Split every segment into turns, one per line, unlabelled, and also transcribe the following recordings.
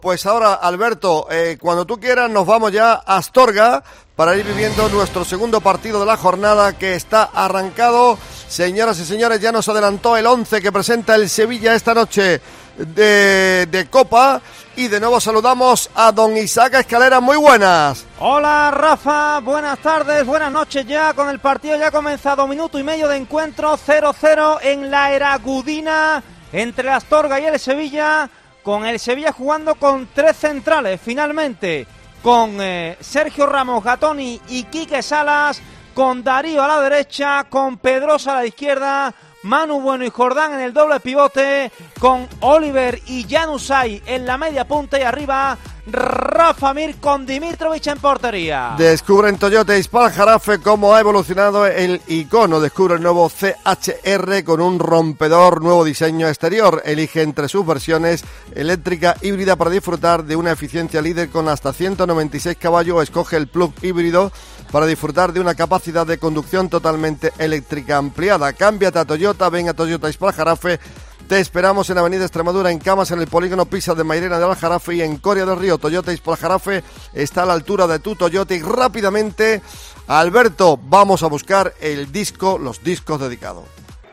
Pues ahora, Alberto, cuando tú quieras nos vamos ya a Astorga para ir viviendo nuestro segundo partido de la jornada que está arrancado. Señoras y señores, ya nos adelantó el 11 que presenta el Sevilla esta noche de Copa. Y de nuevo saludamos a don Isaac Escalera. Muy buenas.
Hola Rafa, buenas tardes, buenas noches ya. Con el partido ya ha comenzado, minuto y medio de encuentro, 0-0 en la Eragudina entre el Astorga y el Sevilla. Con el Sevilla jugando con tres centrales, finalmente, con Sergio Ramos, Gatoni y Quique Salas, con Darío a la derecha, con Pedrosa a la izquierda, Manu Bueno y Jordán en el doble pivote, con Oliver y Januzaj en la media punta y arriba Rafa Mir con Dimitrovic en portería.
Descubre en Toyota Ispal Jarafe cómo ha evolucionado el icono. Descubre el nuevo CHR con un rompedor, nuevo diseño exterior. Elige entre sus versiones eléctrica, híbrida para disfrutar de una eficiencia líder con hasta 196 caballos o escoge el plug híbrido para disfrutar de una capacidad de conducción totalmente eléctrica ampliada. Cámbiate a Toyota, ven a Toyota Ispal Jarafe. Te esperamos en Avenida Extremadura, en Camas, en el Polígono Pisa de Mairena de Aljarafe y en Coria del Río. Toyota Ispal Jarafe está a la altura de tu Toyota. Y rápidamente, Alberto, vamos a buscar el disco, los discos dedicados.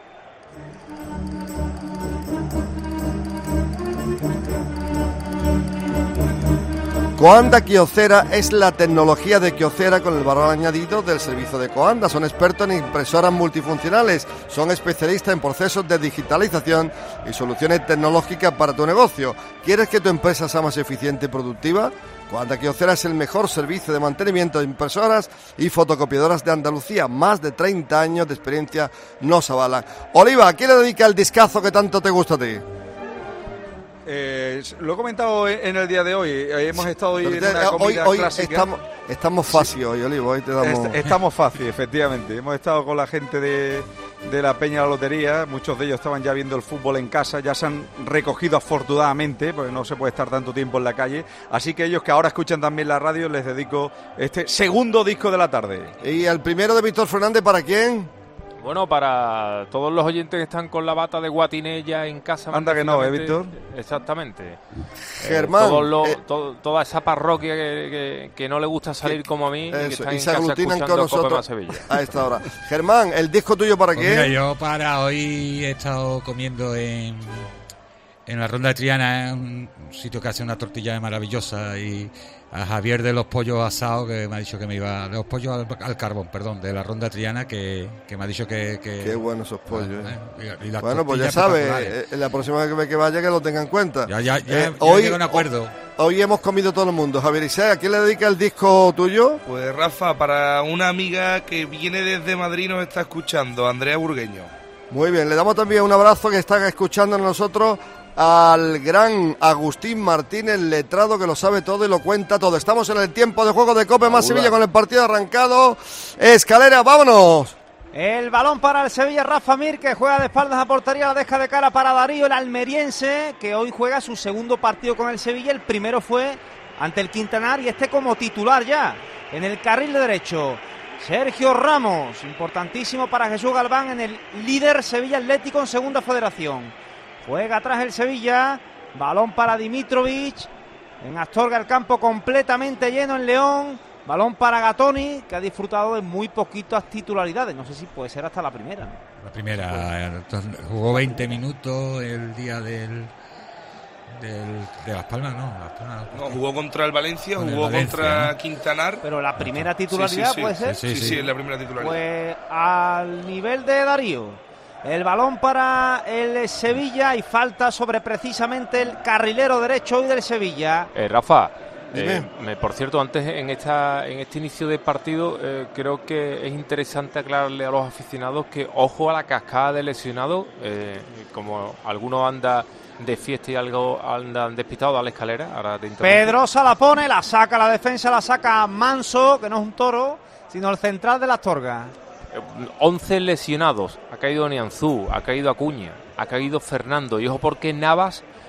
Coanda Kyocera es la tecnología de Kyocera con el valor añadido del servicio de Coanda. Son expertos en impresoras multifuncionales, son especialistas en procesos de digitalización y soluciones tecnológicas para tu negocio. ¿Quieres que tu empresa sea más eficiente y productiva? Coanda Kyocera es el mejor servicio de mantenimiento de impresoras y fotocopiadoras de Andalucía. Más de 30 años de experiencia nos avalan. Oliva, ¿a quién le dedica el discazo que tanto te gusta a ti?
Lo he comentado en el día de hoy. Hemos estado hoy en una comida clásica.
Estamos fácil hoy, Olivo. Hoy te damos...
Estamos fácil, efectivamente. Hemos estado con la gente de la Peña de la Lotería. Muchos de ellos estaban ya viendo el fútbol en casa. Ya se han recogido afortunadamente, porque no se puede estar tanto tiempo en la calle. Así que ellos que ahora escuchan también la radio, les dedico este segundo disco de la tarde.
¿Y el primero de Víctor Fernández para quién?
Bueno, para todos los oyentes que están con la bata de Guatinella en casa.
Anda que no, Víctor.
Exactamente.
Germán.
Toda esa parroquia que no le gusta salir como a mí,
eso,
que están
y se
en casa
aglutinan con nosotros
Sevilla.
A esta hora. Germán, ¿el disco tuyo para
pues
qué?
Mira, yo para hoy he estado comiendo en la Ronda de Triana, un sitio que hace una tortilla maravillosa, y a Javier de los pollos asados, que me ha dicho que me iba... De los pollos al carbón, perdón, de la Ronda Triana, que me ha dicho que...
Qué buenos esos pollos.
Y
bueno, pues ya sabes, la próxima vez que vaya que lo tenga en cuenta.
Ya
hoy
llega un acuerdo.
Hoy hemos comido todo el mundo. Javier Isaac, ¿a quién le dedica el disco tuyo?
Pues Rafa, para una amiga que viene desde Madrid, nos está escuchando, Andrea Burgueño.
Muy bien, le damos también un abrazo que está escuchando a nosotros al gran Agustín Martínez, letrado, que lo sabe todo y lo cuenta todo. Estamos en el tiempo de juego de Cope más Sevilla con el partido arrancado. Escalera, vámonos.
El balón para el Sevilla, Rafa Mir, que juega de espaldas a portería, la deja de cara para Darío, el almeriense, que hoy juega su segundo partido con el Sevilla. El primero fue ante el Quintanar y este como titular ya en el carril de derecho. Sergio Ramos, importantísimo para Jesús Galván en el líder Sevilla Atlético en segunda federación. Juega atrás el Sevilla, balón para Dimitrovic, en Astorga el campo completamente lleno en León, balón para Gatoni, que ha disfrutado de muy poquitas titularidades, no sé si puede ser hasta la primera, ¿no?
La primera, jugó 20 minutos el día de Las Palmas,
No, jugó contra el Valencia, jugó
Valencia,
contra
¿no?
Quintanar.
Pero la primera titularidad
sí.
puede ser.
Sí, es la primera titularidad.
Pues al nivel de Darío. El balón para el Sevilla y falta sobre precisamente el carrilero derecho hoy del Sevilla.
Rafa, por cierto, antes en este inicio de partido creo que es interesante aclararle a los aficionados que ojo a la cascada de lesionados, como algunos andan de fiesta y algo andan despistados a la escalera. Ahora
Pedrosa la pone, la saca la defensa, la saca Manso, que no es un toro, sino el central de la Astorga.
11 lesionados, ha caído Nianzú, ha caído Acuña, ha caído Fernando, y ojo porque Navas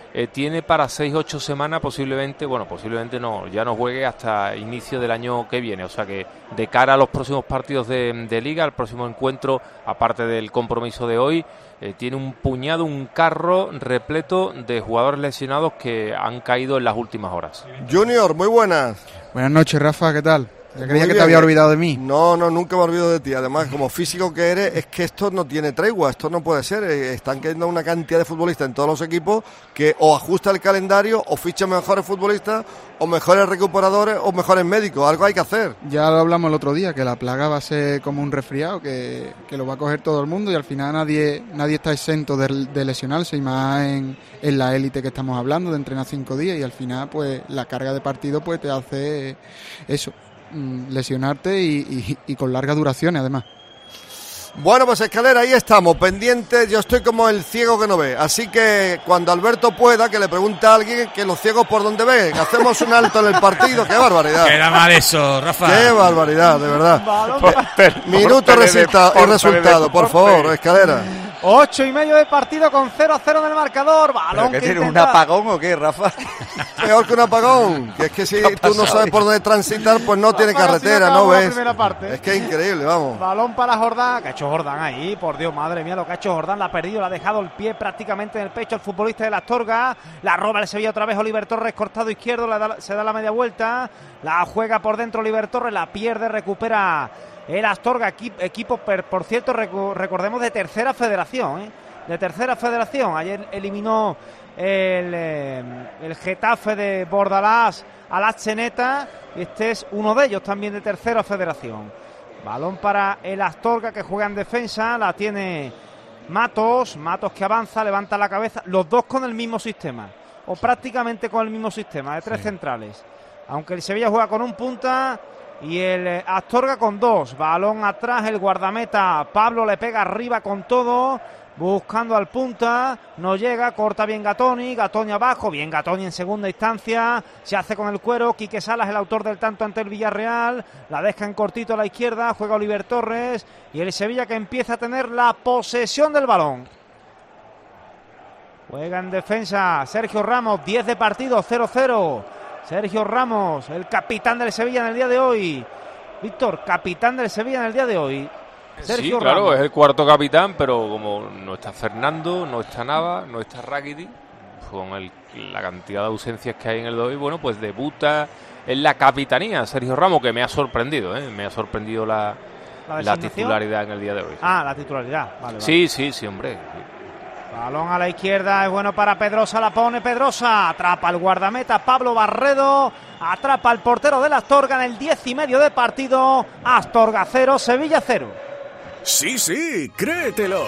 tiene para 6-8 semanas posiblemente no, ya no juegue hasta inicio del año que viene, o sea que de cara a los próximos partidos de Liga, al próximo encuentro, aparte del compromiso de hoy, tiene un carro repleto de jugadores lesionados que han caído en las últimas horas.
Junior, muy buenas.
Buenas noches, Rafa, ¿qué tal?
Muy
Creía que
bien.
te había olvidado de mí.
No, nunca me olvido de ti. Además, como físico que eres, es que esto no tiene tregua, esto no puede ser. Están cayendo una cantidad de futbolistas en todos los equipos que o ajusta el calendario, o fichan mejores futbolistas, o mejores recuperadores, o mejores médicos. Algo hay que hacer.
Ya lo hablamos el otro día, que la plaga va a ser como un resfriado, que lo va a coger todo el mundo y al final nadie está exento de lesionarse, y más en la élite que estamos hablando, de entrenar 5 días, y al final pues la carga de partido pues te hace eso, lesionarte y con largas duraciones además.
Bueno, pues Escalera, ahí estamos, pendientes. Yo estoy como el ciego que no ve. Así que cuando Alberto pueda, que le pregunte a alguien que los ciegos por dónde ven. Hacemos un alto en el partido. ¡Qué barbaridad!
Queda mal eso, Rafa.
¡Qué barbaridad, de verdad! Minuto y resultado, por favor, Escalera.
8:30 de partido con 0-0 en el marcador. Balón
¿Pero
que
qué tiene un
intenta...
apagón o qué, Rafa?
Peor que un apagón. Que es que si tú no sabes por dónde transitar, pues no tiene
Para
carretera,
si
no
acaba la
ves.
primera parte.
Es que es increíble, vamos.
Balón para Jordán. ¿Qué ha hecho Jordán ahí? Por Dios, madre mía, lo que ha hecho Jordán. La ha perdido, le ha dejado el pie prácticamente en el pecho al futbolista de la Astorga. La roba el Sevilla otra vez Oliver Torres, cortado izquierdo. Se da la media vuelta. La juega por dentro Oliver Torres, la pierde, recupera el Astorga. Equipo, por cierto, recordemos, de tercera federación, de tercera federación. Ayer eliminó el Getafe de Bordalás a la Cheneta. Este es uno de ellos también de tercera federación. Balón para el Astorga, que juega en defensa. La tiene Matos que avanza, levanta la cabeza. Los dos con el mismo sistema, o prácticamente con el mismo sistema, de tres centrales. Aunque el Sevilla juega con un punta y el Astorga con dos. Balón atrás, el guardameta Pablo le pega arriba con todo, buscando al punta, no llega, corta bien Gatoni abajo, bien Gatoni en segunda instancia, se hace con el cuero. Quique Salas, el autor del tanto ante el Villarreal, la deja en cortito a la izquierda, juega Oliver Torres, y el Sevilla que empieza a tener la posesión del balón. Juega en defensa Sergio Ramos, 10 de partido, 0-0. Sergio Ramos, el capitán del Sevilla en el día de hoy. Víctor, capitán del Sevilla en el día de hoy. Sergio
sí, claro,
Ramos.
es el cuarto capitán, pero como no está Fernando, no está Nava, no está Rakitic, con la cantidad de ausencias que hay en el de hoy, bueno, pues debuta en la capitanía Sergio Ramos, que me ha sorprendido, me ha sorprendido la titularidad en el día de hoy.
Ah, la titularidad, vale.
Sí, hombre.
Balón a la izquierda, es bueno para Pedrosa, la pone Pedrosa, atrapa el guardameta Pablo Barredo, atrapa al portero de la Astorga en el 10:30 de partido. Astorga 0, Sevilla 0.
Sí, créetelo.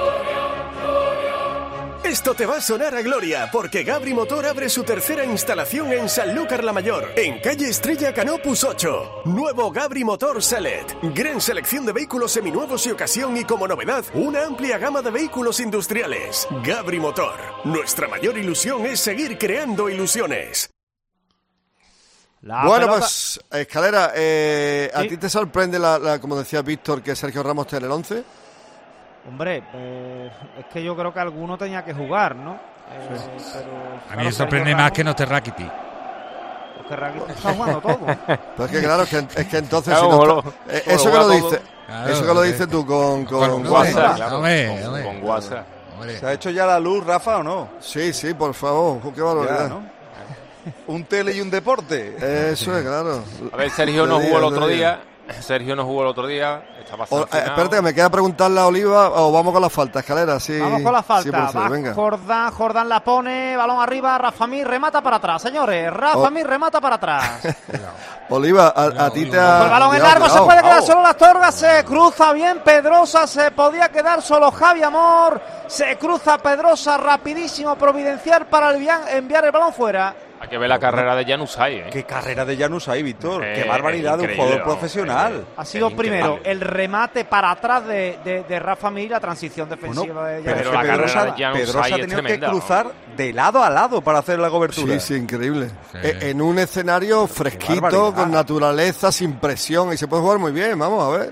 Esto te va a sonar a gloria, porque Gabri Motor abre su tercera instalación en Sanlúcar la Mayor, en calle Estrella Canopus 8. Nuevo Gabri Motor Select. Gran selección de vehículos seminuevos y ocasión, y como novedad, una amplia gama de vehículos industriales. Gabri Motor. Nuestra mayor ilusión es seguir creando ilusiones.
Bueno, pues, Escalera, ¿a ti te sorprende, como decía Víctor, que Sergio Ramos esté en el 11?
Hombre, es que yo creo que alguno tenía que jugar, ¿no? Pero,
a mí me sorprende más que no esté Rakitic.
Porque Rakitic está jugando todo.
Pero es que claro, es que entonces si no está, eso que lo dice, eso que lo dices tú con
WhatsApp,
con
WhatsApp.
¿Se ha hecho ya la luz, Rafa, o no?
Sí, por favor, qué barbaridad.
Ya, ¿no? Un tele y un deporte.
Eso es, claro.
A ver, Sergio no jugó el otro día. Está pasando.
Espérate, que me queda preguntarle a Oliva, o vamos con la falta, Escalera. Sí,
vamos con la falta.
Sí, venga.
Jordán la pone, balón arriba, Rafa Mir remata para atrás, señores. Rafa Mir remata para atrás.
Oliva, a ti te ha...
El balón es largo, se puede quedar solo la Astorga, se cruza bien Pedrosa, se podía quedar solo Javi Amor, se cruza Pedrosa, rapidísimo, providencial para enviar el balón fuera.
Hay que ver la carrera de Januzaj,
¿Qué carrera de Januzaj, Víctor? Qué barbaridad de un jugador profesional.
Ha sido primero el remate para atrás de Rafa Mir, la transición defensiva de Januzaj.
Pero la carrera de Januzaj ha tenido que cruzar de lado a lado para hacer la cobertura.
Sí, increíble. En un escenario fresquito, con naturaleza, sin presión, y se puede jugar muy bien, vamos a ver.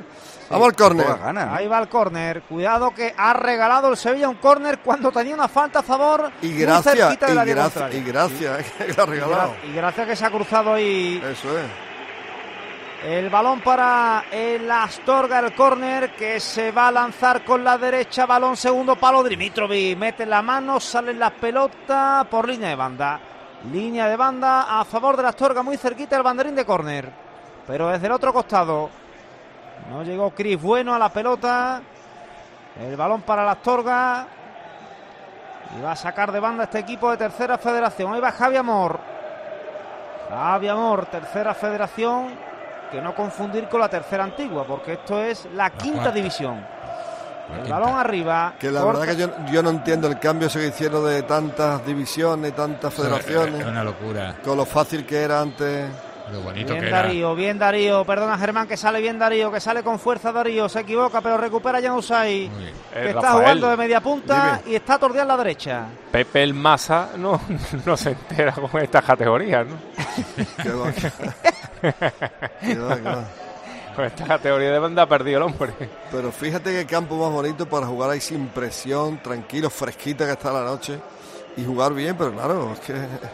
Vamos al córner.
Ahí va el córner. Cuidado que ha regalado el Sevilla un córner cuando tenía una falta a favor.
Y gracias,
muy cerquita del área contraria.
y gracias que lo ha regalado.
Y gracias que se ha cruzado ahí.
Eso es.
El balón para el Astorga, el córner que se va a lanzar con la derecha. Balón segundo palo. Dimitrovic mete la mano, sale la pelota por línea de banda. Línea de banda a favor del Astorga, muy cerquita el banderín de córner. Pero desde el otro costado no llegó Cris Bueno a la pelota. El balón para el Astorga. Y va a sacar de banda este equipo de Tercera Federación. Ahí va Javi Amor. Javi Amor, Tercera Federación. Que no confundir con la Tercera Antigua, porque esto es la quinta división. El balón arriba.
Que la verdad que yo no entiendo el cambio ese que hicieron de tantas divisiones, tantas federaciones.
Es una locura.
Con lo fácil que era antes.
Lo bonito
bien
que era.
Darío, bien Darío. Perdona Germán, que sale bien Darío, que sale con fuerza Darío. Se equivoca, pero recupera Januzaj, que está jugando de media punta. Dime. Y está tordeado en la derecha.
Pepe el Masa no se entera con estas categorías, ¿no?
Qué va.
Con esta categoría de banda ha perdido el hombre.
Pero fíjate qué campo más bonito para jugar ahí sin presión, tranquilo, fresquita que está la noche. Y jugar bien, pero claro, es que...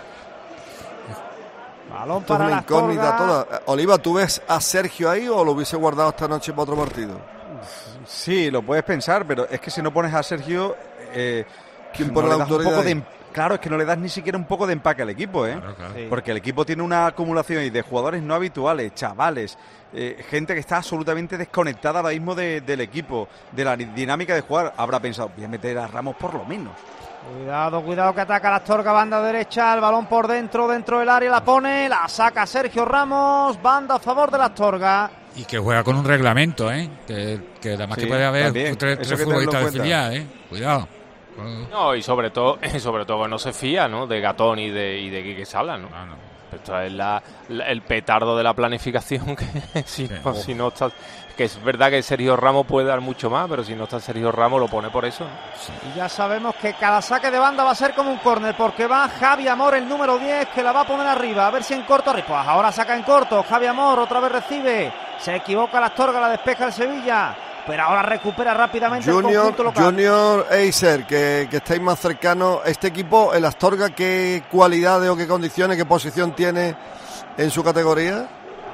Balón
esto
para
es una
la
incógnita
Astorga.
toda. Oliva, ¿tú ves a Sergio ahí o lo hubiese guardado esta noche para otro partido?
Sí, lo puedes pensar, pero es que si no pones a Sergio...
¿Quién
no
pone
le
la
das un
autoridad
poco
ahí?
de Claro, es que no le das ni siquiera un poco de empaque al equipo, ¿eh?
Claro.
Sí.
Porque el equipo tiene una acumulación de jugadores no habituales, chavales, gente que está absolutamente desconectada ahora mismo del equipo, de la dinámica de jugar. Habrá pensado, voy a meter a Ramos por lo menos.
Cuidado que ataca la Astorga, banda derecha, el balón por dentro del área, la pone, la saca Sergio Ramos, banda a favor de la Astorga.
Y que juega con un reglamento, ¿eh? Que además
Sí,
que puede haber
también.
tres
Eso que
futbolistas
tenerlo
de
en
filial, ¿eh? Cuidado.
No, y sobre todo que no se fía, ¿no? De Gatón y de Quique Sala, ¿no?
Ah, no.
Esto es el petardo de la planificación que si no está, que es verdad que Sergio Ramos puede dar mucho más, pero si no está Sergio Ramos lo pone por eso, ¿no?
Y ya sabemos que cada saque de banda va a ser como un córner, porque va Javi Amor, el número 10, que la va a poner arriba, a ver si en corto arriba. Pues ahora saca en corto, Javi Amor otra vez recibe, se equivoca la Astorga, la despeja el Sevilla, pero ahora recupera rápidamente el conjunto local.
Junior Eiser, que estáis más cercanos, este equipo, el Astorga, ¿qué cualidades o qué condiciones, qué posición tiene en su categoría?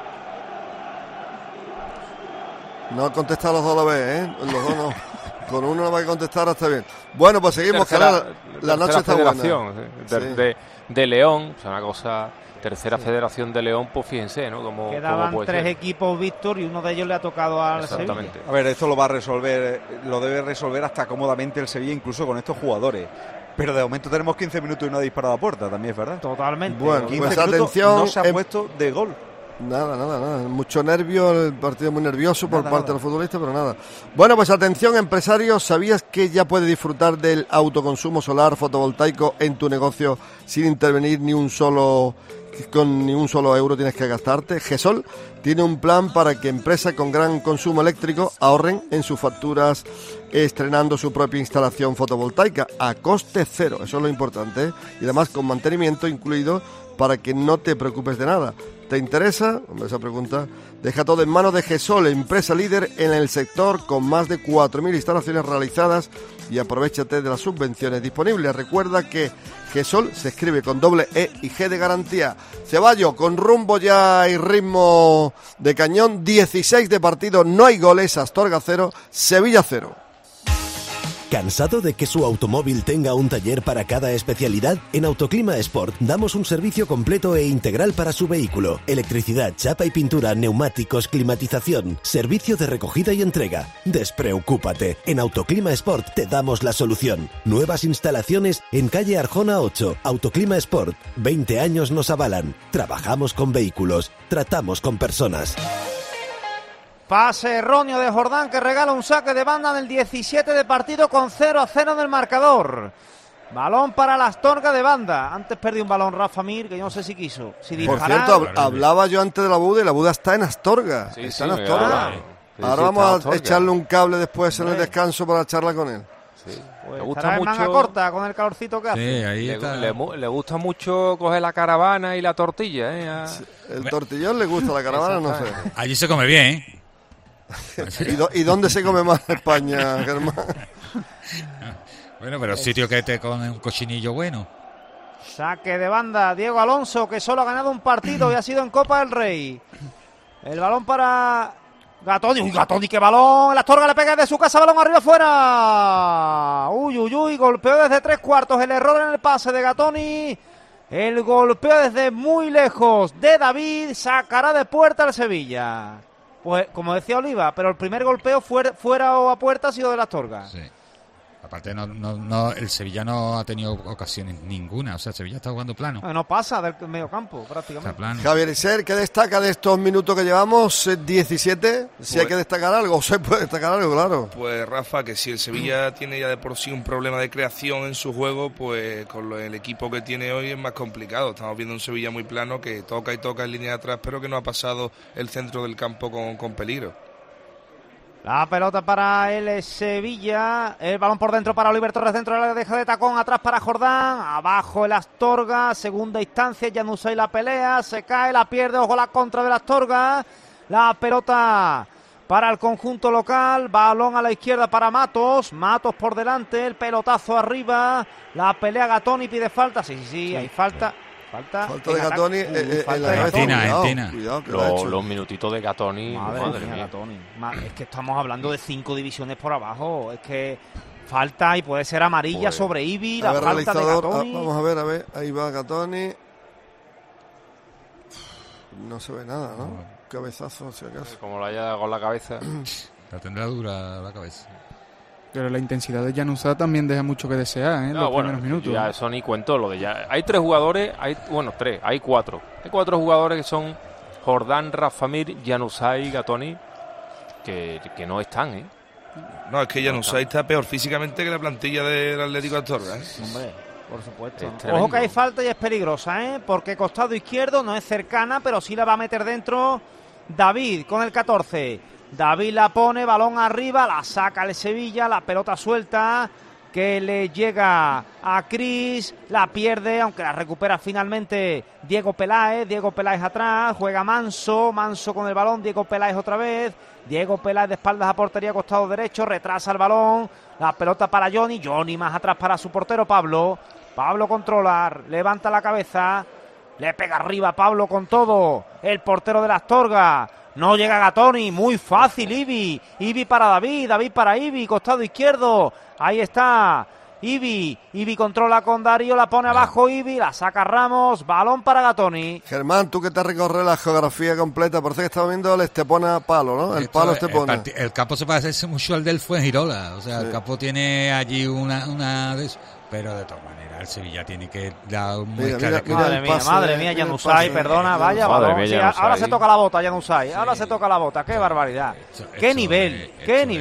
No ha contestado los dos a la vez, ¿eh? Los dos no. Con uno no va a contestar, está bien. Bueno, pues seguimos, que la noche está buena.
De León, o sea, una cosa... Tercera Federación de León, pues fíjense, ¿no? Como
Quedaban
puede
tres
ser.
equipos, Víctor, y uno de ellos le ha tocado al Sevilla.
A ver, esto lo va a resolver, lo debe resolver hasta cómodamente el Sevilla, incluso con estos jugadores. Pero de momento tenemos 15 minutos y no ha disparado a puerta, también es verdad.
Totalmente.
Bueno,
15
pues
minutos
atención,
no se ha puesto de gol.
Nada. Mucho nervio, el partido muy nervioso por parte de los futbolistas, pero nada. Bueno, pues atención, empresarios, ¿sabías que ya puedes disfrutar del autoconsumo solar fotovoltaico en tu negocio sin intervenir con ni un solo euro tienes que gastarte? GESOL tiene un plan para que empresas con gran consumo eléctrico ahorren en sus facturas estrenando su propia instalación fotovoltaica a coste cero, eso es lo importante, ¿eh? Y además con mantenimiento incluido para que no te preocupes de nada. ¿Te interesa? Hombre, esa pregunta. Deja todo en manos de GESOL, empresa líder en el sector con más de 4.000 instalaciones realizadas, y aprovéchate de las subvenciones disponibles. Recuerda que GESOL se escribe con doble E y G de garantía. Ceballos, con rumbo ya y ritmo de cañón, 16 de partido, no hay goles, Astorga 0, Sevilla 0.
¿Cansado de que su automóvil tenga un taller para cada especialidad? En Autoclima Sport damos un servicio completo e integral para su vehículo. Electricidad, chapa y pintura, neumáticos, climatización, servicio de recogida y entrega. Despreocúpate, en Autoclima Sport te damos la solución. Nuevas instalaciones en calle Arjona 8. Autoclima Sport, 20 años nos avalan. Trabajamos con vehículos, tratamos con personas.
Pase erróneo de Jordán, que regala un saque de banda del 17 de partido con 0-0 en el marcador. Balón para la Astorga de banda. Antes perdió un balón Rafa Mir, que yo no sé si quiso. Si
Por
disparar.
cierto, hablaba yo antes de la Buda, y la Buda está en Astorga.
Sí,
está
sí,
en Astorga. Ahora vamos a echarle un cable después en el descanso para charlar con él.
Sí.
Pues
Le gusta
estará en manga
mucho,
corta con el calorcito que hace.
Sí, ahí está.
le gusta mucho coger la caravana y la tortilla, ¿eh?
El tortillón le gusta, la caravana no sé.
Allí se come bien, ¿eh?
¿Y dónde se come más en España, Germán?
Bueno, pero sitio que te come un cochinillo bueno.
Saque de banda, Diego Alonso, que solo ha ganado un partido y ha sido en Copa del Rey. El balón para Gatoni. ¡Uy, Gatoni, qué balón! La Astorga le pega desde su casa, balón arriba afuera. ¡Uy! Golpeó desde 3/4. El error en el pase de Gatoni. El golpeo desde muy lejos de David. Sacará de puerta al Sevilla. Pues, como decía Oliva, pero el primer golpeo fuera o a puerta ha sido de la Astorga.
Sí. Aparte, no, el Sevilla no ha tenido ocasiones ninguna. O sea, el Sevilla está jugando plano.
No pasa del medio campo, prácticamente.
Está plano.
Javier Isser, ¿qué destaca de estos minutos que llevamos? 17. Si hay que destacar algo, se puede destacar algo, claro.
Pues Rafa, que si el Sevilla tiene ya de por sí un problema de creación en su juego, pues con el equipo que tiene hoy es más complicado. Estamos viendo un Sevilla muy plano que toca y toca en línea de atrás, pero que no ha pasado el centro del campo con peligro.
La pelota para el Sevilla, el balón por dentro para Oliver Torres, dentro de la deja de tacón, atrás para Jordán, abajo el Astorga, segunda instancia, Januzaj la pelea, se cae, la pierde, ojo la contra del Astorga, la pelota para el conjunto local, balón a la izquierda para Matos por delante, el pelotazo arriba, la pelea Gatoni, pide falta, sí, hay falta. Falta
de Gatoni en la
Argentina.
Cuidado,
los minutitos de Gatoni. Madre mía.
Gatoni. Es que estamos hablando de 5 divisiones por abajo. Es que falta y puede ser amarilla sobre Ibi. La falta de Gatoni.
Vamos a ver. Ahí va Gatoni. No se ve nada, ¿no? Cabezazo, si acaso.
Como lo haya con la cabeza.
La tendrá dura la cabeza.
Pero la intensidad de Januzaj también deja mucho que desear, ¿eh? Los primeros minutos.
Ya eso ni cuento lo de ya. Hay 3 jugadores, hay 4. Hay 4 jugadores que son Jordán, Rafa Mir, Januzaj y Gatoni, que no están, ¿eh?
No, es que Januzaj está peor físicamente que la plantilla del Atlético de Astorga, ¿eh?
Hombre, por supuesto. Ojo que hay falta y es peligrosa, ¿eh? Porque costado izquierdo no es cercana, pero sí la va a meter dentro David con el 14. David la pone, balón arriba, la saca el Sevilla, la pelota suelta que le llega a Cris, la pierde, aunque la recupera finalmente Diego Peláez atrás, juega Manso con el balón, Diego Peláez otra vez, Diego Peláez de espaldas a portería, costado derecho, retrasa el balón, la pelota para Johnny más atrás para su portero Pablo controla, levanta la cabeza, le pega arriba Pablo con todo, el portero de la Astorga. No llega Gatoni, muy fácil Ibi para David para Ibi, costado izquierdo, ahí está Ibi controla con Darío, la pone abajo Ibi, la saca Ramos, balón para Gatoni.
Germán, tú que te recorres la geografía completa, parece que estamos viendo el Estepona Palo, ¿no? El Palo Estepona.
El campo se parece mucho al del Fuengirola, o sea, sí. El campo tiene allí una de eso, pero de todas maneras el Sevilla tiene que dar un muestra de...
Madre mía, Januzaj, perdona, vaya balón. Sí, ahora se toca la bota, Januzaj, ahora se toca la bota, qué barbaridad. Qué nivel.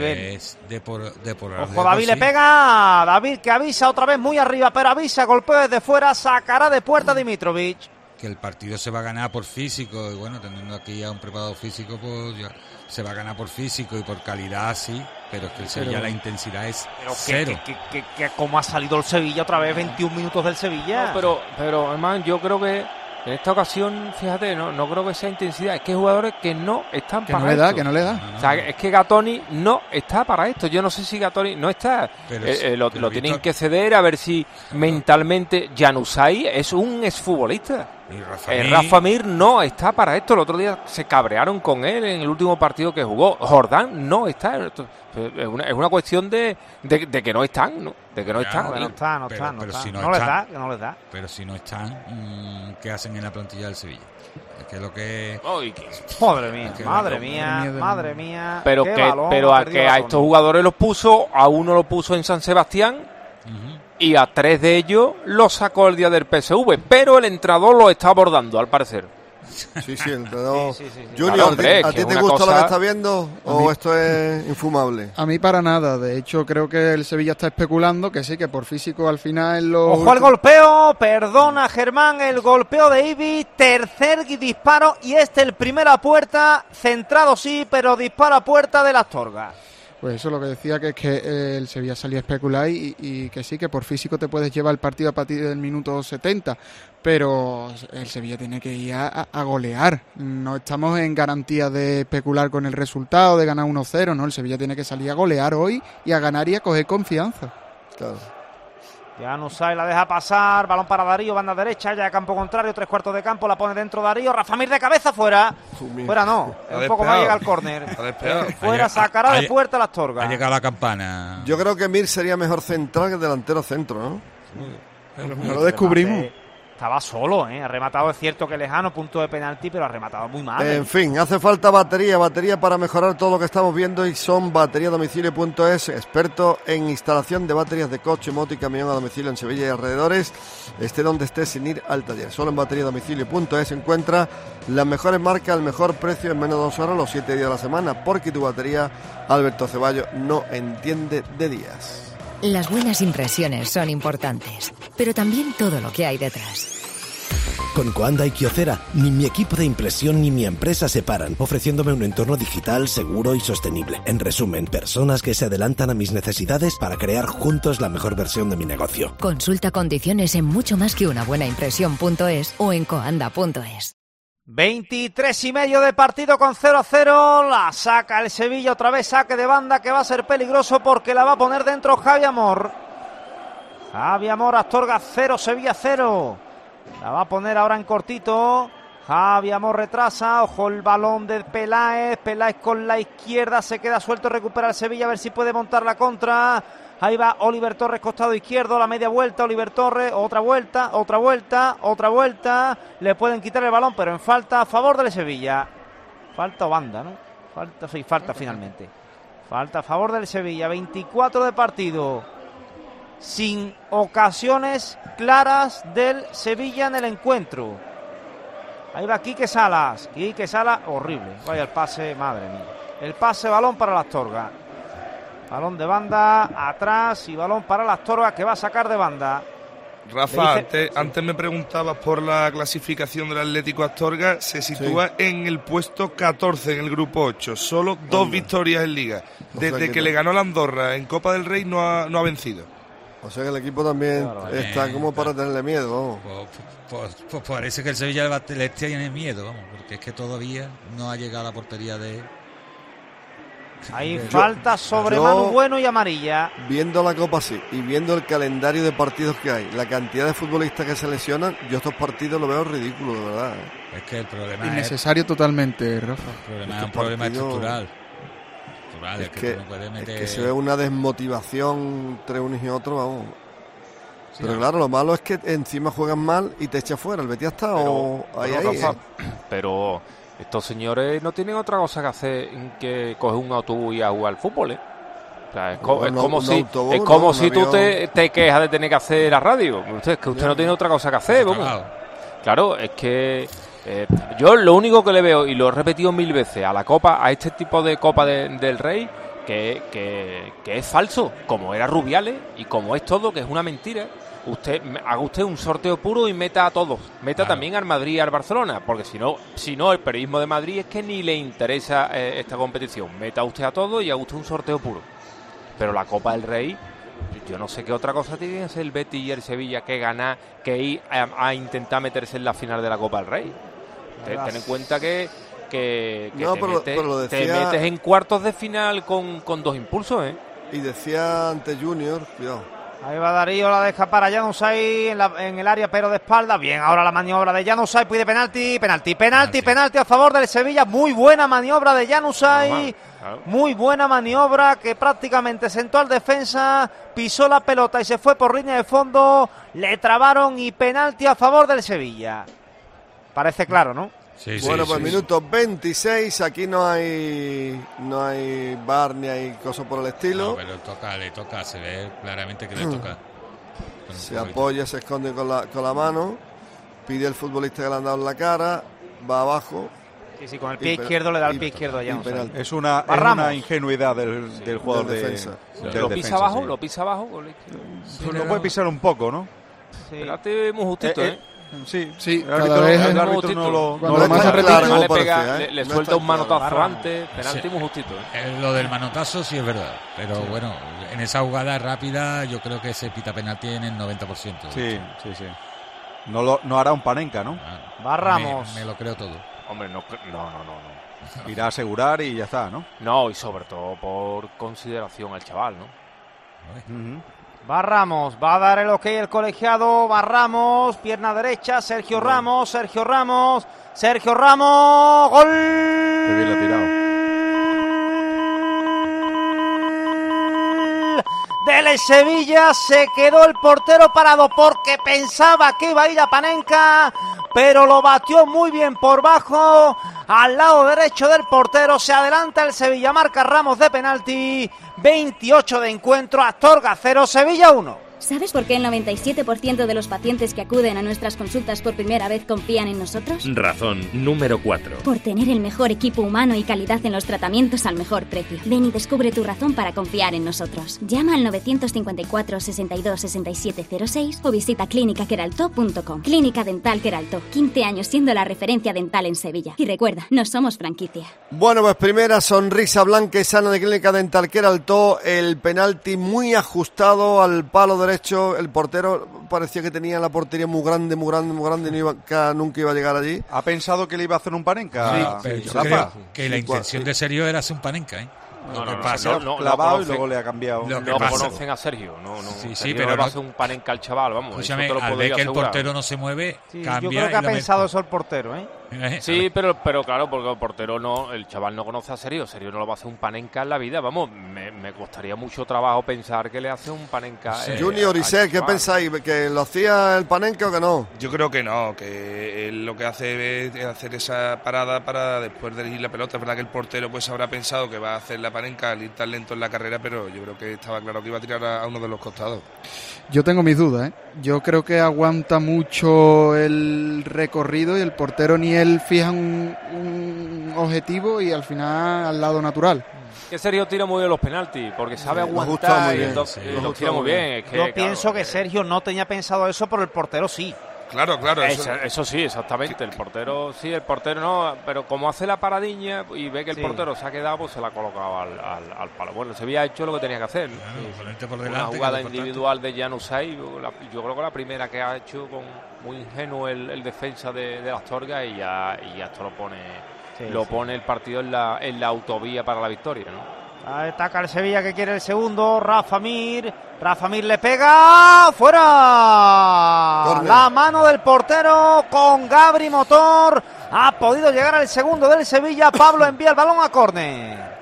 Es de por
ojo, David le pega, David que avisa otra vez muy arriba, pero avisa, golpeo desde fuera, sacará de puerta Dimitrovic.
Que el partido se va a ganar por físico, y bueno, teniendo aquí a un preparado físico, pues ya se va a ganar por físico y por calidad, sí, pero es que el Sevilla la intensidad es cero.
Que cómo ha salido el Sevilla otra vez, 21 minutos del Sevilla.
No, pero hermano, yo creo que en esta ocasión, fíjate, no creo que sea intensidad, es que hay jugadores que no están para esto.
Que no le da.
O sea, es que Gatoni no está para esto. Yo no sé si Gatoni no está. Lo tienen que ceder a ver si mentalmente Januzaj es un exfutbolista. Rafa Mir no está para esto. El otro día se cabrearon con él en el último partido que jugó. Jordán no está. Es una cuestión de que no están, ¿no? De que no están.
No están.
Si
no les da.
Pero si no están, ¿qué hacen en la plantilla del Sevilla? Es que lo que...
Madre mía.
Pero a estos jugadores los puso, a uno lo puso en San Sebastián, y a 3 de ellos los sacó el día del PSV, pero el entrenador lo está abordando, al parecer.
Sí, el entrenador. Sí. Junior, claro, hombre, ¿a ti te gusta lo que estás viendo o esto es infumable?
A mí para nada, de hecho creo que el Sevilla está especulando que sí, que por físico al final
Ojo al golpeo, perdona Germán, el golpeo de Ibi, tercer disparo y el primero a puerta, centrado sí, pero disparo a puerta de la Astorga.
Pues eso es lo que decía, que es que el Sevilla salía a especular y que sí, que por físico te puedes llevar el partido a partir del minuto 70, pero el Sevilla tiene que ir a golear. No estamos en garantía de especular con el resultado, de ganar 1-0, ¿no? El Sevilla tiene que salir a golear hoy y a ganar y a coger confianza.
Claro.
Januzaj la deja pasar, balón para Darío, banda derecha, ya campo contrario, 3/4 de campo, la pone dentro Darío, Rafa Mir de cabeza, fuera. Fuera no, un poco más llega al córner. Fuera, sacará de puerta la Astorga.
Ha llegado la campana.
Yo creo que Mir sería mejor central que delantero centro, ¿no?
No lo descubrimos.
Estaba solo, ha rematado, es cierto que lejano, punto de penalti, pero ha rematado muy mal.
En fin, hace falta batería para mejorar todo lo que estamos viendo, y son bateriadomicilio.es, experto en instalación de baterías de coche, moto y camión a domicilio en Sevilla y alrededores, esté donde esté, sin ir al taller. Solo en bateriadomicilio.es encuentra las mejores marcas al mejor precio en menos de 2 horas los 7 días de la semana, porque tu batería, Alberto Ceballos, no entiende de días.
Las buenas impresiones son importantes, pero también todo lo que hay detrás.
Con Coanda y Kyocera, ni mi equipo de impresión ni mi empresa se paran, ofreciéndome un entorno digital seguro y sostenible. En resumen, personas que se adelantan a mis necesidades para crear juntos la mejor versión de mi negocio.
Consulta condiciones en mucho más que una buena impresión.es o en coanda.es.
23:30 de partido con 0-0, la saca el Sevilla, otra vez saque de banda que va a ser peligroso porque la va a poner dentro Javi Amor. Javi Amor, Astorga 0, Sevilla 0. La va a poner ahora en cortito. Javi Amor retrasa, ojo el balón de Peláez con la izquierda, se queda suelto, recupera el Sevilla, a ver si puede montar la contra. Ahí va Oliver Torres, costado izquierdo, la media vuelta, Oliver Torres, otra vuelta, le pueden quitar el balón, pero en falta a favor del Sevilla. Falta o banda, ¿no? Falta finalmente. Falta a favor del Sevilla, 24 de partido, sin ocasiones claras del Sevilla en el encuentro. Ahí va Quique Salas, horrible, vaya el pase, madre mía. El pase, balón para la Astorga. Balón de banda, atrás y balón para la Astorga que va a sacar de banda.
Rafa, antes me preguntabas por la clasificación del Atlético Astorga, se sitúa en el puesto 14 en el grupo 8, solo 2 victorias en Liga. Desde que le ganó la Andorra en Copa del Rey no ha vencido.
O sea que el equipo también está como para tenerle miedo.
Pues parece que el Sevilla le tiene miedo, vamos, porque es que todavía no ha llegado a la portería de...
Ahí falta sobre Manu Bueno y amarilla.
Viendo la Copa así y viendo el calendario de partidos que hay, la cantidad de futbolistas que se lesionan, yo estos partidos los veo ridículos, de verdad.
Es que el problema
innecesario totalmente, Rafa.
El problema es un problema estructural.
Es que se ve una desmotivación entre unos y otros, vamos. Sí, pero claro, lo malo es que encima juegan mal y te echa fuera. El Betis ha estado ahí.
Pero estos señores no tienen otra cosa que hacer que coger un autobús y a jugar al fútbol, ¿eh? O sea, es como si tú te quejas de tener que hacer la radio. Usted no tiene otra cosa que hacer, vamos. Claro, es que yo lo único que le veo, y lo he repetido 1000 veces, a la Copa, a este tipo de Copa del Rey, que es falso, como era Rubiales y como es todo, que es una mentira. Haga usted un sorteo puro y meta a todos, también al Madrid y al Barcelona, porque si no el periodismo de Madrid es que ni le interesa esta competición. Meta usted a todos y haga usted un sorteo puro. Pero la Copa del Rey, yo no sé qué otra cosa tiene que hacer el Betis y el Sevilla que ganar, que ir a intentar meterse en la final de la Copa del Rey. Ten en cuenta que te metes en cuartos de final con 2 impulsos, ¿eh?
Y decía ante Junior, cuidado.
Ahí va Darío, la deja para Januzaj en el área, pero de espalda. Bien, ahora la maniobra de Januzaj, pide penalti a favor del Sevilla. Muy buena maniobra de Januzaj. Muy buena maniobra que prácticamente sentó al defensa, pisó la pelota y se fue por línea de fondo. Le trabaron y penalti a favor del Sevilla. Parece claro, ¿no?
Sí, bueno, pues minuto 26, aquí no hay VAR ni hay cosas por el estilo.
No, pero le toca, se ve claramente que le toca.
Se apoya, se esconde con la mano, pide el futbolista que le han dado en la cara, va abajo.
Sí, con el pie izquierdo le da el pie izquierdo allá.
Es una ingenuidad del jugador de defensa.
¿Lo pisa abajo? ¿Lo pisa abajo?
Lo puede pisar un poco, ¿no?
Sí. Muy justito,
Sí,
cada vez
el árbitro no lo
más
deja.
claro,
le suelta un manotazo antes, penalti muy justito.
Lo del manotazo sí es verdad, pero bueno, en esa jugada rápida yo creo que se pita penalti en el 90%.
Sí. No hará un Panenka, ¿no?
Va Ramos.
Me lo creo todo.
Hombre, no.
Irá a asegurar y ya está, ¿no?
No, y sobre todo por consideración al chaval, ¿no?
Va Ramos, va a dar el ok el colegiado, va Ramos, pierna derecha, Sergio Ramos, gol.
Qué bien lo ha tirado.
Del Sevilla, se quedó el portero parado porque pensaba que iba a ir a Panenka, pero lo batió muy bien por bajo, al lado derecho del portero. Se adelanta el Sevilla, marca Ramos de penalti. 28 de encuentro, Astorga 0, Sevilla 1.
¿Sabes por qué el 97% de los pacientes que acuden a nuestras consultas por primera vez confían en nosotros?
Razón número 4.
Por tener el mejor equipo humano y calidad en los tratamientos al mejor precio. Ven y descubre tu razón para confiar en nosotros. Llama al 954 62 67 06 o visita clinicaqueraltó.com. Clínica Dental Queraltó, 15 años siendo la referencia dental en Sevilla. Y recuerda, no somos franquicia.
Bueno, pues primera sonrisa blanca y sana de Clínica Dental Queraltó. El penalti muy ajustado al palo derecho. El portero parecía que tenía la portería muy grande, nunca iba a llegar allí.
¿Ha pensado que le iba a hacer un Panenka?
Sí, pero yo creo que la intención de Sergio era hacer un Panenka, ¿eh?
Clavado y luego le ha cambiado.
No conocen a Sergio, pero no hace un Panenka al chaval, vamos.
Escúchame,
eso te lo
al ver que
asegurar.
El portero no se mueve, cambia.
Yo creo que ha pensado eso el portero, ¿eh?
Sí, pero claro, porque el portero no, el chaval no conoce a Sergio no lo va a hacer un Panenka en la vida, vamos, me costaría mucho trabajo pensar que le hace un Panenka.
Junior y Seth, ¿qué pensáis? ¿Que lo hacía el Panenka o que no?
Yo creo que no, que él lo que hace es hacer esa parada para después de dirigir la pelota. Es verdad que el portero pues habrá pensado que va a hacer la Panenka al ir tan lento en la carrera, pero yo creo que estaba claro que iba a tirar a uno de los costados.
Yo tengo mis dudas, ¿eh? Yo creo que aguanta mucho el recorrido y el portero ni él fija un objetivo y al final al lado natural.
Que Sergio tira muy bien los penaltis, porque sabe aguantar y los tira muy bien. Es que,
yo pienso que Sergio no tenía pensado eso, pero el portero sí.
Claro.
Eso sí, exactamente. El portero no, pero como hace la paradiña y ve que el portero se ha quedado, pues se la ha colocado al palo. Bueno, se había hecho lo que tenía que hacer.
Por delante,
una jugada individual de Januzaj, yo creo que la primera que ha hecho con muy ingenuo el defensa de Astorga y ya esto lo pone el partido en la autovía para la victoria, ¿no?
Ataca el Sevilla que quiere el segundo. Rafa Mir le pega. ¡Fuera! Corner. La mano del portero con Gabri Motor. Ha podido llegar al segundo del Sevilla. Pablo envía el balón a córner.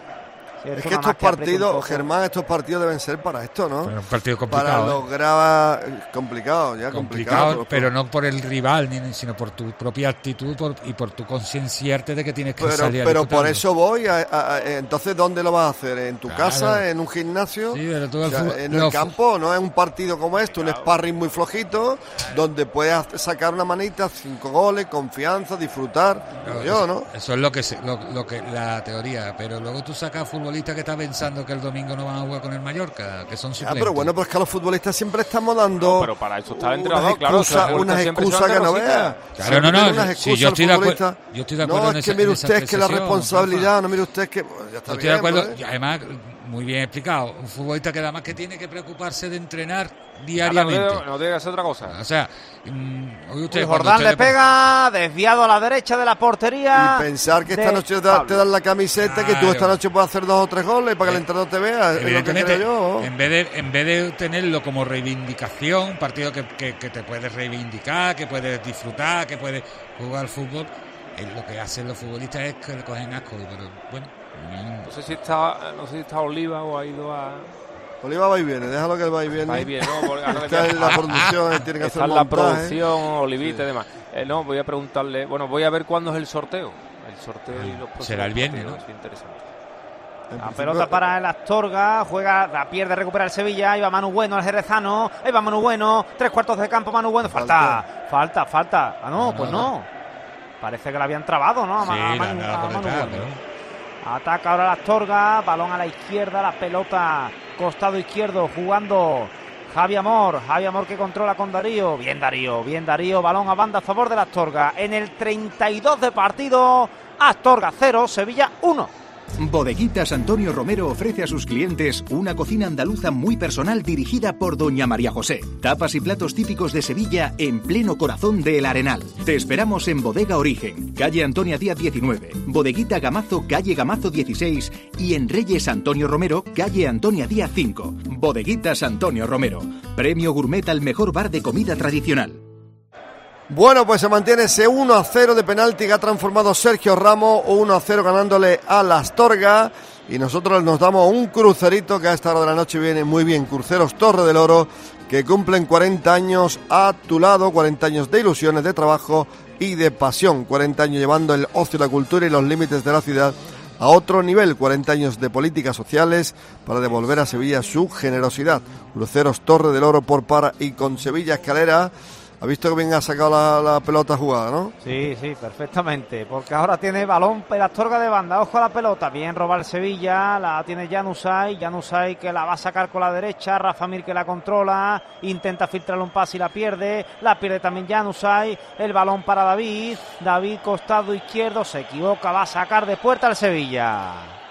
Es que estos partidos, Germán, deben ser para esto, ¿no?
Pero un partido complicado.
Para lograr complicado,
pero no por el rival, sino por tu propia actitud y por tu concienciarte de que tienes que salir.
Pero por eso voy. Entonces, ¿dónde lo vas a hacer? ¿En tu casa? ¿En un gimnasio?
Sí, pero tú
en el campo, no es un partido como este, un sparring muy flojito, donde puedes sacar una manita, 5 goles, confianza, disfrutar. ¿no?
Eso es lo que la teoría, pero luego tú sacas futbolistas que está pensando que el domingo no van a jugar con el Mallorca, que son suplentes.
Pero bueno, pues que a los futbolistas siempre estamos dando
pero para eso está el entrenador,
unas excusas que no veas.
Claro, no. Si yo estoy de acuerdo.
No, es que mire usted que la responsabilidad, no mire usted que ya está bien.
Estoy de acuerdo, y además muy bien explicado, un futbolista que además que tiene que preocuparse de entrenar diariamente.
No tiene que hacer otra cosa.
O sea,
Jordán le pega, desviado a la derecha de la portería.
Y pensar que esta noche te dan la camiseta, que tú esta noche puedes hacer 2 o 3 goles para que el entrenador te vea.
Evidentemente, es lo que creo yo. En vez de tenerlo como reivindicación, un partido que te puedes reivindicar, que puedes disfrutar, que puedes jugar al fútbol, lo que hacen los futbolistas es que le cogen asco. Pero bueno.
No sé si está Oliva o ha ido a...
Oliva va y viene, déjalo que va y viene.
Va y viene, ¿no?
Está en la producción, tiene que hacer
el montaje. Está en la producción, Olivita y demás. No, voy a preguntarle... Bueno, voy a ver cuándo es el sorteo. El sorteo y los próximos
será el viernes, ¿no?
Es interesante.
La pelota para el Astorga, juega, la pierde, recupera el Sevilla, ahí va Manu Bueno, el jerezano, ahí va Manu Bueno, 3/4 de campo, Manu Bueno, falta. Ah, no, pues no. Parece que la habían trabado, ¿no?
Sí,
a Manu Bueno. Ataca ahora la Astorga, balón a la izquierda, la pelota costado izquierdo, jugando Javi Amor que controla con Darío. Bien Darío, balón a banda a favor de la Astorga. En el 32 de partido, Astorga 0, Sevilla 1.
Bodeguitas Antonio Romero ofrece a sus clientes una cocina andaluza muy personal dirigida por doña María José. Tapas y platos típicos de Sevilla en pleno corazón de El Arenal. Te esperamos en Bodega Origen, calle Antonia Díaz 19, Bodeguita Gamazo, calle Gamazo 16 y en Reyes Antonio Romero, calle Antonia Díaz 5. Bodeguitas Antonio Romero, premio gourmet al mejor bar de comida tradicional.
Bueno, pues se mantiene ese 1-0 de penalti que ha transformado Sergio Ramos, 1-0 ganándole a la Astorga, y nosotros nos damos un crucerito que a esta hora de la noche viene muy bien. Cruceros Torre del Oro, que cumplen 40 años a tu lado, 40 años de ilusiones, de trabajo y de pasión, 40 años llevando el ocio, la cultura y los límites de la ciudad a otro nivel, 40 años de políticas sociales para devolver a Sevilla su generosidad. Cruceros Torre del Oro por para y con Sevilla Escalera. ¿Ha visto que bien ha sacado la pelota jugada, no?
Sí, perfectamente, porque ahora tiene balón la Astorga de banda, ojo a la pelota, bien robar Sevilla, la tiene Januzaj que la va a sacar con la derecha, Rafa Mir que la controla, intenta filtrar un pase y la pierde también Januzaj, el balón para David costado izquierdo, se equivoca, va a sacar de puerta al Sevilla.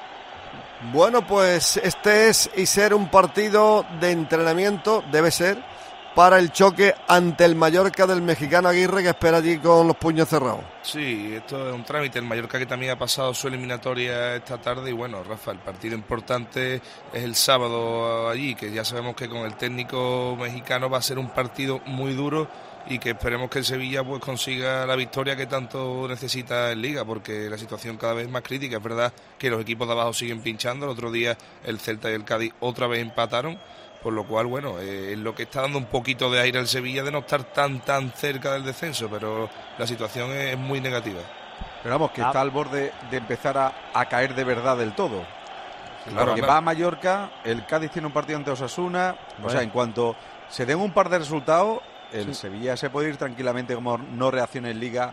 Bueno, pues este es y ser un partido de entrenamiento, debe ser, para el choque ante el Mallorca del mexicano Aguirre, que espera allí con los puños cerrados.
Sí, esto es un trámite. El Mallorca que también ha pasado su eliminatoria esta tarde. Y bueno, Rafa, el partido importante es el sábado allí, que ya sabemos que con el técnico mexicano va a ser un partido muy duro y que esperemos que el Sevilla pues consiga la victoria que tanto necesita en Liga, porque la situación cada vez es más crítica. Es verdad que los equipos de abajo siguen pinchando. El otro día el Celta y el Cádiz otra vez empataron. Por lo cual, bueno, es lo que está dando un poquito de aire al Sevilla de no estar tan cerca del descenso, pero la situación es muy negativa.
Pero vamos, que está al borde de empezar a caer de verdad del todo. Claro, que va a Mallorca, el Cádiz tiene un partido ante Osasuna, o sea, en cuanto se den un par de resultados, el Sevilla se puede ir tranquilamente, como no reaccione en Liga,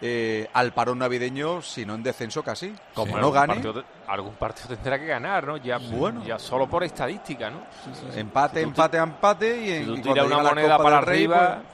al parón navideño, si no en descenso casi. Como no gane,
algún partido tendrá que ganar, ¿no? Ya solo por estadística, ¿no?
Empate y
si tira una moneda para arriba,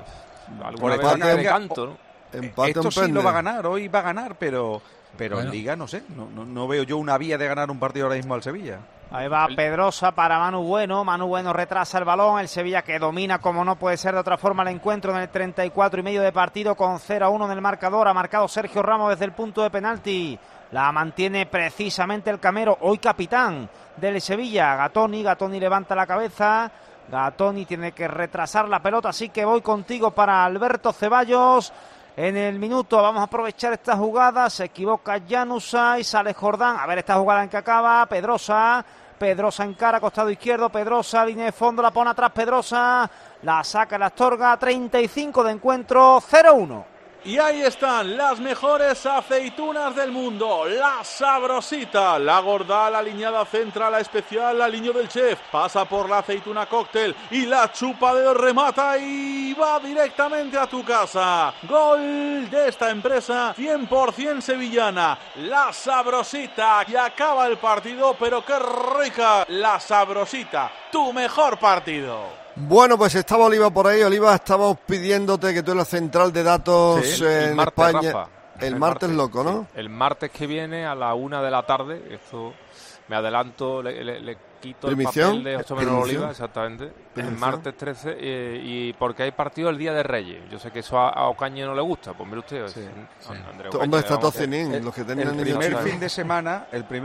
por
empate canto, ¿no?
Esto sí lo va a ganar, hoy va a ganar, pero en Liga no sé, no veo yo una vía de ganar un partido ahora mismo al Sevilla.
Ahí va Pedrosa para Manu Bueno retrasa el balón, el Sevilla que domina como no puede ser de otra forma el encuentro en el 34,5 de partido con 0-1 en el marcador, ha marcado Sergio Ramos desde el punto de penalti, la mantiene precisamente el Camero, hoy capitán del Sevilla, Gatoni levanta la cabeza, Gatoni tiene que retrasar la pelota, así que voy contigo para Alberto Ceballos. En el minuto vamos a aprovechar esta jugada, se equivoca Januzaj, sale Jordán, a ver esta jugada en que acaba, Pedrosa encara, costado izquierdo, Pedrosa, línea de fondo, la pone atrás Pedrosa, la saca la Astorga, 35 de encuentro, 0-1.
Y ahí están las mejores aceitunas del mundo, la Sabrosita, la gorda, la aliñada central, la especial, la aliño del chef, pasa por la aceituna cóctel y la chupa de remata y va directamente a tu casa. Gol de esta empresa 100% sevillana, la Sabrosita, y acaba el partido, pero qué rica, la Sabrosita, tu mejor partido.
Bueno, pues estaba Oliva por ahí. Oliva, estamos pidiéndote que tú eres la central de datos en
martes,
España.
Rafa,
el martes loco, ¿no?
El martes que viene a la 1 de la tarde. Esto me adelanto, le quito
¿Primición?
el papel de José Manuel Oliva, exactamente. El martes 13, y porque hay partido el Día de Reyes. Yo sé que eso a Ocaña no le gusta. Pues mire usted, Andrés Ocaña,
hombre, está tocinín. Los que tenían
el primer fin de semana,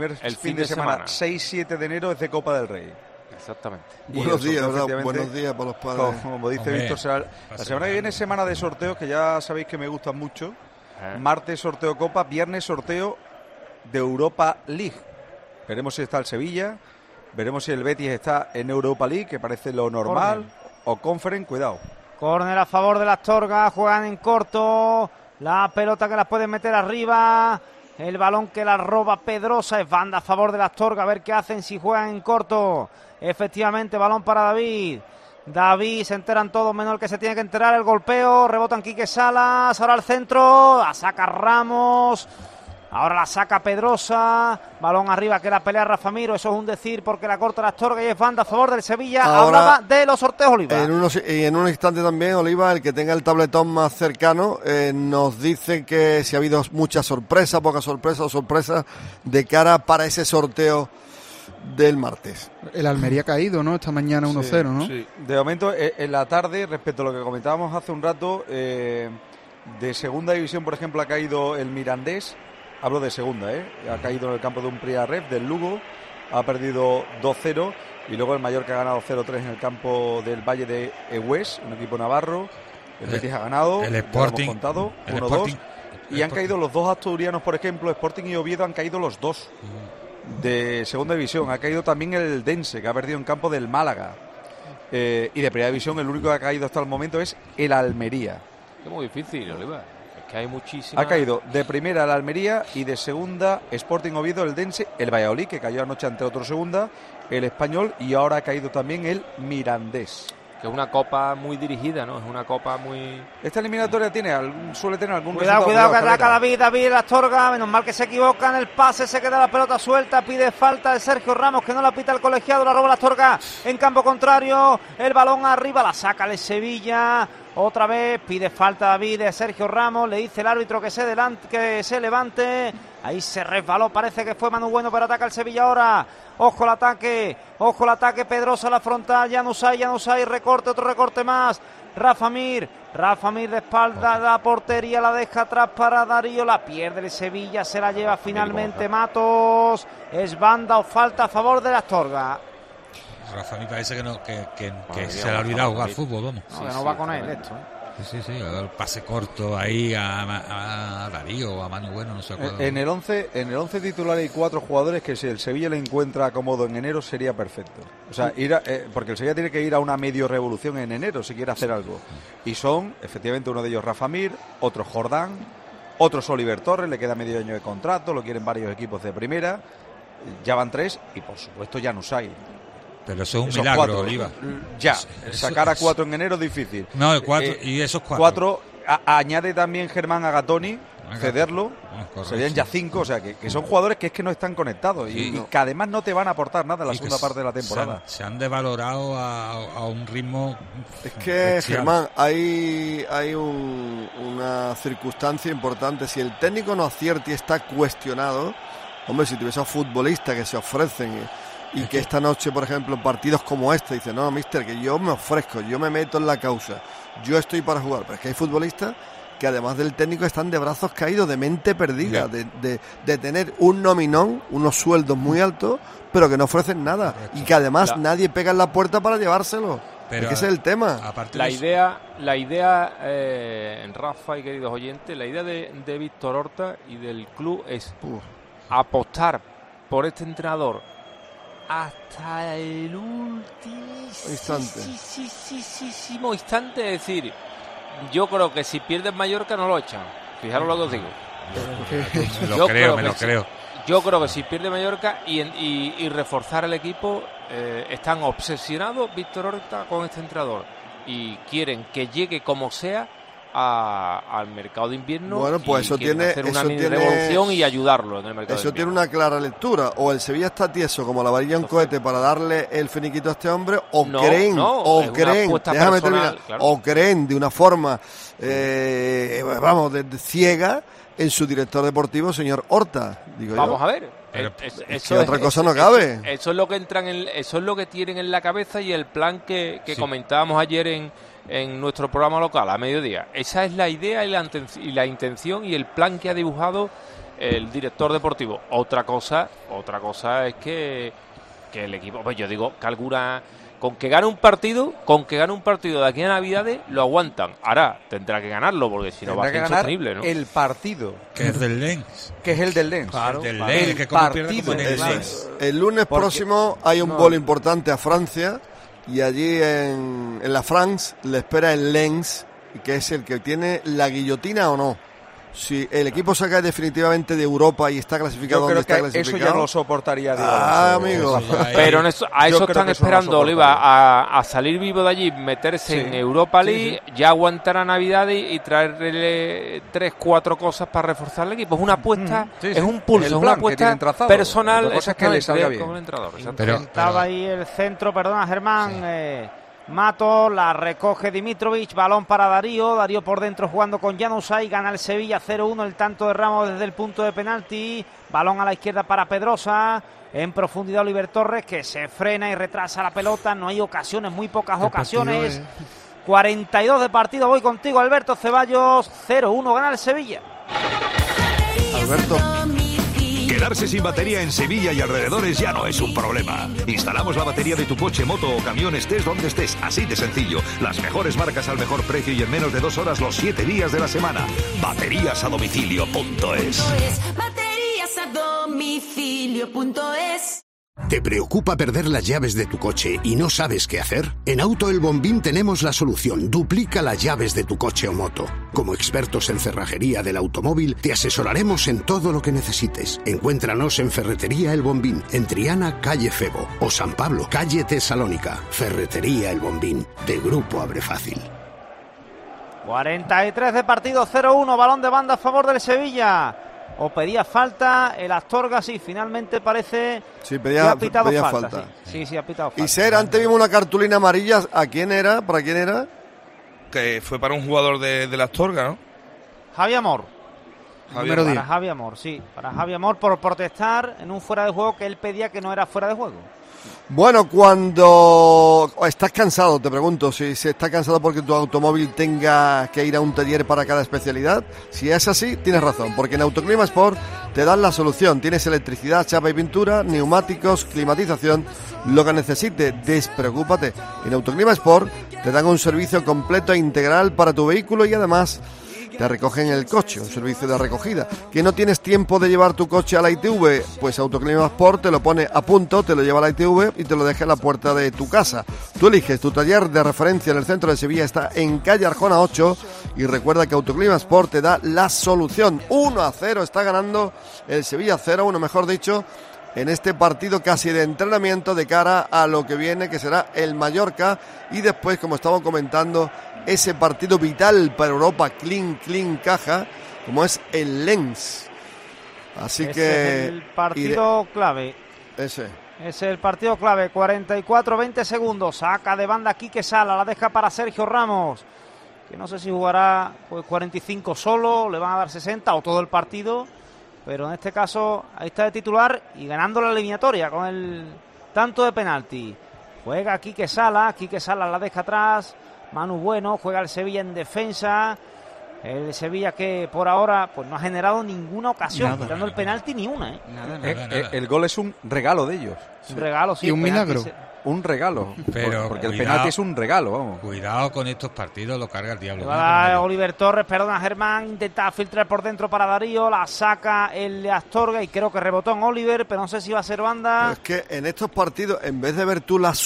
6-7 de enero es de Copa del Rey.
Exactamente.
Buenos días, ¿verdad? Buenos días para los padres.
Como dice Víctor, la semana que viene es semana de sorteos, que ya sabéis que me gustan mucho. Martes sorteo Copa, viernes sorteo de Europa League. Veremos si está el Sevilla, veremos si el Betis está en Europa League, que parece lo normal, o Conference, cuidado.
Córner a favor de la Astorga, juegan en corto, la pelota que las pueden meter arriba, el balón que la roba Pedrosa, es banda a favor de la Astorga, a ver qué hacen si juegan en corto. Efectivamente, balón para David, se enteran todos menos el que se tiene que enterar, el golpeo, rebotan Quique Salas, ahora al centro, la saca Ramos, Ahora la saca Pedrosa, balón arriba que la pelea Rafa Mir, eso es un decir porque la corta la Astorga y es banda a favor del Sevilla.
Ahora,
hablaba de los sorteos, Oliva.
En un instante también, Oliva, el que tenga el tabletón más cercano, nos dice que si ha habido mucha sorpresa, poca sorpresa o sorpresa de cara para ese sorteo del martes.
El Almería ha caído, ¿no? Esta mañana 1-0, ¿no?
Sí, de momento en la tarde, respecto a lo que comentábamos hace un rato, de segunda división, por ejemplo, ha caído el Mirandés. Hablo de segunda, ha caído en el campo de un Priaref del Lugo, ha perdido 2-0 y luego el Mallorca ha ganado 0-3 en el campo del Valle de Ehués, un equipo navarro. El Betis ha ganado,
el Sporting,
hemos contado, 1-2 y han caído los dos asturianos, por ejemplo, Sporting y Oviedo han caído los dos de segunda división. Ha caído también el Dense, que ha perdido en campo del Málaga, y de primera división el único que ha caído hasta el momento es el Almería.
Es muy difícil, Oliva. Que hay muchísimas...
Ha caído de primera la Almería y de segunda Sporting Oviedo, el Dense, el Valladolid, que cayó anoche ante otro segunda, el Español y ahora ha caído también el Mirandés.
Que es una copa muy dirigida, ¿no? Es una copa muy...
Esta eliminatoria suele tener algún
cuidado, que ataca David Astorga, menos mal que se equivoca en el pase, se queda la pelota suelta, pide falta de Sergio Ramos, que no la pita el colegiado, la roba la Astorga en campo contrario, el balón arriba, la saca el Sevilla, otra vez pide falta David de Sergio Ramos, le dice el árbitro que se levante, ahí se resbaló, parece que fue Manu Bueno, pero ataca el Sevilla ahora. Ojo el ataque, Pedrosa a la frontal, Januzaj, recorte, otro recorte más, Rafa Mir de espalda, la portería la deja atrás para Darío, la pierde el Sevilla, se la lleva finalmente Matos, es banda o falta a favor de la Astorga.
Rafa Mir parece que se le ha olvidado jugar fútbol, vamos.
No va con él esto,
Sí, el pase corto ahí a Darío o a Manu Bueno, no sé cuál.
En el 11 titular hay 4 jugadores que si el Sevilla le encuentra cómodo en enero sería perfecto. O sea, porque el Sevilla tiene que ir a una medio revolución en enero si quiere hacer algo. Y son, efectivamente, uno de ellos Rafa Mir, otro Jordán, otro Oliver Torres, le queda medio año de contrato, lo quieren varios equipos de primera, ya van 3 y por supuesto Januzaj.
Pero eso es un milagro,
4,
Oliva.
Sacar a 4 en enero es difícil.
No, y esos 4.
4, añade también Germán Agatoni, cederlo, serían ya 5, o sea que son jugadores que es que no están conectados y que además no te van a aportar nada en la segunda parte de la temporada.
Se han devalorado a un ritmo.
Es que, Germán, hay una circunstancia importante. Si el técnico no acierta y está cuestionado, hombre, si tuviese a futbolistas que se ofrecen y que esta noche, por ejemplo, en partidos como este, dice, no, mister, que yo me ofrezco, yo me meto en la causa, yo estoy para jugar. Pero es que hay futbolistas que además del técnico están de brazos caídos, de mente perdida, de tener un nominón, unos sueldos muy altos, pero que no ofrecen nada. Correcto. Y que además nadie pega en la puerta para llevárselo. Pero ese es el tema.
La idea, Rafa y queridos oyentes, la idea de Víctor Horta y del club es apostar por este entrenador hasta el último instante, es decir, yo creo que si pierde Mallorca no lo echan, fijaros lo que os digo.
Me lo creo.
Yo creo que si pierde Mallorca y reforzar el equipo, están obsesionados Víctor Horta con este entrenador y quieren que llegue como sea al mercado de invierno.
Bueno, pues eso tiene
hacer una mini revolución y ayudarlo en el mercado.
Eso tiene una clara lectura. O el Sevilla está tieso como la varilla en cohete para darle el finiquito a este hombre, creen, déjame terminar, claro. O creen de una forma de ciega en su director deportivo, señor Horta.
Vamos a ver.
Otra cosa no cabe.
Eso es lo que eso es lo que tienen en la cabeza y el plan que comentábamos ayer en nuestro programa local a mediodía. Esa es la idea y la intención y el plan que ha dibujado el director deportivo. Otra cosa es que el equipo, pues yo digo que alguna, con que gane un partido de aquí a Navidades lo aguantan. Ahora tendrá que ganarlo porque si no va a ser insostenible, ¿no?
El partido
que es del Lens.
Que es el del Lens.
Claro. El
partido.
El lunes próximo hay un vuelo importante a Francia. Y allí en la France le espera el Lens, que es el que tiene la guillotina o no. si el equipo se cae definitivamente de Europa y está clasificado
yo creo
donde está
que
clasificado...
eso ya no lo soportaría Diego.
Amigo.
Pero a eso están esperando, Oliva, a salir vivo de allí, meterse en Europa League, ya aguantar a Navidad y traerle 3-4 cosas para reforzar el equipo. Es una apuesta, es un pulso, es una apuesta personal.
Es que le salga bien.
Como el entrenador.
Estaba ahí el centro, perdona Germán, Mato, la recoge Dimitrovic, balón para Darío por dentro jugando con Januzaj, gana el Sevilla 0-1, el tanto de Ramos desde el punto de penalti, balón a la izquierda para Pedrosa, en profundidad Oliver Torres que se frena y retrasa la pelota, no hay ocasiones, muy pocas ocasiones, 42 de partido, voy contigo Alberto Ceballos, 0-1 gana el Sevilla.
Alberto.
Quedarse sin batería en Sevilla y alrededores ya no es un problema. Instalamos la batería de tu coche, moto o camión, estés donde estés, así de sencillo. Las mejores marcas al mejor precio y en menos de 2 horas los 7 días de la semana. Bateriasadomicilio.es.
Bateriasadomicilio.es. ¿Te preocupa perder las llaves de tu coche y no sabes qué hacer? En Auto El Bombín tenemos la solución. Duplica las llaves de tu coche o moto. Como expertos en cerrajería del automóvil, te asesoraremos en todo lo que necesites. Encuéntranos en Ferretería El Bombín, en Triana, calle Febo, o San Pablo, calle Tesalónica. Ferretería El Bombín, de Grupo Abre Fácil.
43 de partido, 0-1, balón de banda a favor del Sevilla. O pedía falta el Astorga, sí, finalmente parece que ha pitado falta. Sí, ha pitado falta.
Y Ser, antes vimos una cartulina amarilla, ¿a quién era? ¿Para quién era?
Que fue para un jugador de la Astorga, ¿no?
Javi Amor.
Número 10.
Para Javi Amor, sí. Para Javi Amor por protestar en un fuera de juego que él pedía que no era fuera de juego.
Bueno, cuando estás cansado, te pregunto si estás cansado porque tu automóvil tenga que ir a un taller para cada especialidad. Si es así, tienes razón, porque en Autoclima Sport te dan la solución. Tienes electricidad, chapa y pintura, neumáticos, climatización, lo que necesites, despreocúpate. En Autoclima Sport te dan un servicio completo e integral para tu vehículo y además te recogen el coche, un servicio de recogida. ¿Que no tienes tiempo de llevar tu coche a la ITV? Pues Autoclima Sport te lo pone a punto, te lo lleva a la ITV y te lo deja en la puerta de tu casa. Tú eliges tu taller de referencia en el centro de Sevilla, está en calle Arjona 8 y recuerda que Autoclima Sport te da la solución. 1-0 está ganando el Sevilla, 0-1 mejor dicho, en este partido casi de entrenamiento de cara a lo que viene, que será el Mallorca, y después, como estamos comentando, ese partido vital para Europa, clean caja, como es el Lens. Así
ese
que...
es el partido clave.
Ese
es el partido clave, 44-20 segundos, saca de banda Quique Sala, la deja para Sergio Ramos, que no sé si jugará pues 45 solo, le van a dar 60 o todo el partido, pero en este caso ahí está de titular y ganando la eliminatoria con el tanto de penalti. Juega Quique Sala la deja atrás, Manu Bueno, juega el Sevilla en defensa, el Sevilla que por ahora pues no ha generado ninguna ocasión, quitando el penalti ni una.
Nada. El gol es un regalo de ellos.
Un regalo, sí.
Y un milagro.
Un regalo,
pero
porque el penalti es un regalo, vamos.
Cuidado con estos partidos, lo carga el diablo.
Oliver Torres, perdona Germán, intenta filtrar por dentro para Darío, la saca el de Astorga y creo que rebotó en Oliver, pero no sé si va a ser banda.
Pero es que en estos partidos, en vez de ver tú la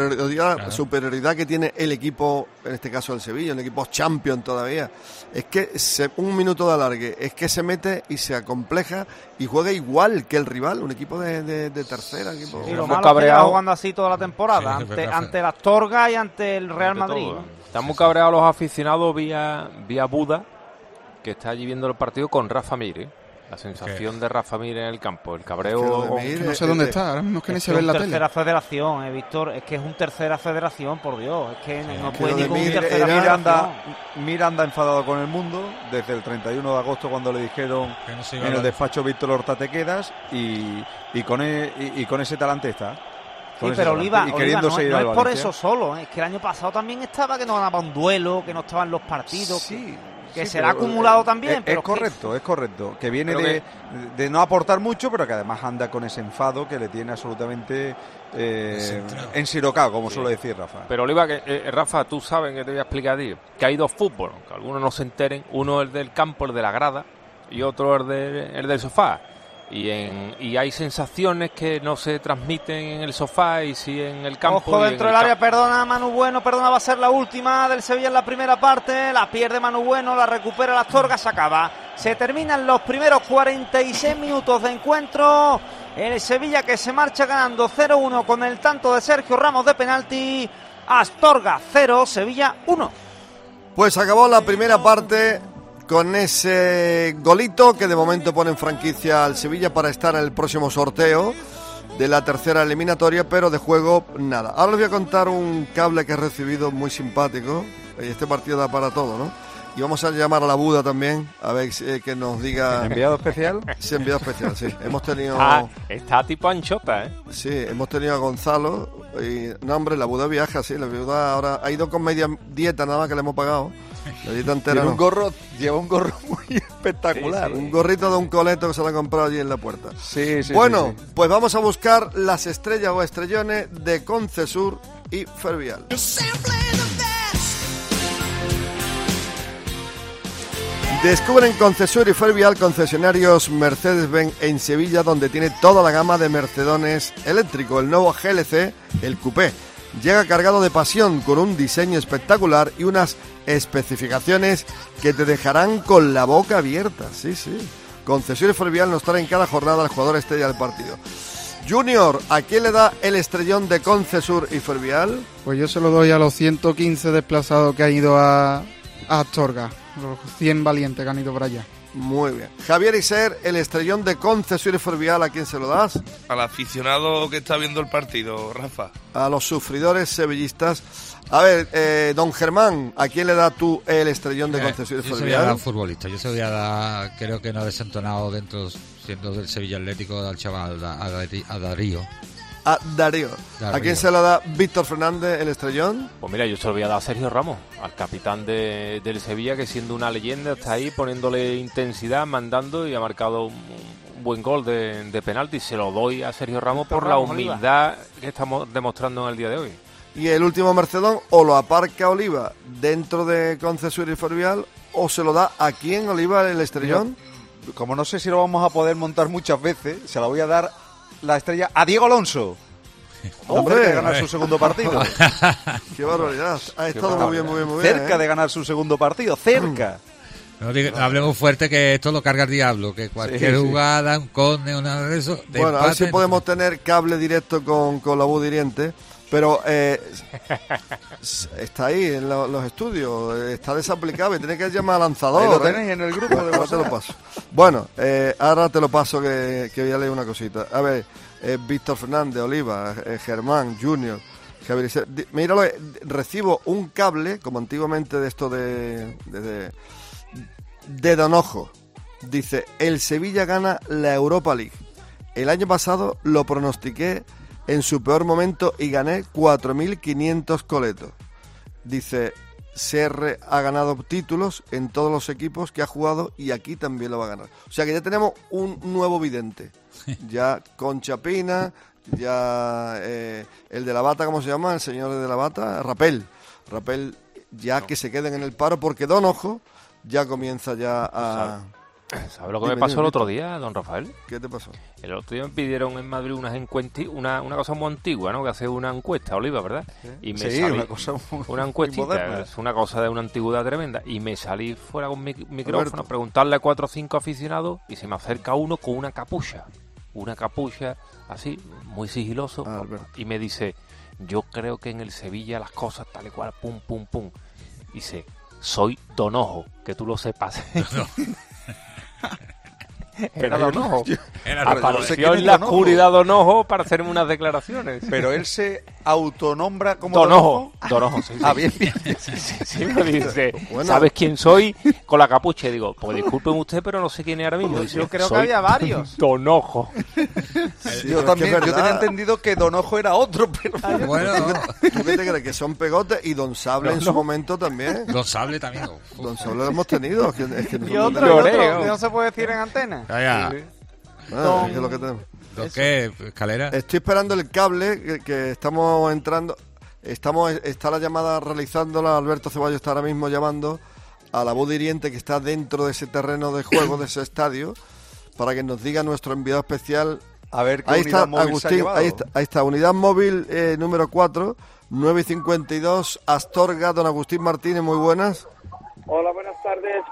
superioridad que tiene el equipo, en este caso el Sevilla, el equipo champion todavía, es que un minuto de alargue, es que se mete y se acompleja y juega igual que el rival, un equipo de tercera. Equipo.
Sí, lo malo es que lleva jugando así toda la temporada, sí, ante la Astorga y ante el Real Madrid.
Están muy cabreados los aficionados vía Buda, que está allí viendo el partido con Rafa Mir. La sensación de Rafa Mir en el campo, el cabreo.
No sé dónde está, ahora mismo es que ni se ve en la tele.
Tercera federación, Víctor, es que es un tercera federación, por Dios, es que no puede ni con un tercera federación.
Mir anda enfadado con el mundo desde el 31 de agosto cuando le dijeron en el despacho Víctor Horta te quedas y con ese talante está.
Sí, pero Oliva no es por eso solo, es que el año pasado también estaba que no ganaba un duelo, que no estaba en los partidos.
Sí.
Que será acumulado también.
Es correcto. Que viene de no aportar mucho, pero que además anda con ese enfado que le tiene absolutamente ensirocado, como suele decir Rafa.
Pero Oliva, Rafa, tú sabes que te voy a explicar a ti, que hay dos fútbol, que algunos no se enteren, uno es el del campo, el de la grada, y otro el del sofá. Y hay sensaciones que no se transmiten en el sofá y sí en el campo.
Ojo dentro del área, perdona Manu Bueno, va a ser la última del Sevilla en la primera parte, la pierde Manu Bueno, la recupera la Astorga, se acaba Se terminan los primeros 46 minutos de encuentro. El Sevilla que se marcha ganando 0-1 con el tanto de Sergio Ramos de penalti. Astorga 0, Sevilla 1.
Pues acabó la primera parte con ese golito que de momento pone en franquicia al Sevilla para estar en el próximo sorteo de la tercera eliminatoria, pero de juego nada. Ahora les voy a contar un cable que he recibido muy simpático. Este partido da para todo, ¿no? Y vamos a llamar a la Buda también, a ver que nos diga...
¿Enviado especial?
Sí, enviado especial, sí. Hemos tenido...
Está tipo anchota, ¿eh?
Sí, hemos tenido a Gonzalo y... No, hombre, la Buda viaja, sí. La Buda ahora ha ido con media dieta nada más que le hemos pagado. La dieta entera no.
Lleva un gorro muy espectacular.
Sí. Un gorrito de un coleto que se lo ha comprado allí en la puerta.
Sí.
Bueno, pues vamos a buscar las estrellas o estrellones de Concesur y Fervial. Descubren Concesur y Fervial concesionarios Mercedes-Benz en Sevilla, donde tiene toda la gama de Mercedones eléctrico. El nuevo GLC, el Coupé, llega cargado de pasión con un diseño espectacular y unas especificaciones que te dejarán con la boca abierta. Sí. Concesur y Fervial nos traen cada jornada al jugador estrella del partido. Junior, ¿a quién le da el estrellón de Concesur y Fervial?
Pues yo se lo doy a los 115 desplazados que han ido a Astorga. Los 100 valientes que han ido para allá.
Muy bien. Javier Iser, el estrellón de Concesur y Fervial, ¿a quién se lo das?
Al aficionado que está viendo el partido, Rafa.
A los sufridores sevillistas. A ver, don Germán, ¿a quién le das tú el estrellón de Concesur y Fervial?
Yo se voy a dar a un futbolista. Yo se voy a dar, creo que no ha desentonado dentro, siendo del Sevilla Atlético, al chaval, a Darío.
A Darío. ¿A quién se lo da Víctor Fernández el estrellón?
Pues mira, yo se lo voy a dar a Sergio Ramos, al capitán del Sevilla, que siendo una leyenda está ahí poniéndole intensidad, mandando, y ha marcado un buen gol de penalti. Se lo doy a Sergio Ramos por la humildad que estamos demostrando en el día de hoy.
Y el último Mercedón, o lo aparca Oliva dentro de Concesur y Fervial, o se lo da a quién, Oliva, el estrellón.
Como no sé si lo vamos a poder montar muchas veces, se la voy a dar la estrella a Diego Alonso.
¡Hombre!
De ganar su segundo partido.
¡Qué barbaridad! Ha estado muy bien.
Cerca de ganar su segundo partido, cerca.
No hablemos fuerte, que esto lo carga el diablo, que cualquier jugada, un córner, una de eso...
Bueno, a ver si podemos tener cable directo con la Buda Hiriente, pero está ahí en los estudios, está desaplicado y tiene que llamar al lanzador.
Ahí lo tenéis en el grupo de
ahora te lo paso. Bueno, ahora te lo paso, que voy a leer una cosita. A ver, Víctor Fernández, Oliva, Germán, Junior, Javier. Míralo, recibo un cable, como antiguamente de esto de Donojo. Dice, el Sevilla gana la Europa League. El año pasado lo pronostiqué en su peor momento y gané 4.500 coletos. Dice, CR ha ganado títulos en todos los equipos que ha jugado y aquí también lo va a ganar. O sea que ya tenemos un nuevo vidente. Ya Concha Pina, ya el de la bata, ¿cómo se llama? El señor de la bata, Rapel, ya que se queden en el paro, porque Donojo ya comienza ya a...
¿Sabes lo que me pasó el otro día, don Rafael?
¿Qué te pasó?
El otro día me pidieron en Madrid una cosa muy antigua, ¿no? Que hace una encuesta, Oliva, ¿verdad? Y me salí, una encuestita, es una cosa de una antigüedad tremenda. Y me salí fuera con mi micrófono a preguntarle a 4 o 5 aficionados y se me acerca uno con una capucha así, muy sigiloso, y me dice, yo creo que en el Sevilla las cosas tal y cual, pum, pum, pum. Dice, soy Donojo, que tú lo sepas. Era Donojo. Apareció en la oscuridad Donojo para hacerme unas declaraciones.
Pero él se autonombra como
Donojo, sí.
Ah, bien.
Sí, me dice, ¿sabes quién soy? Con la capucha. Y digo, pues discúlpeme usted, pero no sé quién es ahora mismo. Dice,
yo creo que había varios.
Donojo.
Yo también, yo tenía entendido que Donojo era otro, pero...
Bueno, ¿tú qué te crees? Que son pegotes, y Don Sable en su momento también.
Don Sable también.
Don Sable lo hemos tenido.
Y otro, que no se puede decir en antena.
¿Qué es lo que tenemos?
¿Qué? ¿Escalera?
Estoy esperando el cable que estamos entrando. Está la llamada realizándola. Alberto Ceballos está ahora mismo llamando a la Buda Hiriente, que está dentro de ese terreno de juego, de ese estadio, para que nos diga nuestro enviado especial.
A ver qué
ahí
unidad
está,
móvil
Agustín,
se ha llevado.
Ahí está, unidad móvil número 4, 952, Astorga. Don Agustín Martínez, muy buenas.
Hola, buenas tardes.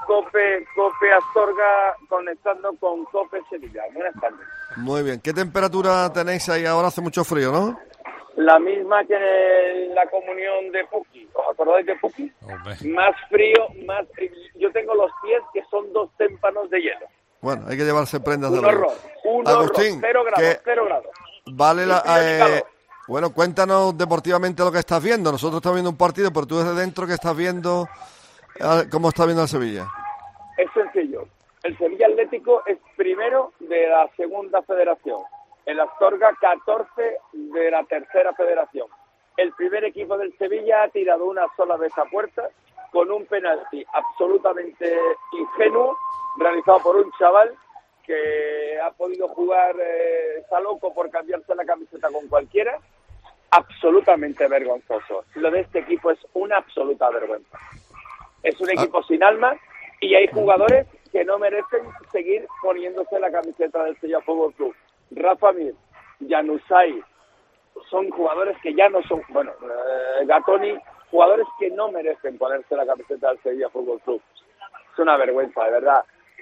Cope Astorga conectando con Cope Sevilla. Buenas tardes.
Muy bien. ¿Qué temperatura tenéis ahí ahora? Hace mucho frío, ¿no?
La misma que en la comunión de Puki. ¿Os acordáis de Puki? Más frío, más... Yo tengo los pies que son 2 témpanos de hielo.
Bueno, hay que llevarse prendas de
Un horror,
Agustín,
0 grados, 0 grados.
Vale bueno, cuéntanos deportivamente lo que estás viendo. Nosotros estamos viendo un partido, pero tú desde dentro, ¿qué estás viendo? ¿Cómo estás viendo el Sevilla?
Es sencillo. El Sevilla Atlético es primero de la segunda federación. El Astorga 14 de la tercera federación. El primer equipo del Sevilla ha tirado una sola vez a puerta con un penalti absolutamente ingenuo realizado por un chaval que ha podido jugar, está loco por cambiarse la camiseta con cualquiera. Absolutamente vergonzoso. Lo de este equipo es una absoluta vergüenza. Es un equipo sin alma y hay jugadores que no merecen seguir poniéndose la camiseta del Sevilla Fútbol Club. Rafa Mir, Januzaj, son jugadores que ya no son, Gatoni, jugadores que no merecen ponerse la camiseta del Sevilla Fútbol Club. Es una vergüenza, de verdad.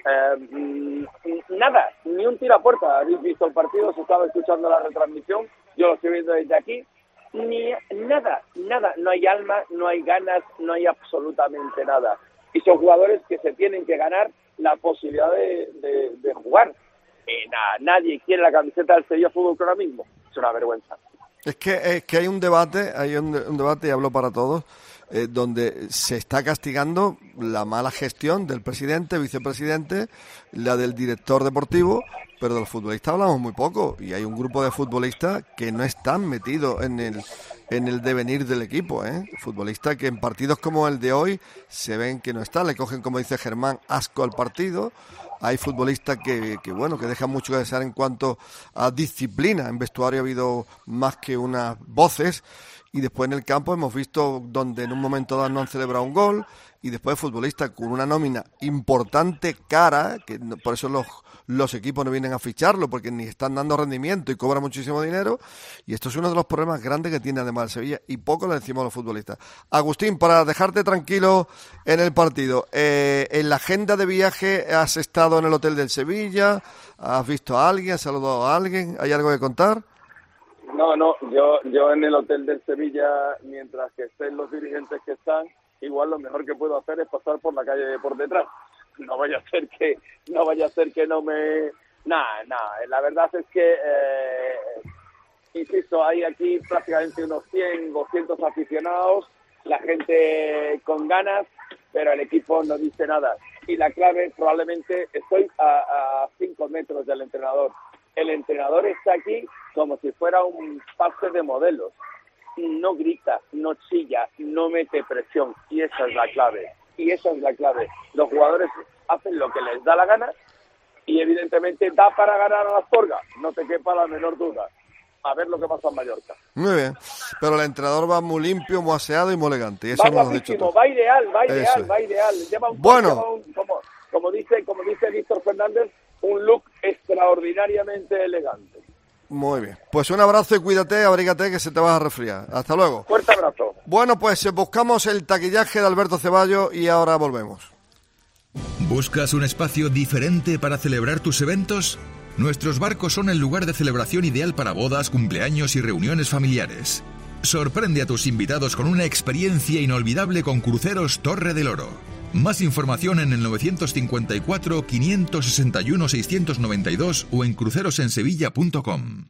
Nada, ni un tiro a puerta. Habéis visto el partido, se estaba escuchando la retransmisión, yo lo estoy viendo desde aquí. Nada, no hay alma, no hay ganas, no hay absolutamente nada. Y son jugadores que se tienen que ganar la posibilidad de jugar. Nadie quiere la camiseta del Sevilla Fútbol Club ahora mismo. Es una vergüenza.
Es que hay un debate, y hablo para todos, donde se está castigando la mala gestión del presidente, vicepresidente, la del director deportivo, pero de los futbolistas hablamos muy poco, y hay un grupo de futbolistas que no están metidos en el devenir del equipo, futbolistas que en partidos como el de hoy se ven que no están, le cogen, como dice Germán, asco al partido. Hay futbolistas que dejan mucho que desear en cuanto a disciplina. En vestuario ha habido más que unas voces, y después en el campo hemos visto donde en un momento dado no han celebrado un gol, y después futbolistas con una nómina importante, cara, que por eso los equipos no vienen a ficharlo, porque ni están dando rendimiento y cobran muchísimo dinero, y esto es uno de los problemas grandes que tiene además el Sevilla, y poco le decimos a los futbolistas. Agustín, para dejarte tranquilo en el partido, en la agenda de viaje, ¿has estado en el hotel del Sevilla? ¿Has visto a alguien? ¿Has saludado a alguien? ¿Hay algo que contar?
No, yo en el hotel del Sevilla, mientras que estén los dirigentes que están, igual lo mejor que puedo hacer es pasar por la calle por detrás. No vaya a ser que no me... La verdad es que, insisto, hay aquí prácticamente unos 100, 200 aficionados, la gente con ganas, pero el equipo no dice nada. Y la clave, probablemente, estoy a 5 metros del entrenador. El entrenador está aquí como si fuera un pase de modelos. No grita, no chilla, no mete presión. Y esa es la clave. Los jugadores hacen lo que les da la gana y evidentemente da para ganar a la Astorga. No te quepa la menor duda. A ver lo que pasa en Mallorca.
Muy bien. Pero el entrenador va muy limpio, muy aseado y muy elegante. Y eso
va guapísimo, va ideal. Lleva un como dice Víctor Fernández, un look extraordinariamente elegante.
Muy bien. Pues un abrazo y cuídate, abrígate que se te vas a resfriar. Hasta luego.
Fuerte abrazo.
Bueno, pues buscamos el taquillaje de Alberto Ceballos y ahora volvemos.
¿Buscas un espacio diferente para celebrar tus eventos? Nuestros barcos son el lugar de celebración ideal para bodas, cumpleaños y reuniones familiares. Sorprende a tus invitados con una experiencia inolvidable con Cruceros Torre del Oro. Más información en el 954 561 692 o en crucerosensevilla.com.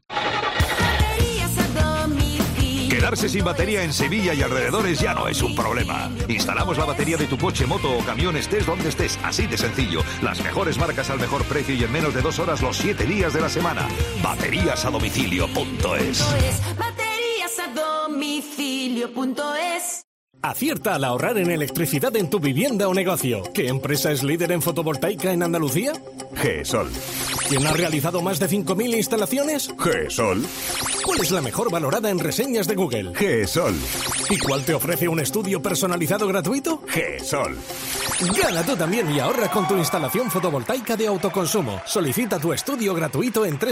Quedarse sin batería en Sevilla y alrededores ya no es un problema. Instalamos la batería de tu coche, moto o camión, estés donde estés, así de sencillo. Las mejores marcas al mejor precio y en menos de 2 horas los 7 días de la semana. Bateriasadomicilio.es.
Bateriasadomicilio.es. Acierta al ahorrar en electricidad en tu vivienda o negocio. ¿Qué empresa es líder en fotovoltaica en Andalucía?
GESOL.
¿Quién ha realizado más de 5.000 instalaciones?
GESOL.
¿Cuál es la mejor valorada en reseñas de Google?
GESOL.
¿Y cuál te ofrece un estudio personalizado gratuito?
GESOL.
Gana tú también y ahorra con tu instalación fotovoltaica de autoconsumo. Solicita tu estudio gratuito en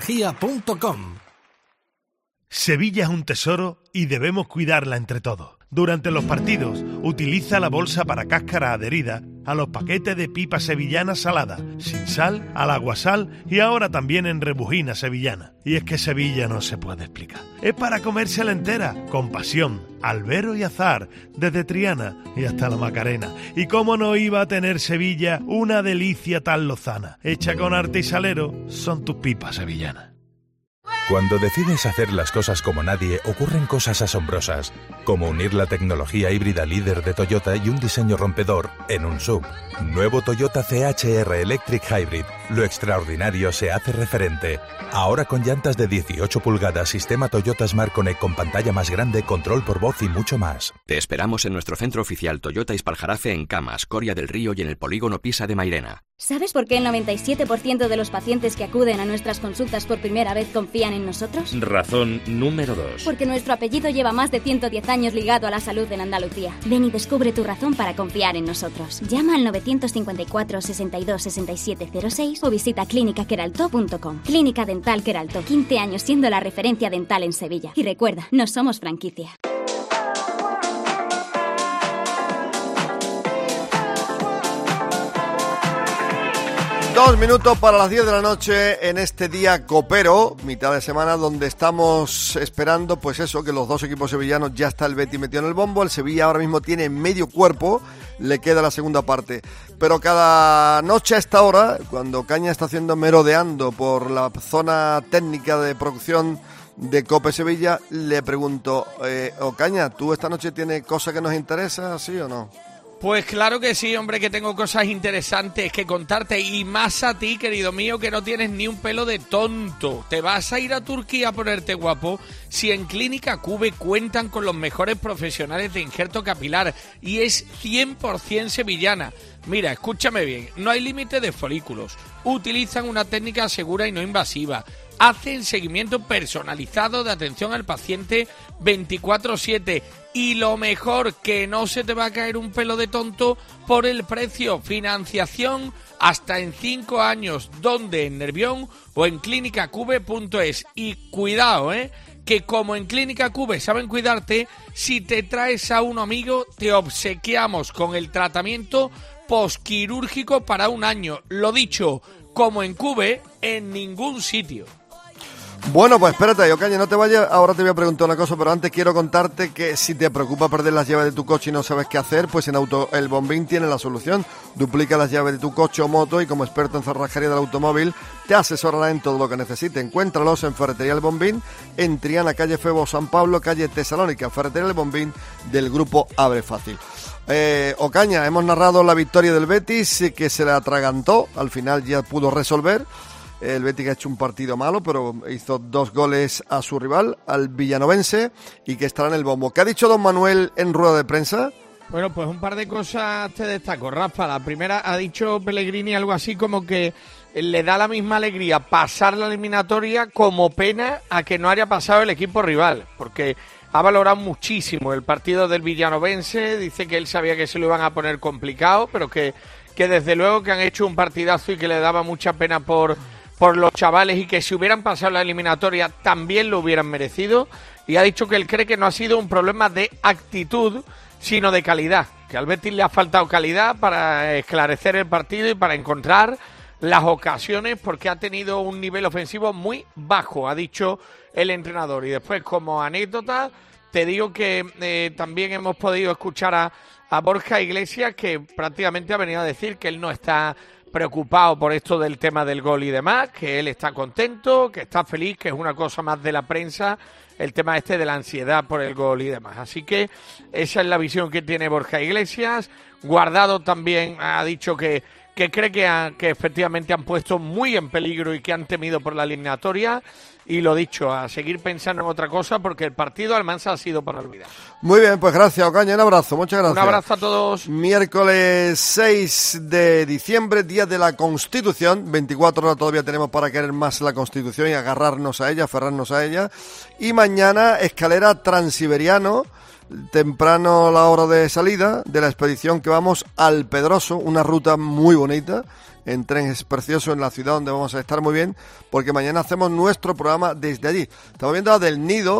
www.disfrutatuenergia.com.
Sevilla es un tesoro y debemos cuidarla entre todos. Durante los partidos, utiliza la bolsa para cáscara adherida a los paquetes de pipa sevillana salada, sin sal, al aguasal y ahora también en rebujina sevillana. Y es que Sevilla no se puede explicar. Es para comérsela entera, con pasión, albero y azar, desde Triana y hasta la Macarena. Y cómo no iba a tener Sevilla una delicia tan lozana. Hecha con arte y salero, son tus pipas sevillanas.
Cuando decides hacer las cosas como nadie, ocurren cosas asombrosas, como unir la tecnología híbrida líder de Toyota y un diseño rompedor en un SUV. Nuevo Toyota CHR Electric Hybrid. Lo extraordinario se hace referente. Ahora con llantas de 18 pulgadas, sistema Toyota Smart Connect con pantalla más grande, control por voz y mucho más.
Te esperamos en nuestro centro oficial Toyota Ispaljarafe en Camas, Coria del Río y en el polígono Pisa de Mairena.
¿Sabes por qué el 97% de los pacientes que acuden a nuestras consultas por primera vez confían en nosotros?
Razón número 2.
Porque nuestro apellido lleva más de 110 años ligado a la salud en Andalucía. Ven y descubre tu razón para confiar en nosotros. Llama al 954 62 67 06 o visita clínicaqueraltó.com. Clínica Dental Queraltó, 15 años siendo la referencia dental en Sevilla. Y recuerda, no somos franquicia.
Dos minutos para las 10 de la noche en este día copero, mitad de semana, donde estamos esperando, pues eso, que los dos equipos sevillanos, ya está el Betis metido en el bombo, el Sevilla ahora mismo tiene medio cuerpo, le queda la segunda parte. Pero cada noche a esta hora, cuando Caña está haciendo merodeando por la zona técnica de producción de Cope Sevilla, le pregunto, Caña, ¿tú esta noche tienes cosas que nos interesan, sí o no?
Pues claro que sí, hombre, que tengo cosas interesantes que contarte y más a ti, querido mío, que no tienes ni un pelo de tonto. Te vas a ir a Turquía a ponerte guapo si en Clínica Cube cuentan con los mejores profesionales de injerto capilar y es 100% sevillana. Mira, escúchame bien, no hay límite de folículos, utilizan una técnica segura y no invasiva, hacen seguimiento personalizado de atención al paciente 24/7 y lo mejor, que no se te va a caer un pelo de tonto por el precio. Financiación hasta en 5 años, donde en Nervión o en clinicacube.es. Y cuidado, que como en Clínica Cube saben cuidarte, si te traes a un amigo te obsequiamos con el tratamiento posquirúrgico para 1 año. Lo dicho, como en Cube, en ningún sitio.
Bueno, pues espérate, Ocaña, no te vayas, ahora te voy a preguntar una cosa, pero antes quiero contarte que si te preocupa perder las llaves de tu coche y no sabes qué hacer, pues en Auto El Bombín tiene la solución. Duplica las llaves de tu coche o moto y como experto en cerrajería del automóvil te asesorará en todo lo que necesite. Encuéntralos en Ferretería El Bombín, en Triana, calle Febo San Pablo, calle Tesalónica. Ferretería El Bombín del grupo Abre Fácil. Ocaña, hemos narrado la victoria del Betis, que se la atragantó, al final ya pudo resolver. El Betis ha hecho un partido malo, pero hizo 2 goles a su rival, al villanovense, y que estará en el bombo. ¿Qué ha dicho don Manuel en rueda de prensa?
Bueno, pues un par de cosas te destaco, Rafa. La primera, ha dicho Pellegrini algo así como que le da la misma alegría pasar la eliminatoria como pena a que no haya pasado el equipo rival, porque ha valorado muchísimo el partido del villanovense. Dice que él sabía que se lo iban a poner complicado, pero que desde luego que han hecho un partidazo y que le daba mucha pena por los chavales y que si hubieran pasado la eliminatoria también lo hubieran merecido. Y ha dicho que él cree que no ha sido un problema de actitud, sino de calidad, que al Betis le ha faltado calidad para esclarecer el partido y para encontrar las ocasiones, porque ha tenido un nivel ofensivo muy bajo, ha dicho el entrenador. Y después, como anécdota, te digo que también hemos podido escuchar a Borja Iglesias, que prácticamente ha venido a decir que él no está preocupado por esto del tema del gol y demás, que él está contento, que está feliz, que es una cosa más de la prensa, el tema de la ansiedad por el gol y demás. Así que esa es la visión que tiene Borja Iglesias. Guardado también ha dicho que cree que efectivamente han puesto muy en peligro y que han temido por la eliminatoria. Y lo dicho, a seguir pensando en otra cosa, porque el partido Almansa ha sido para olvidar.
Muy bien, pues gracias, Ocaña, un abrazo, muchas gracias.
Un abrazo a todos.
Miércoles 6 de diciembre, día de la Constitución, 24 horas todavía tenemos para querer más la Constitución y agarrarnos a ella, aferrarnos a ella. Y mañana, escalera Transiberiano, temprano la hora de salida de la expedición que vamos al Pedroso, una ruta muy bonita. En tren es precioso, en la ciudad donde vamos a estar muy bien, porque mañana hacemos nuestro programa desde allí. Estamos viendo a Del Nido,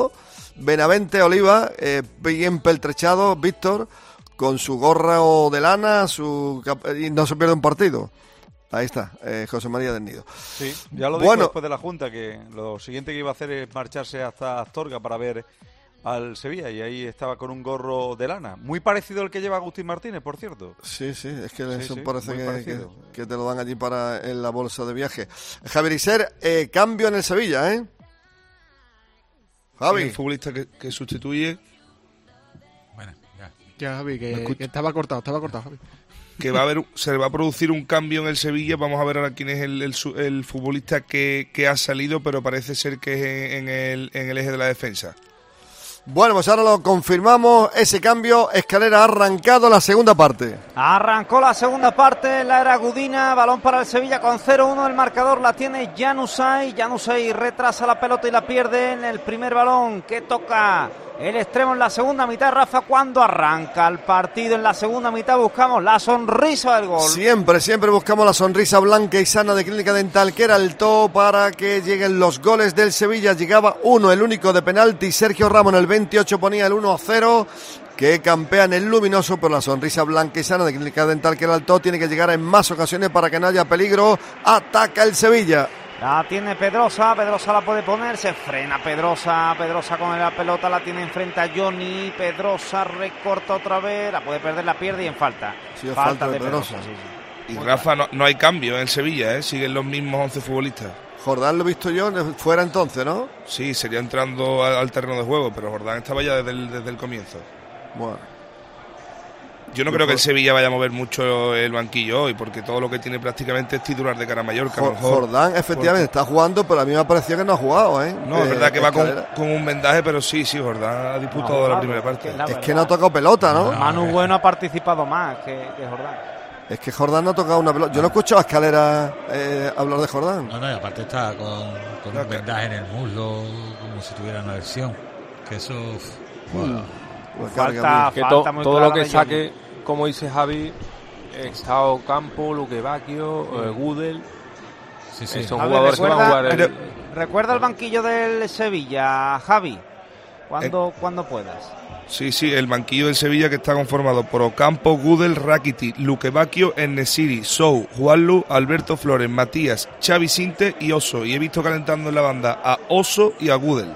Benavente Oliva, bien peltrechado, Víctor, con su gorra de lana, y no se pierde un partido. Ahí está, José María del Nido.
Sí, ya lo dijo después de la Junta, que lo siguiente que iba a hacer es marcharse hasta Astorga para ver al Sevilla, y ahí estaba con un gorro de lana, muy parecido al que lleva Agustín Martínez, por cierto.
Sí, es que eso parece que te lo dan allí en la bolsa de viaje. Javier Iser, cambio en el Sevilla, ¿eh? Javi.
El futbolista que sustituye.
Bueno, ya Javi, que estaba cortado, Javi.
Que se va a producir un cambio en el Sevilla. Vamos a ver ahora quién es el futbolista que ha salido, pero parece ser que es en el eje de la defensa.
Bueno, pues ahora lo confirmamos, ese cambio. Escalera ha arrancado la segunda parte.
Arrancó la segunda parte en la era Gudina, balón para el Sevilla con 0-1, el marcador la tiene Januzaj retrasa la pelota y la pierde en el primer balón que toca el extremo en la segunda mitad. Rafa, cuando arranca el partido en la segunda mitad buscamos la sonrisa del gol.
Siempre buscamos la sonrisa blanca y sana de Clínica Dental Queraltó para que lleguen los goles del Sevilla. Llegaba uno, el único de penalti, Sergio Ramos en el 28 ponía el 1-0, que campea en el luminoso, pero la sonrisa blanca y sana de Clínica Dental Queraltó tiene que llegar en más ocasiones para que no haya peligro. Ataca el Sevilla.
La tiene Pedrosa la puede poner, se frena Pedrosa con la pelota, la tiene enfrente a Johnny, Pedrosa recorta otra vez, la puede perder, la pierde y en falta.
Sí, falta de Pedrosa.
Y Rafa, no hay cambio en Sevilla, siguen los mismos 11 futbolistas.
Jordán lo he visto yo fuera entonces, ¿no?
Sí, sería entrando al terreno de juego, pero Jordán estaba ya desde el comienzo.
Bueno.
Yo no creo que el Sevilla vaya a mover mucho el banquillo hoy, porque todo lo que tiene prácticamente es titular de cara a Mallorca.
Jordán efectivamente está jugando, pero a mí me ha parecido que no ha jugado, ¿eh?
No, es verdad que va con un vendaje, pero sí, Jordán ha disputado la primera parte.
Es que no ha tocado pelota, ¿no?
Manu Bueno ha participado más que Jordán.
Es que Jordán no ha tocado una pelota. Yo no he escuchado a Escalera hablar de Jordán.
No, y aparte está con un vendaje en el muslo, como si tuviera una lesión. Que eso...
Pues
falta muy
todo
clara
lo que
de
saque, como dice Javi, Estado Campo, Luque Bacchio, Gudel.
Sí.
Son jugadores que van a jugar.
Recuerda el banquillo del Sevilla, Javi, cuando puedas.
Sí, el banquillo del Sevilla, que está conformado por Ocampo, Gudel, Rakitic, Luque Bacchio, En-Nesyri, Sou, Juanlu, Alberto Flores, Matías, Xavi Sinte y Oso. Y he visto calentando en la banda a Oso y a Gudel.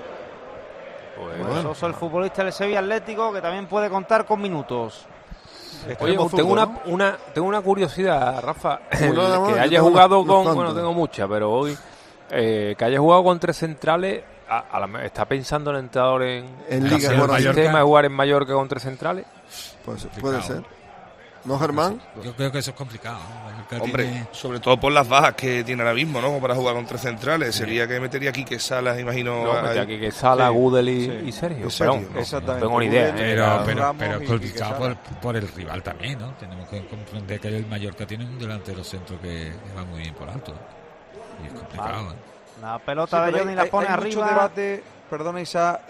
Pues Oso, el futbolista del Sevilla Atlético, que también puede contar con minutos.
Oye, tengo una curiosidad, Rafa, que haya jugado con... Bueno, tengo muchas, pero hoy... que haya jugado con tres centrales... ¿Está pensando el entrenador en
Liga
el sistema de jugar en Mallorca con tres centrales?
Pues puede ser. ¿No, Germán?
Yo creo que eso es complicado.
Hombre, sobre todo por las bajas que tiene ahora mismo, ¿no? Para jugar con tres centrales. Sería que metería aquí Quique Salas, imagino.
No, metería aquí Quique Salas, Gudel y Sergio. No tengo ni idea.
Pero es complicado por el rival también, ¿no? Tenemos que comprender que el Mallorca tiene un delantero centro que va muy bien por alto. Y es complicado.
La pelota de Johnny la pone
hay
arriba.
Mucho debate, perdona Isa,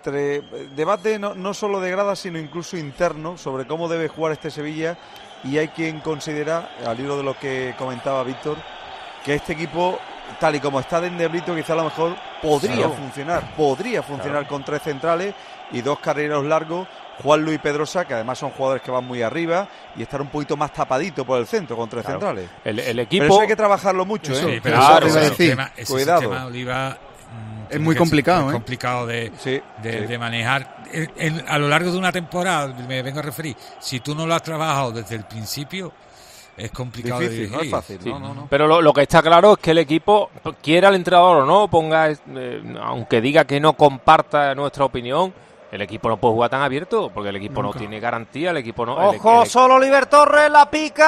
debate no solo de grada, sino incluso interno sobre cómo debe jugar este Sevilla, y hay quien considera, al hilo de lo que comentaba Víctor, que este equipo, tal y como está de endeblito, quizá a lo mejor podría funcionar con tres centrales y dos carrileros largos, Juanlu y Pedrosa, que además son jugadores que van muy arriba, y estar un poquito más tapadito por el centro con tres centrales.
El equipo...
Pero eso hay que trabajarlo mucho,
Sí, pero
claro,
ese
cuidado.
sistema Oliva
es muy complicado,
es complicado de manejar a lo largo de una temporada. Me vengo a referir, si tú no lo has trabajado desde el principio, es complicado.
Difícil, no es fácil.
Sí.
No.
Pero lo que está claro es que el equipo, quiera el entrenador o no, aunque diga que no comparta nuestra opinión, el equipo no puede jugar tan abierto, porque el equipo no tiene garantía, el equipo no...
¡Ojo! Solo Oliver Torres, la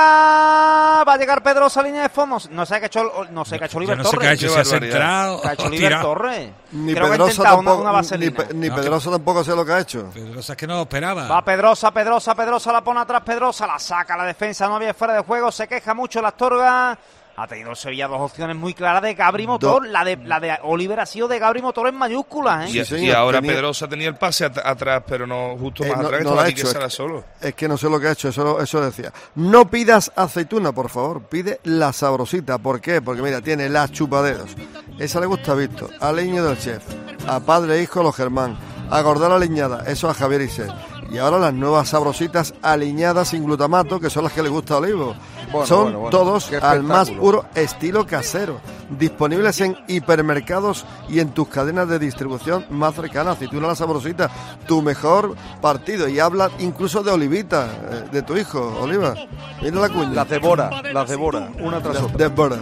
pica. Va a llegar Pedrosa a línea de fondo. No sé qué ha hecho Oliver Torres.
No sé qué ha hecho, si ha centrado
¿Qué ha hecho Oliver Torres?
Ni
Creo
Pedrosa
que ha
tampoco,
una vaselina.
ni Pedrosa tampoco sé lo que ha hecho.
Pedrosa es que no lo esperaba.
Va Pedrosa la pone atrás, Pedrosa la saca, la defensa no había fuera de juego, se queja mucho la Astorga. Ha tenido el Sevilla dos opciones muy claras de Gabri Motor. La de Oliver ha sido de Gabri Motor en mayúsculas, ¿eh?
Y ahora Pedrosa tenía el pase atrás, pero no justo más atrás,
no
estaba
ha
aquí
hecho,
que será solo.
Es que no sé lo que ha hecho, eso decía. No pidas aceituna, por favor, pide la sabrosita. ¿Por qué? Porque mira, tiene las chupaderos. Esa le gusta a Víctor, al leño del chef. a Padre e Hijo los Germán, a Gordal aliñada, eso a Javier Isel. Y ahora las nuevas sabrositas aliñadas sin glutamato, que son las que le gusta a Olivo. Son todos al más puro estilo casero. Disponibles en hipermercados y en tus cadenas de distribución más cercanas. Aceituna la sabrosita, tu mejor partido. Y habla incluso de Olivita, de tu hijo, Oliva. Mira la cuña.
Las devora, una tras otra.
Devora.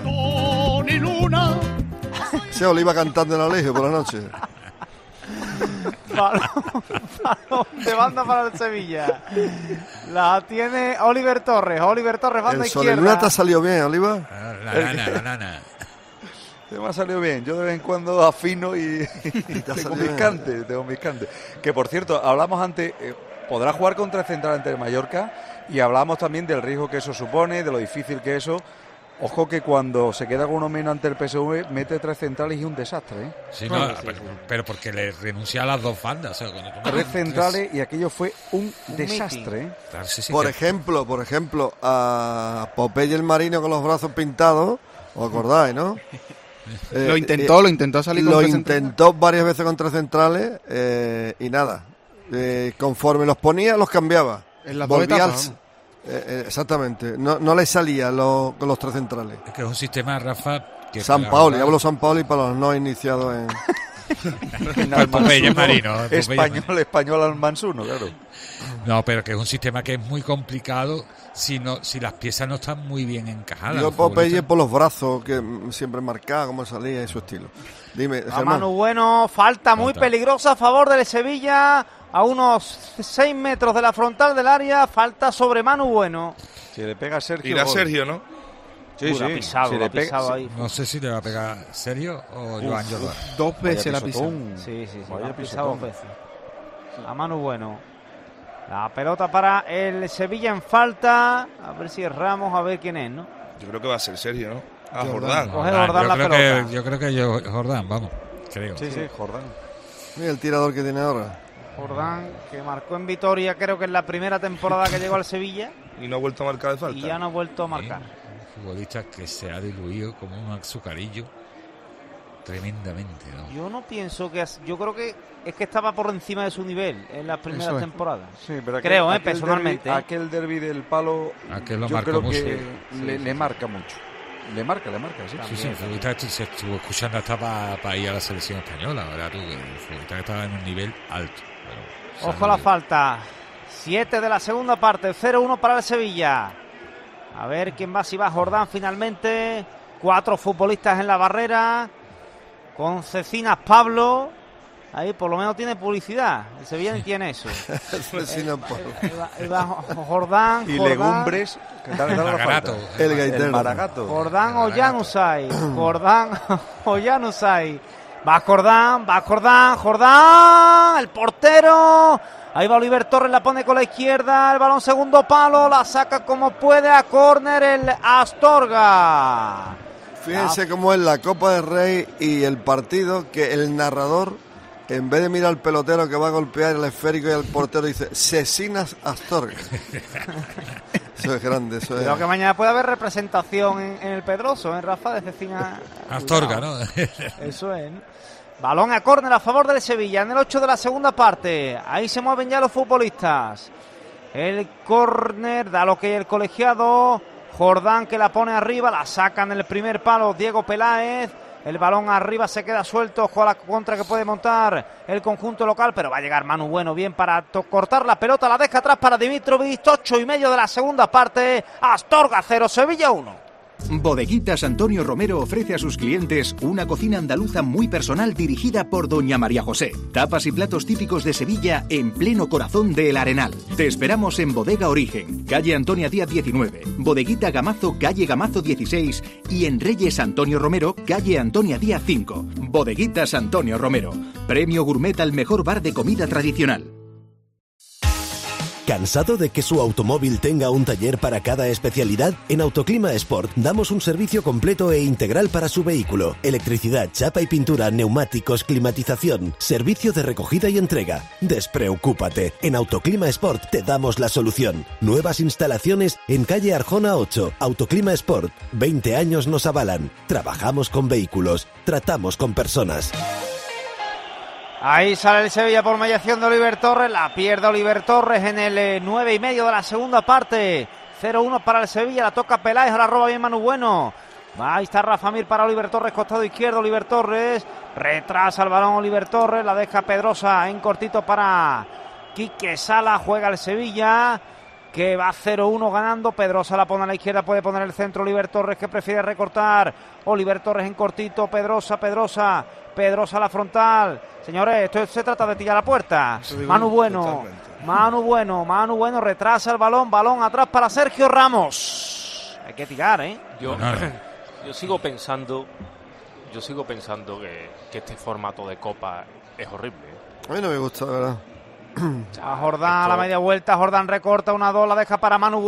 Se Oliva cantando en el colegio por la noche.
Balón de banda para el Sevilla. La tiene Oliver Torres, banda izquierda.
¿El Luna te ha salido bien, Oliva?
La nana. Se me ha salido bien. Yo de vez en cuando afino y tengo mis cantes. Que por cierto, hablamos antes, podrá jugar contra el central ante el Mallorca, y hablamos también del riesgo que eso supone, de lo difícil que eso. Ojo que cuando se queda con uno menos ante el PSV, mete 3 centrales y un desastre, ¿eh?
Sí, no, pero porque le renuncia a las dos bandas. O sea,
3 centrales y aquello fue un desastre, ¿eh?
Claro, sí,
por ejemplo, a Popeye el Marino con los brazos pintados, ¿os acordáis, no?
Lo intentó salir con 3 centrales.
Lo intentó varias veces con 3 centrales y nada. Conforme los ponía, los cambiaba.
En las dos etapas,
exactamente, no le salía con los 3 centrales.
Es que es un sistema, Rafa, que
San Paoli, hablo San Paoli para los no iniciados en
Popeye Marino,
español al Mansuno, claro.
No, pero que es un sistema que es muy complicado si las piezas no están muy bien encajadas.
Yo Popeye por los brazos, que siempre marcaba cómo salía y su estilo. Dime,
a Manu Bueno, falta muy peligrosa a favor del Sevilla. A unos 6 metros de la frontal del área, falta sobre Manu Bueno.
Si le pega a Sergio...
Irá Sergio, ¿no?
Sí. Pisado, si le pega, ahí.
No sé si le va a pegar Sergio o Joan Jordán.
2 veces la pisado.
Sí. Lo ha pisado 2 veces. A Manu Bueno. La pelota para el Sevilla en falta. A ver si es Ramos, a ver quién es, ¿no?
Yo creo que va a ser Sergio, ¿no? A Jordán.
Coge Jordán la pelota.
Yo creo que Jordán, vamos. Creo.
Sí, Jordán.
Mira el tirador que tiene ahora.
Jordán, que marcó en Vitoria, creo que en la primera temporada que llegó al Sevilla.
Y no ha vuelto a marcar de falta.
Y ya no ha vuelto a marcar.
Un futbolista que se ha diluido como un azucarillo tremendamente, ¿no?
Yo no pienso que... Yo creo que es que estaba por encima de su nivel en las primeras temporadas.
Sí, pero
creo, personalmente.
Aquel derbi del Palo,
yo creo que
le marca mucho. Le marca, sí.
Sí, el futbolista se estuvo escuchando hasta para ir a la selección española, ¿verdad? Tú, que el futbolista que estaba en un nivel alto.
Ojo a la falta. 7 de la segunda parte, 0-1 para el Sevilla. A ver quién va, si va Jordán finalmente. 4 futbolistas en la barrera. Con Cecinas Pablo. Ahí por lo menos tiene publicidad. El Sevilla ni tiene eso. Va Jordán.
Y Legumbres.
El
Maragato.
Jordán Ollanusay. Va Jordán. El portero. Ahí va Oliver Torres, la pone con la izquierda. El balón segundo palo. La saca como puede a córner el Astorga.
Fíjense cómo es la Copa del Rey y el partido, que el narrador, en vez de mirar al pelotero que va a golpear el esférico y al portero, dice Cecinas Astorga. Eso es grande.
Creo que mañana puede haber representación en el Pedroso, Rafa, de Cecinas
Astorga, ¿no?
Eso es, ¿no? Balón a córner a favor del Sevilla en el 8 de la segunda parte. Ahí se mueven ya los futbolistas. El córner da lo que el colegiado. Jordán que la pone arriba, la sacan en el primer palo Diego Peláez. El balón arriba se queda suelto. Ojo a la contra que puede montar el conjunto local, pero va a llegar Manu Bueno bien para cortar la pelota. La deja atrás para Dimitrovic. 8:30 de la segunda parte. Astorga 0, Sevilla 1.
Bodeguitas Antonio Romero ofrece a sus clientes una cocina andaluza muy personal dirigida por doña María José. Tapas y platos típicos de Sevilla en pleno corazón de El Arenal. Te esperamos en Bodega Origen, calle Antonia Díaz 19, Bodeguita Gamazo, calle Gamazo 16 y en Reyes Antonio Romero, calle Antonia Díaz 5. Bodeguitas Antonio Romero, premio gourmet al mejor bar de comida tradicional.
¿Cansado de que su automóvil tenga un taller para cada especialidad? En Autoclima Sport damos un servicio completo e integral para su vehículo. Electricidad, chapa y pintura, neumáticos, climatización, servicio de recogida y entrega. Despreocúpate, en Autoclima Sport te damos la solución. Nuevas instalaciones en calle Arjona 8. Autoclima Sport, 20 años nos avalan. Trabajamos con vehículos, tratamos con personas.
Ahí sale el Sevilla por mediación de Oliver Torres. La pierde Oliver Torres en el 9:30 de la segunda parte. 0-1 para el Sevilla. La toca Peláez. Ahora roba bien Manu Bueno. Ahí está Rafa Mir para Oliver Torres. Costado izquierdo Oliver Torres. Retrasa el balón Oliver Torres. La deja Pedrosa en cortito para Quique Sala. Juega el Sevilla, que va 0-1 ganando. Pedrosa la pone a la izquierda, puede poner el centro Oliver Torres, que prefiere recortar. Oliver Torres en cortito, Pedrosa a la frontal. Señores, esto se trata de tirar la puerta. Manu Bueno, retrasa el balón atrás para Sergio Ramos. Hay que tirar, ¿eh?
Yo sigo pensando que este formato de Copa es horrible.
A mí no me gusta, la verdad.
A Jordán a la media vuelta, Jordán recorta 1-2, la deja para Manu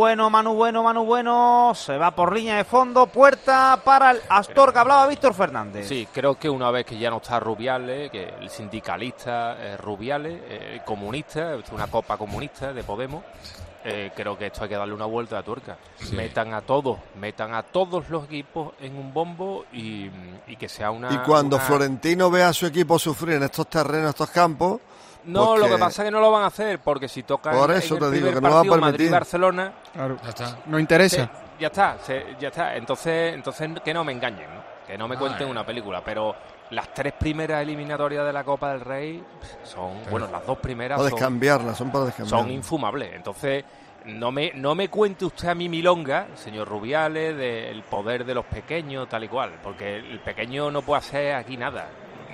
Bueno, se va por línea de fondo, puerta para el Astorga. Hablaba Víctor Fernández.
Sí, creo que una vez que ya no está Rubiales, que el sindicalista Rubiales, comunista, una copa comunista de Podemos, creo que esto hay que darle una vuelta de tuerca. Sí. Metan a todos los equipos en un bombo y que sea una...
Y cuando Florentino ve a su equipo sufrir en estos terrenos, estos campos...
No,
pues
lo que pasa es que no lo van a hacer, porque si tocan
por eso
en el
te digo,
primer
que no lo va a
partido
permitir.
Madrid-Barcelona...
Claro, ya está. No interesa.
Ya está. Entonces que no me engañen, ¿no? Que no me cuenten una película, pero las 3 primeras eliminatorias de la Copa del Rey son... Bueno, las 2 primeras
son para descambiarlas.
Son infumables. Entonces, no me cuente usted a mí milonga, señor Rubiales, del poder de los pequeños, tal y cual, porque el pequeño no puede hacer aquí nada.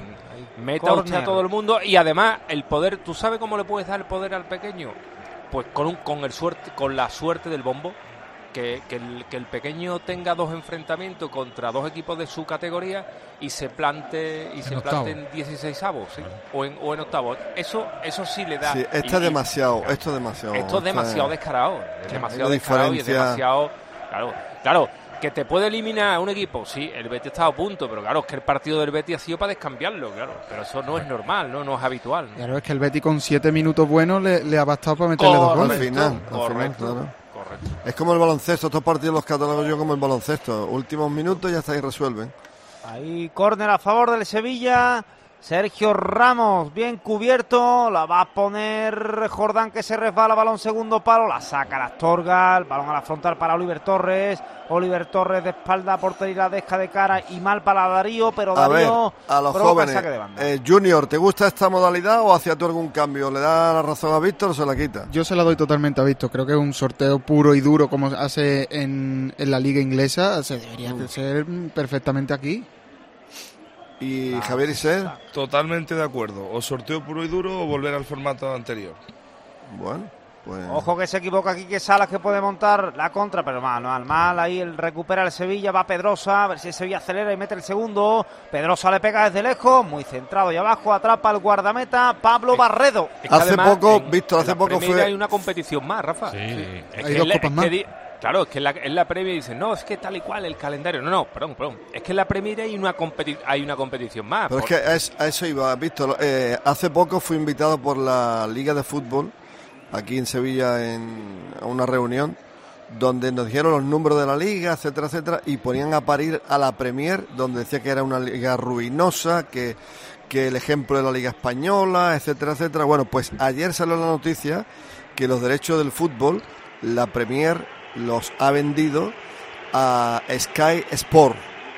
Meta usted a todo el mundo y además el poder, ¿tú sabes cómo le puedes dar el poder al pequeño? Pues con la suerte del bombo, que el pequeño tenga 2 enfrentamientos contra 2 equipos de su categoría y se plante en 16avos, ¿sí? o en octavos. Eso sí le da.
Sí, esto es demasiado.
Esto es demasiado descarado. Es demasiado descarado y es demasiado. Claro. Que te puede eliminar un equipo, sí, el Betis está a punto, pero claro, es que el partido del Betis ha sido para descambiarlo, claro, pero eso no es normal, no es habitual, ¿no?
Claro, es que el Betis con 7 minutos buenos le ha bastado para meterle 2 goles.
Al final, claro. Es como el baloncesto, estos partidos los catalogo yo como el baloncesto, últimos minutos y ya está ahí resuelven.
Ahí córner a favor del Sevilla. Sergio Ramos, bien cubierto, la va a poner Jordán, que se resbala, balón segundo palo, la saca la Astorga, el balón a la frontal para Oliver Torres de espalda, portería, deja de cara y mal para Darío, pero Darío
a los jóvenes, saque de banda. Junior, ¿te gusta esta modalidad o hacía tú algún cambio? ¿Le da la razón a Víctor o se la quita?
Yo se la doy totalmente a Víctor, creo que es un sorteo puro y duro como hace en la liga inglesa, se debería hacer perfectamente aquí.
¿Y Javier Isel?
Totalmente de acuerdo. O sorteo puro y duro o volver al formato anterior.
Bueno, pues...
Ojo que se equivoca aquí, que Salas, que puede montar la contra, pero mal. Ahí el recupera el Sevilla, va Pedrosa, a ver si el Sevilla acelera y mete el segundo. Pedrosa le pega desde lejos, muy centrado y abajo, atrapa al guardameta Pablo Barredo.
Es que hace poco fue...
Hay una competición más, Rafa.
Sí.
Hay 2 copas más. Claro, es que en la Premier dicen, no, es que tal y cual el calendario. No, perdón. Es que en la Premier hay una competición más.
Pero es que a eso iba, Víctor. Hace poco fui invitado por la Liga de Fútbol, aquí en Sevilla, a una reunión, donde nos dijeron los números de la Liga, etcétera, y ponían a parir a la Premier, donde decía que era una liga ruinosa, que el ejemplo de la Liga Española, etcétera. Bueno, pues ayer salió la noticia que los derechos del fútbol, la Premier los ha vendido a Sky Sport,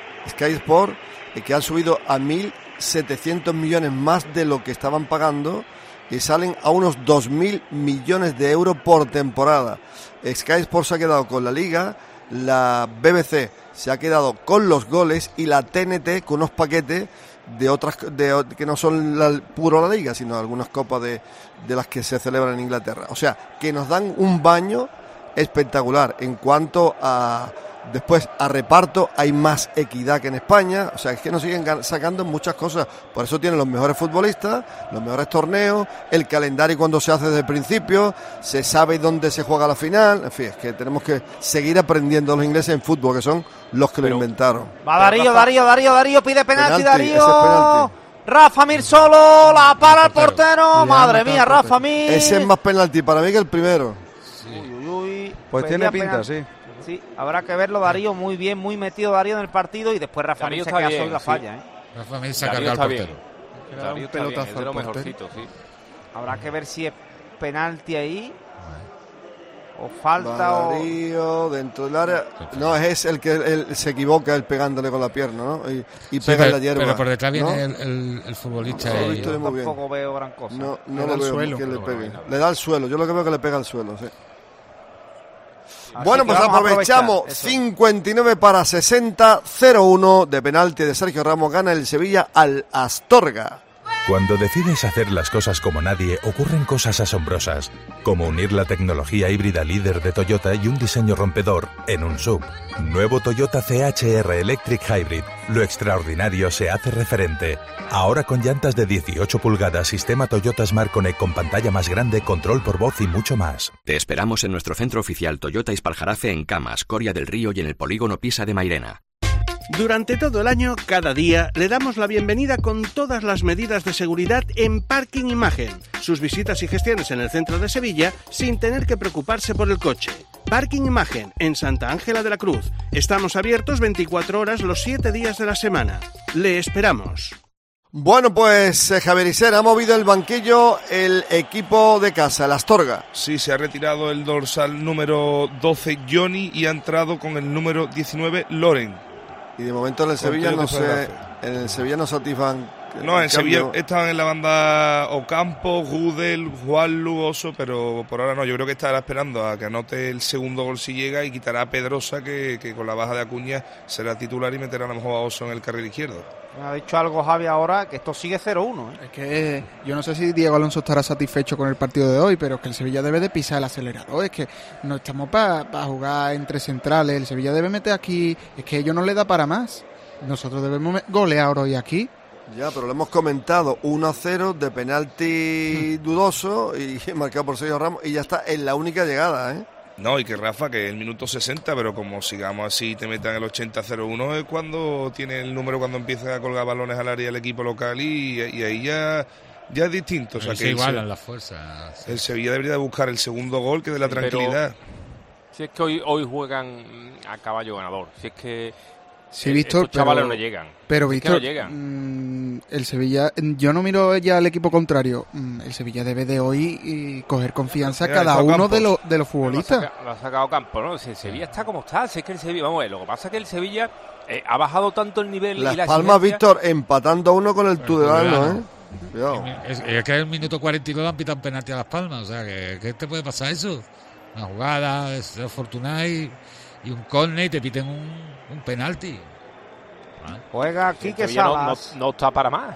que han subido a 1.700 millones más de lo que estaban pagando y salen a unos 2.000 millones de euros por temporada. Sky Sport se ha quedado con la Liga, la BBC se ha quedado con los goles y la TNT con unos paquetes de otras que no son puro la Liga, sino algunas copas de las que se celebran en Inglaterra. O sea, que nos dan un baño espectacular. En cuanto a reparto, hay más equidad que en España. O sea, es que nos siguen sacando muchas cosas. Por eso tienen los mejores futbolistas, los mejores torneos, el calendario cuando se hace desde el principio, se sabe dónde se juega la final. En fin, es que tenemos que seguir aprendiendo los ingleses en fútbol, que son los que lo inventaron.
Va Darío, pide penalti, Darío. Rafa Mir solo, la para el portero. Madre mía, Rafa Mir.
Ese es más penalti para mí que el primero.
Pues tiene pinta, sí.
Sí, habrá que verlo, Darío, muy bien, muy metido Darío en el partido, y después Rafa Mir se queda solo y la falla.
Rafa Mir se ha cargado al portero.
Darío está bien, es de lo mejorcito, sí. Habrá que ver si es penalti ahí o falta
Darío, dentro del área. No, es el que se equivoca el pegándole con la pierna, ¿no? Y pega en la hierba.
Pero por detrás viene,
¿no?
el futbolista.
Yo tampoco veo gran cosa.
No lo veo suelo, que le pegue. Le da al suelo. Yo lo que veo es que le pega al suelo, sí. Bueno, pues aprovechamos 59 para 60, 0-1 de penalti de Sergio Ramos, gana el Sevilla al Astorga.
Cuando decides hacer las cosas como nadie, ocurren cosas asombrosas, como unir la tecnología híbrida líder de Toyota y un diseño rompedor en un SUV. Nuevo Toyota CHR Electric Hybrid. Lo extraordinario se hace referente. Ahora con llantas de 18 pulgadas, sistema Toyota Smart Connect con pantalla más grande, control por voz y mucho más.
Te esperamos en nuestro centro oficial Toyota Ispaljarafe en Camas, Coria del Río y en el polígono Pisa de Mairena.
Durante todo el año, cada día, le damos la bienvenida con todas las medidas de seguridad en Parking Imagen. Sus visitas y gestiones en el centro de Sevilla sin tener que preocuparse por el coche. Parking Imagen, en Santa Ángela de la Cruz. Estamos abiertos 24 horas los 7 días de la semana. Le esperamos.
Bueno, pues Javier Isera, ha movido el banquillo el equipo de casa, el Astorga.
Sí, se ha retirado el dorsal número 12, Johnny, y ha entrado con el número 19, Loren.
Y de momento en el Sevilla no se atisban.
No, en Sevilla estaban en la banda Ocampo, Gudel, Juan Lugoso, pero por ahora no. Yo creo que estará esperando a que anote el segundo gol si llega y quitará a Pedrosa, que con la baja de Acuña será titular y meterá a lo mejor a Oso en el carril izquierdo.
Me ha dicho algo Javi ahora, que esto sigue 0-1.
Es que yo no sé si Diego Alonso estará satisfecho con el partido de hoy, pero es que el Sevilla debe de pisar el acelerador. Es que no estamos para jugar entre centrales. El Sevilla debe meter aquí, es que ellos no le da para más. Nosotros debemos golear hoy aquí.
Ya, pero lo hemos comentado, 1-0 de penalti dudoso y marcado por Sergio Ramos, y ya está en la única llegada, ¿eh?
No, y que Rafa, que es el minuto 60, pero como sigamos así y te metan el 80-0-1 es cuando tiene el número, cuando empieza a colgar balones al área el equipo local y ahí ya es distinto. O sea,
se igualan las fuerzas.
El Sevilla debería de buscar el segundo gol, que de la tranquilidad.
Si es que hoy juegan a caballo ganador, si es que
sí, Víctor,
estos chavales no llegan.
Pero Víctor,
no llegan.
El Sevilla, yo no miro ya al equipo contrario. El Sevilla debe de hoy coger confianza cada uno de los futbolistas.
Lo ha sacado Campos, ¿no? Si el Sevilla está como está, si es que el Sevilla, vamos a ver, lo que pasa es que el Sevilla ha bajado tanto el nivel.
Las
y la
Palmas, Víctor, empatando uno con el Tudelano, ¿eh?
Cuidado. Es que en el minuto 42 han pitado un penalti a Las Palmas, o sea, ¿qué te puede pasar eso? Una jugada, es afortunada y un córner y te piten un penalti.
Juega Quique Salas.
No está para más.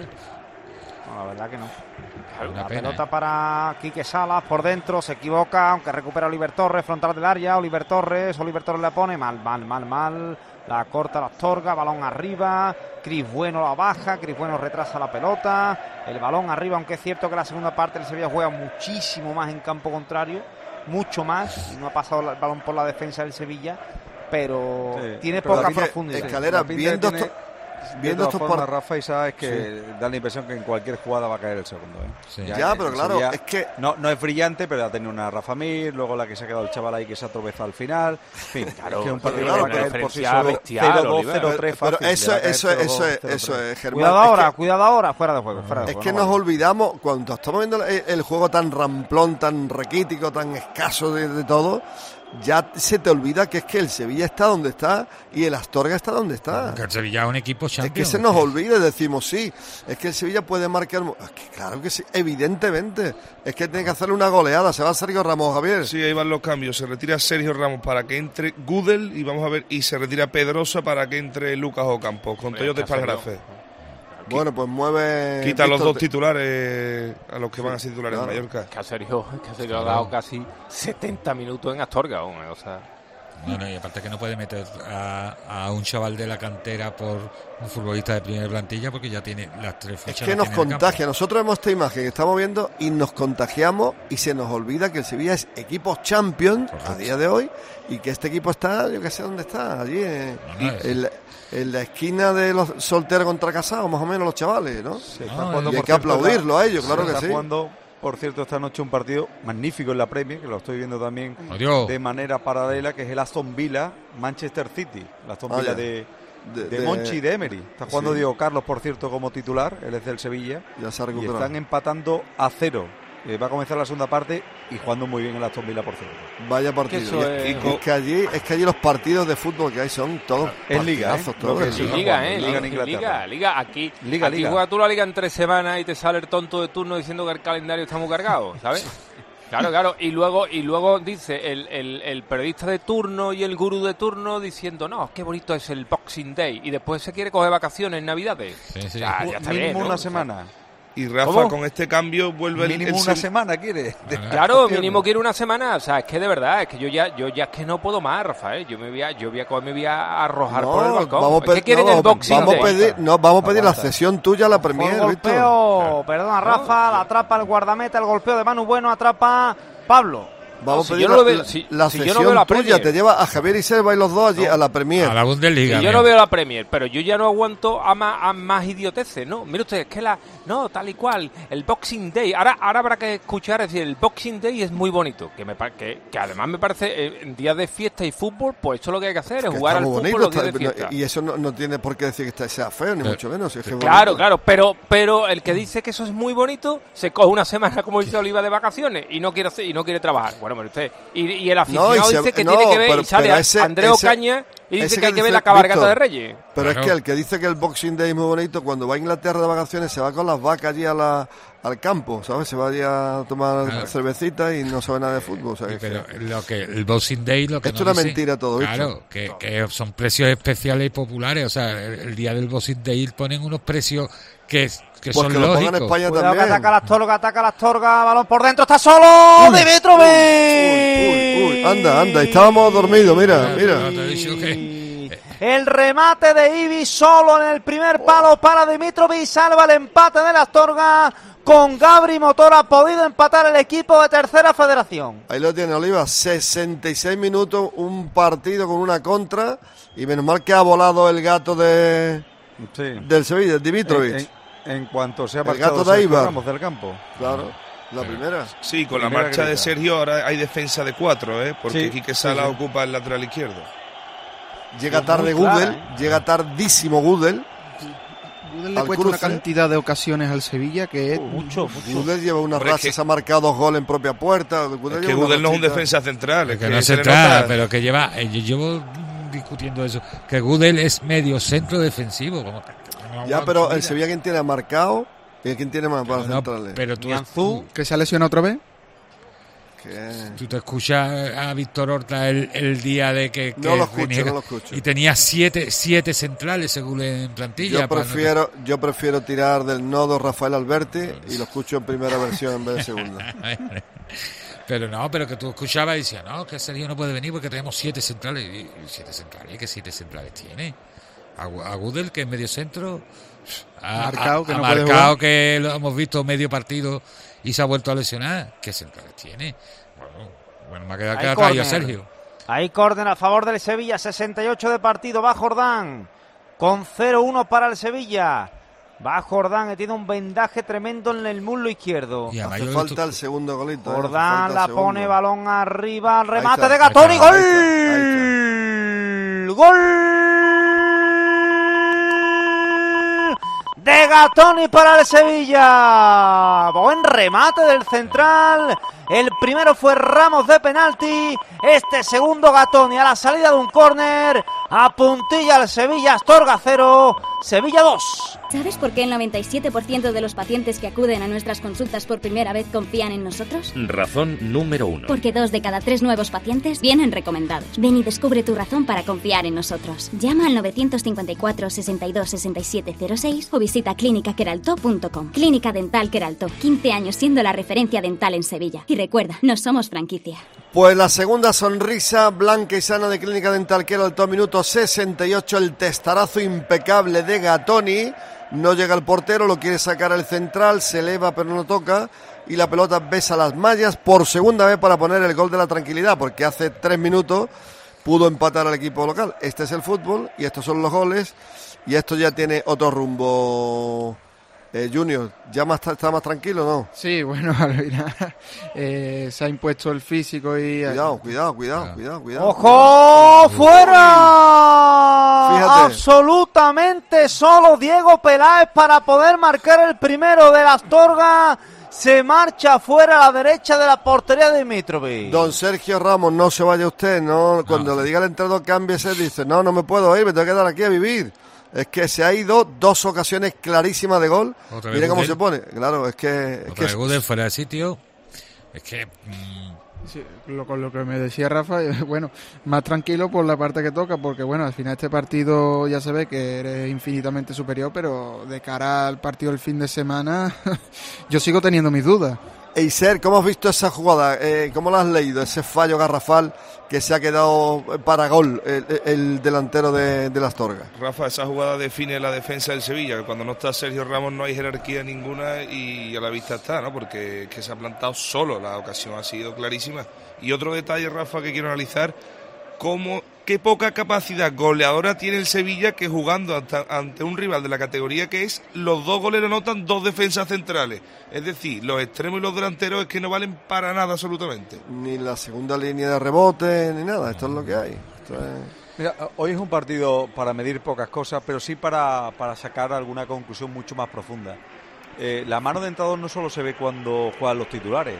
No, la verdad que no. La pelota para Quique Salas por dentro, se equivoca, aunque recupera Oliver Torres, frontal del área. Oliver Torres la pone mal. La corta la Astorga, balón arriba. Cris Bueno la baja, Cris Bueno retrasa la pelota. El balón arriba, aunque es cierto que la segunda parte el Sevilla juega muchísimo más en campo contrario, mucho más, y no ha pasado el balón por la defensa del Sevilla, pero tiene poca profundidad.
Escalera, viendo estos
formas, Rafa, y sabes que da la impresión que en cualquier jugada va a caer el segundo, ¿eh?
Sí. Ya, pero claro, Sevilla,
es que no es brillante, pero ha tenido una Rafa Mir, luego la que se ha quedado el chaval ahí que se ha tropezado al final. En fin,
claro,
es que un partido
claro,
va a caer por sí solo 0-2, 0-3 fácil.
Pero eso es,
Germán. Cuidado ahora, fuera de juego.
Es que nos olvidamos, cuando estamos viendo el juego tan ramplón, tan raquítico, tan escaso de todo, ya se te olvida que es que el Sevilla está donde está y el Astorga está donde está.
Que el Sevilla es un equipo champion.
Es que se nos olvida, decimos sí, es que el Sevilla puede marcar. Es que claro que sí, evidentemente. Es que tiene que hacerle una goleada. Se va Sergio Ramos, Javier.
Sí, ahí van los cambios. Se retira Sergio Ramos para que entre Gudel y vamos a ver, y se retira Pedrosa para que entre Lucas Ocampos con Toyota Ispaljarafe.
Bueno, pues mueve.
Quita los dos titulares a los que van a ser titulares en Mallorca.
Caserio ha dado casi 70 minutos en Astorga, o sea.
Bueno, y aparte que no puede meter a un chaval de la cantera por un futbolista de primera plantilla porque ya tiene las 3 fechas.
Es que nos contagia. Nosotros vemos esta imagen que estamos viendo y nos contagiamos y se nos olvida que el Sevilla es equipo champion a día de hoy y que este equipo está, yo que sé dónde está, allí en la esquina de los solteros contra casados, más o menos los chavales, ¿no? Y hay que aplaudirlo a ellos, claro que sí.
Jugando, por cierto, esta noche un partido magnífico en la Premier, que lo estoy viendo también de manera paralela, que es el Aston Villa Manchester City. El Aston Villa de de Monchi y de Emery. Está jugando Diego Carlos, por cierto, como titular. Él es del Sevilla.
Ya se ha
y
recuperado.
están empatando a 0. Va a comenzar la segunda parte y jugando muy bien el Aston Villa, por cierto.
Vaya partido. Es que allí los partidos de fútbol que hay son todos
es liga,
todos.
Liga en Inglaterra. Liga. Aquí juega tú la liga en 3 semanas y te sale el tonto de turno diciendo que el calendario está muy cargado, ¿sabes? Claro, y luego dice el periodista de turno y el gurú de turno diciendo, no, qué bonito es el Boxing Day, y después se quiere coger vacaciones en Navidades.
Sí.
O sea, ya está
mínimo
bien, ¿no?
una semana.
Y Rafa,
¿cómo?
con este cambio vuelve
mínimo una semana quiere.
Claro, mínimo quiere una semana. O sea, es que de verdad, es que yo ya es que no puedo más, Rafael. Yo me voy a arrojar por el balcón. ¿Qué quieren el Boxing Day?
Vamos a pedir la cesión tuya a la Premier,
golpeo, perdona, Rafa, la atrapa el guardameta, el golpeo de Manu Bueno, atrapa Pablo.
Vamos a pedir la sesión tuya, te lleva a Javier y Selva y los dos allí a la Premier.
A la Bundesliga.
Yo no veo la Premier, pero yo ya no aguanto a más idioteces, ¿no? Mire usted, es que no, tal y cual, el Boxing Day, ahora habrá que escuchar, es decir, el Boxing Day es muy bonito, que además me parece, en días de fiesta y fútbol, pues esto es lo que hay que hacer, es jugar al fútbol los días de fiesta.
Y eso no tiene por qué decir que sea feo, ni mucho menos. Es que
claro, pero el que dice que eso es muy bonito, se coge una semana, como dice Oliva, de vacaciones y no quiere trabajar. Bueno, mire usted, y el aficionado dice que tiene que ver, y sale Andrés Ocaña y dice que hay que ver la cabalgata de Reyes.
Pero es que el que dice que el Boxing Day es muy bonito, cuando va a Inglaterra de vacaciones se va con las vacas allí al campo, ¿sabes? Se va allí a tomar cervecita y no sabe nada de fútbol. ¿Sabes?
Pero el Boxing Day, lo que
esto es una mentira todo esto.
Claro, que son precios especiales y populares. O sea, el día del Boxing Day ponen unos precios que son lógicos.
En España
cuidado,
también.
que ataca la Astorga, balón por dentro, está solo Dimitrovic.
Uy, anda, estábamos dormidos, mira.
El remate de Ibi solo en el primer palo para Dimitrovic, salva el empate de la Astorga. Con Gabri Motor ha podido empatar el equipo de Tercera Federación.
Ahí lo tiene Oliva, 66 minutos, un partido con una contra, y menos mal que ha volado el gato del Sevilla, Dimitrovic.
En cuanto se ha
marchado Sergio
Ramos del campo.
Claro, la primera.
Sí, con la marcha de Sergio ahora hay defensa de 4, porque Quique Sala ocupa el lateral izquierdo.
Llega tarde Gudel, llega tardísimo Gudel.
Gudel le cuesta una cantidad de ocasiones al Sevilla que es
mucho.
Gudel lleva una racha, se ha marcado 2 goles en propia puerta.
Gudel no es un defensa central.
Es que no es central, pero que lleva... Yo llevo discutiendo eso, que Gudel es medio centro defensivo.
Pero el Sevilla, ¿quién tiene marcado? ¿Y quién tiene más para centrales?
Pero tú...
¿Que se ha lesionado otra vez?
Tú te escuchas a Víctor Horta el día de que
no lo escucho.
Y tenía siete centrales según en plantilla.
Yo prefiero tirar del nodo Rafael Alberti y lo escucho en primera versión en vez de segunda.
pero que tú escuchabas y decías, no, que Sergio no puede venir porque tenemos 7 centrales. ¿Y 7 centrales? ¿Qué 7 centrales tiene? A Gudel, que es medio centro, marcado que lo hemos visto medio partido y se ha vuelto a lesionar. ¿Qué centrales tiene? Bueno, me ha quedado que ha traído Sergio.
Ahí córner a favor del Sevilla, 68 de partido, va Jordán, con 0-1 para el Sevilla. Va Jordán, que tiene un vendaje tremendo en el muslo izgordo.
Hace falta el segundo golito.
Jordán la pone, balón arriba, remate de Gatoni, gol. De Gatoni para el Sevilla. Buen remate del central. El primero fue Ramos de penalti. Este segundo Gatoni a la salida de un córner. Apuntilla al Sevilla, Astorga 0, Sevilla 2.
¿Sabes por qué el 97% de los pacientes que acuden a nuestras consultas por primera vez confían en nosotros?
Razón número 1.
Porque 2 de cada 3 nuevos pacientes vienen recomendados. Ven y descubre tu razón para confiar en nosotros. Llama al 954 62 67 06 o visita clínicaqueraltó.com. Clínica Dental Queraltó, 15 años siendo la referencia dental en Sevilla. Y recuerda, no somos franquicia.
Pues la segunda sonrisa blanca y sana de Clínica Dental Queraltó, minuto 68, el testarazo impecable de Gatoni. No llega el portero, lo quiere sacar el central, se eleva pero no toca y la pelota besa las mallas por segunda vez para poner el gol de la tranquilidad, porque hace 3 minutos pudo empatar al equipo local. Este es el fútbol y estos son los goles y esto ya tiene otro rumbo Junior, ¿ya está más tranquilo, no?
Sí, bueno, al final se ha impuesto el físico y...
Cuidado.
¡Ojo! ¡Fuera!
Fíjate.
Absolutamente solo Diego Peláez para poder marcar el primero de la Astorga. Se marcha fuera a la derecha de la portería de Dimitrovic.
Don Sergio Ramos, no se vaya usted, no. Cuando le diga al entrenador cámbiese, dice, no me puedo ir, me tengo que quedar aquí a vivir. Es que se ha ido 2 ocasiones clarísimas de gol. Mira cómo se pone. Claro, es que...
Gudel fuera de sitio. Es que...
Sí, con lo que me decía Rafa, bueno, más tranquilo por la parte que toca, porque bueno, al final este partido ya se ve que eres infinitamente superior, pero de cara al partido del fin de semana, yo sigo teniendo mis dudas.
Eiser, ¿cómo has visto esa jugada? ¿Cómo la has leído? Ese fallo garrafal que se ha quedado para gol el delantero de la Astorga.
Rafa, esa jugada define la defensa del Sevilla, que cuando no está Sergio Ramos no hay jerarquía ninguna y a la vista está, ¿no? Porque es que se ha plantado solo, la ocasión ha sido clarísima. Y otro detalle, Rafa, que quiero analizar, qué poca capacidad goleadora tiene el Sevilla, que jugando ante un rival de la categoría que es, los 2 goles lo anotan 2 defensas centrales. Es decir, los extremos y los delanteros es que no valen para nada absolutamente.
Ni la segunda línea de rebote, ni nada. Esto es lo que hay.
Mira, hoy es un partido para medir pocas cosas, pero sí para sacar alguna conclusión mucho más profunda. La mano de entrenador no solo se ve cuando juegan los titulares,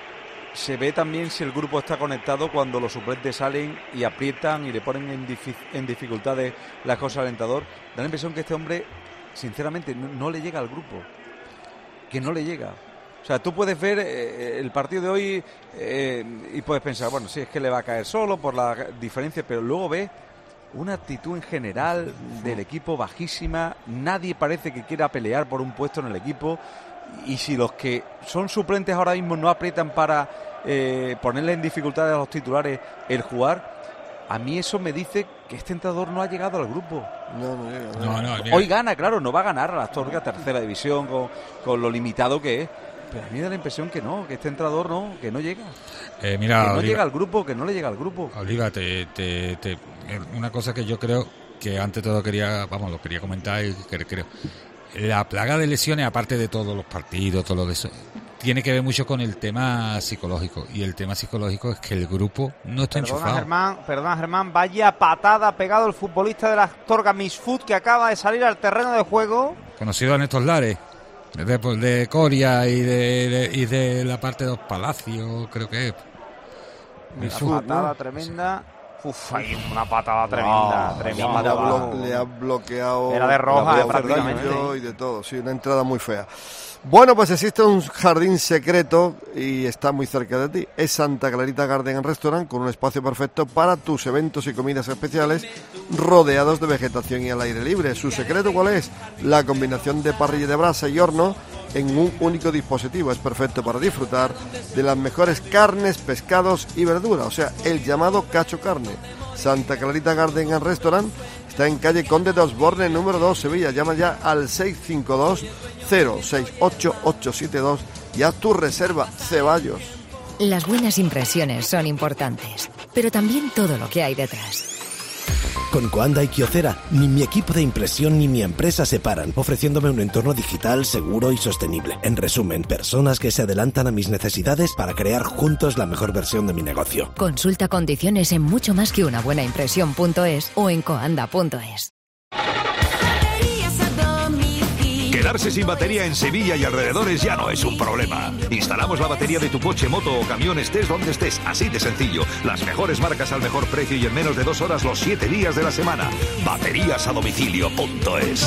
se ve también si el grupo está conectado cuando los suplentes salen y aprietan y le ponen en dificultades las cosas al entrenador. Da la impresión que este hombre, sinceramente, no le llega al grupo. Que no le llega. O sea, tú puedes ver el partido de hoy y puedes pensar, bueno, sí, es que le va a caer solo por la diferencia, pero luego ves una actitud en general del equipo bajísima. Nadie parece que quiera pelear por un puesto en el equipo. Y si los que son suplentes ahora mismo no aprietan para ponerle en dificultades a los titulares el jugar, a mí eso me dice que este entrenador no ha llegado al grupo.
No,
hoy gana, claro, no va a ganar a la Astorga, tercera división, con lo limitado que es. Pero a mí me da la impresión que no, que este entrenador que no llega.
Mira,
que no llega al grupo, que no le llega al grupo.
Oliva, una cosa que yo creo que antes todo lo quería comentar y creo. La plaga de lesiones, aparte de todos los partidos, todo lo de eso, tiene que ver mucho con el tema psicológico. Y el tema psicológico es que el grupo no está enchufado.
Perdona, Germán, vaya patada pegado el futbolista de la Astorga, Misfoot, que acaba de salir al terreno de juego.
Conocido a Néstor Lares, de Coria y de la parte de los Palacios, creo que es.
Una patada tremenda. Hay una patada tremenda.
Le ha bloqueado.
Era de roja, prácticamente.
Y de todo, sí, una entrada muy fea. Bueno, pues existe un jardín secreto y está muy cerca de ti. Es Santa Clarita Garden and Restaurant, con un espacio perfecto para tus eventos y comidas especiales, rodeados de vegetación y al aire libre. ¿Su secreto cuál es? La combinación de parrilla de brasa y horno en un único dispositivo. Es perfecto para disfrutar de las mejores carnes, pescados y verduras, o sea, el llamado cacho carne. Santa Clarita Garden and Restaurant está en calle Conde de Osborne, número 2, Sevilla. Llama ya al 652-068-872 y haz tu reserva. Ceballos.
Las buenas impresiones son importantes, pero también todo lo que hay detrás.
Con Coanda y Kyocera, ni mi equipo de impresión ni mi empresa se paran, ofreciéndome un entorno digital seguro y sostenible. En resumen, personas que se adelantan a mis necesidades para crear juntos la mejor versión de mi negocio.
Consulta condiciones en mucho más que una buena impresión.es o en coanda.es.
Quedarse sin batería en Sevilla y alrededores ya no es un problema. Instalamos la batería de tu coche, moto o camión, estés donde estés, así de sencillo. Las mejores marcas al mejor precio y en menos de 2 horas los 7 días de la semana. Bateríasadomicilio.es.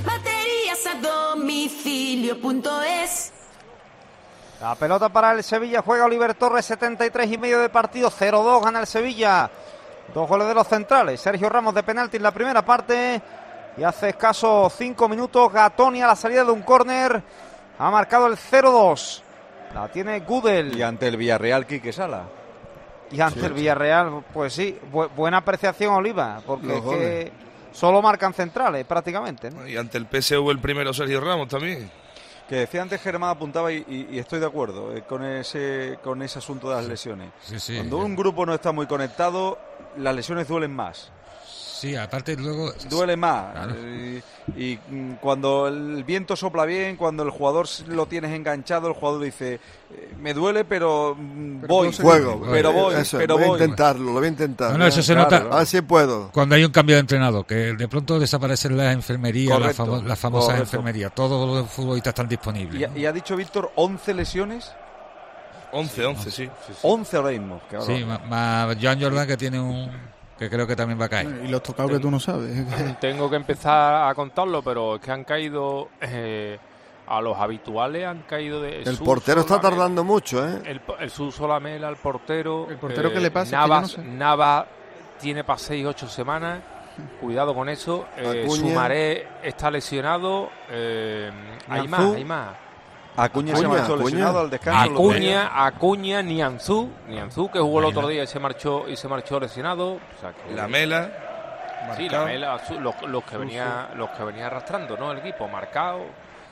Bateríasadomicilio.es. La pelota para el Sevilla, juega Oliver Torres, 73 y medio de partido, 0-2, gana el Sevilla. 2 goles de los centrales, Sergio Ramos de penalti en la primera parte. Y hace escasos 5 minutos Gatoni a la salida de un córner ha marcado el 0-2. La tiene Gudel.
Y ante el Villarreal, Quique Sala.
Y ante el Villarreal, pues sí, buena apreciación, Oliva, porque es que solo marcan centrales prácticamente, ¿no?
Y ante el PSV el primero Sergio Ramos también.
Que decía antes Germán, apuntaba y estoy de acuerdo con ese asunto de las lesiones. Cuando un grupo no está muy conectado, las lesiones duelen más.
Sí, aparte luego...
Duele más.
Claro.
Y cuando el viento sopla bien, cuando el jugador lo tienes enganchado, el jugador dice, me duele, pero voy.
Juego.
Pero voy,
eso,
pero
voy
voy.
a intentarlo, lo voy a intentar.
No, eso se nota.
A ver si puedo.
Cuando hay un cambio de entrenador, que de pronto desaparecen las enfermerías,
Correcto,
las famosas
correcto.
enfermerías. Todos los futbolistas están disponibles.
Y ha dicho Víctor, 11 lesiones.
11, sí.
11 ahora mismo.
Sí, más Joan Jordan, que tiene que creo que también va a caer.
Y los tocados que tú no sabes.
Tengo que empezar a contarlo, pero es que han caído a los habituales, han caído de...
El portero está tardando mucho, ¿eh?
El Suso Lamela, el portero...
¿El portero qué le pasa?
Navas,
Es que yo no sé.
Navas tiene para 6-8 semanas. Cuidado con eso. Sumaré está lesionado. Hay más.
Acuña se marchó lesionado al descanso.
Acuña, Nianzú, que jugó el otro día y se marchó lesionado. O sea que,
Lamela.
Sí, Lamela, los que venía arrastrando, ¿no? El equipo marcado.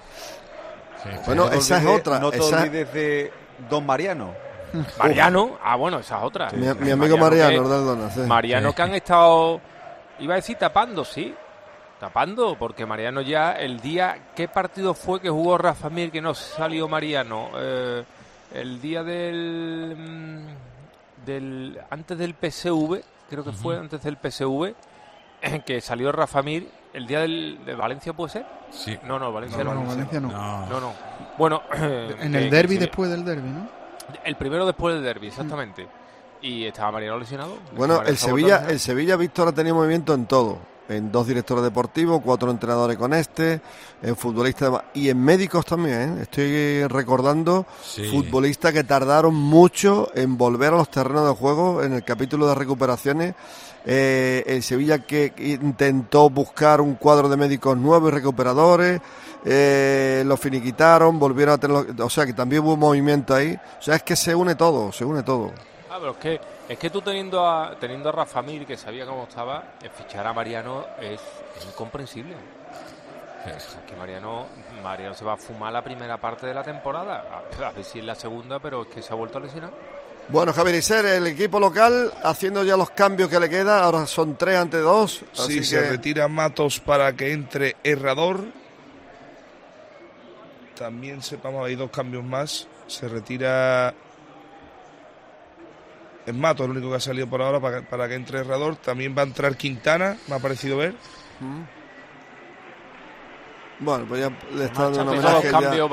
Sí.
Bueno, esa es otra.
No te olvides de Don Mariano.
Mariano, bueno, esa es otra.
Mi amigo Mariano, Ordaldona, sí.
Mariano, que han estado, iba a decir tapando, sí. Tapando, porque Mariano ya el día... ¿Qué partido fue que jugó Rafa Mir que no salió Mariano? El día del antes del PSV, creo que fue antes del PSV, que salió Rafa Mir. ¿El día de Valencia puede ser?
Sí.
No, Valencia no.
Valencia no.
No. Bueno...
en el derbi, después del derbi, ¿no?
El primero después del derbi, exactamente. Y estaba Mariano lesionado.
Bueno, el Sevilla, Víctor, ha tenido movimiento en todo. En 2 directores deportivos, 4 entrenadores con en futbolistas y en médicos también, ¿eh? Estoy recordando futbolistas que tardaron mucho en volver a los terrenos de juego en el capítulo de recuperaciones. El Sevilla que intentó buscar un cuadro de médicos nuevos y recuperadores, lo finiquitaron, volvieron a tenerlo, o sea que también hubo movimiento ahí. O sea, es que se une todo.
Pero es que tú teniendo a Rafa Mir, que sabía cómo estaba, fichar a Mariano es incomprensible. Es que Mariano se va a fumar la primera parte de la temporada, a ver si es la segunda, pero es que se ha vuelto a lesionar.
Bueno, Javier Isser, el equipo local haciendo ya los cambios que le queda, ahora son 3 ante 2.
Sí, se retira Matos para que entre Herrador. También hay 2 cambios más. Se retira... Es Matos el único que ha salido por ahora para que entre Herrador. También va a entrar Quintana, me ha parecido ver.
Bueno, pues ya le está dando un homenaje.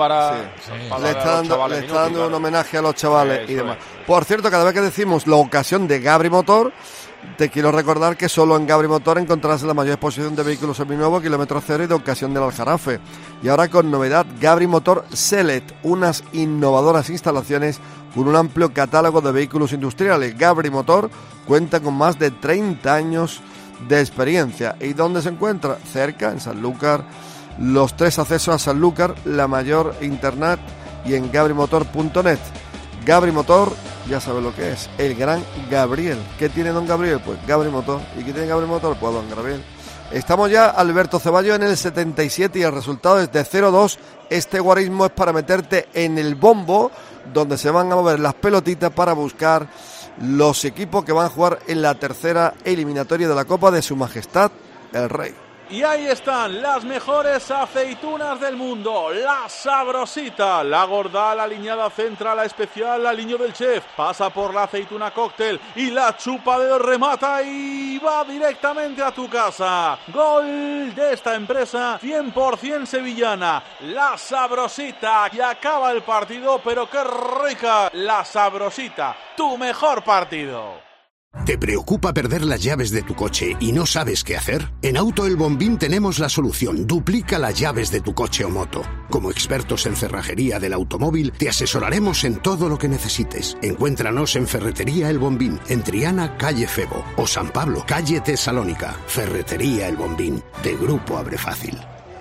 Le está dando un homenaje a los chavales y demás. Por cierto, cada vez que decimos la ocasión de Gabri Motor, te quiero recordar que solo en Gabri Motor encontrarás la mayor exposición de vehículos seminuevos, kilómetro cero y de ocasión del Aljarafe. Y ahora con novedad, Gabri Motor Select, unas innovadoras instalaciones con un amplio catálogo de vehículos industriales. Gabri Motor cuenta con más de 30 años de experiencia. ¿Y dónde se encuentra? Cerca, en Sanlúcar, los 3 accesos a Sanlúcar, la mayor internet y en gabrimotor.net. Gabri Motor, ya sabes lo que es, el gran Gabriel. ¿Qué tiene don Gabriel? Pues Gabri Motor. ¿Y qué tiene Gabri Motor? Pues don Gabriel. Estamos ya, Alberto Ceballos, en el 77 y el resultado es de 0-2. Este guarismo es para meterte en el bombo, donde se van a mover las pelotitas para buscar los equipos que van a jugar en la tercera eliminatoria de la Copa de Su Majestad el Rey.
Y ahí están las mejores aceitunas del mundo, la Sabrosita, la gorda, la aliñada central, la especial, la aliño del chef, pasa por la aceituna cóctel y la chupa de remata y va directamente a tu casa. Gol de esta empresa 100% sevillana, la Sabrosita, y acaba el partido, pero qué rica, la Sabrosita, tu mejor partido.
¿Te preocupa perder las llaves de tu coche y no sabes qué hacer? En Auto El Bombín tenemos la solución. Duplica las llaves de tu coche o moto. Como expertos en cerrajería del automóvil, te asesoraremos en todo lo que necesites. Encuéntranos en Ferretería El Bombín, en Triana, calle Febo, o San Pablo, calle Tesalónica. Ferretería El Bombín, de Grupo Abre Fácil.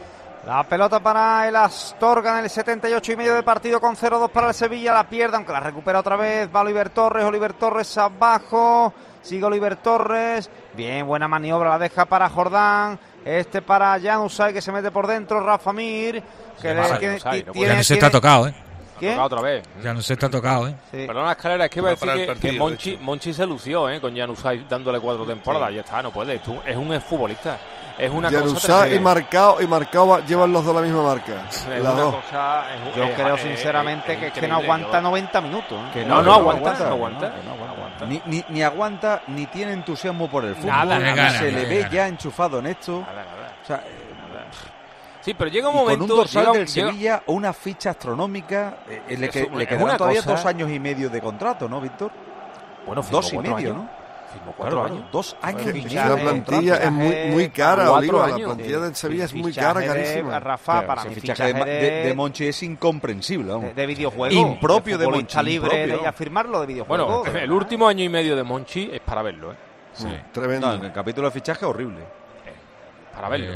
La pelota para el Astorga en el 78,5 de partido, con 0-2 para el Sevilla. La pierde, aunque la recupera otra vez. Va Oliver Torres abajo. Sigue Oliver Torres. Bien, buena maniobra, la deja para Jordán. Para Januzaj, que se mete por dentro. Rafa Mir, que
está tocado, ¿eh?
¿Quién?
Otra vez.
Januzaj está tocado, ¿eh?
Sí.
Perdona, Escalera, es que iba a
para el
decir que
partido,
Monchi se lució con Januzaj dándole 4 temporadas. Ya está, no puede. Es un exfutbolista. Es una
Januzaj y Marcao llevan los dos la misma marca.
Es
Las
una
dos.
cosa,
Yo creo sinceramente que es que no aguanta 90 minutos. ¿eh?
Que
No aguanta.
Ni aguanta, ni tiene entusiasmo por el fútbol.
Nada,
se le ve ya enchufado en esto. O sea,
sí, pero llega un
y
momento...
con un dorsal del Sevilla, una ficha astronómica, le quedan todavía 2 años y medio de contrato, ¿no, Víctor?
Bueno,
2 y medio,
años.
¿no?
Firmó 4 años.
2 años y medio.
La plantilla es muy cara,
4
Oliva. La
años.
plantilla del Sevilla es muy
Fichaje
cara,
de
carísima.
Rafa, para
Ese
mí
fichaje de Monchi es incomprensible. Vamos.
de videojuego.
Impropio de
futbolista
Monchi.
libre
impropio.
de firmarlo de videojuego.
Bueno, el último año y medio de Monchi es para verlo, ¿eh?
Sí.
Tremendo.
No, en el capítulo de fichaje horrible.
Para verlo.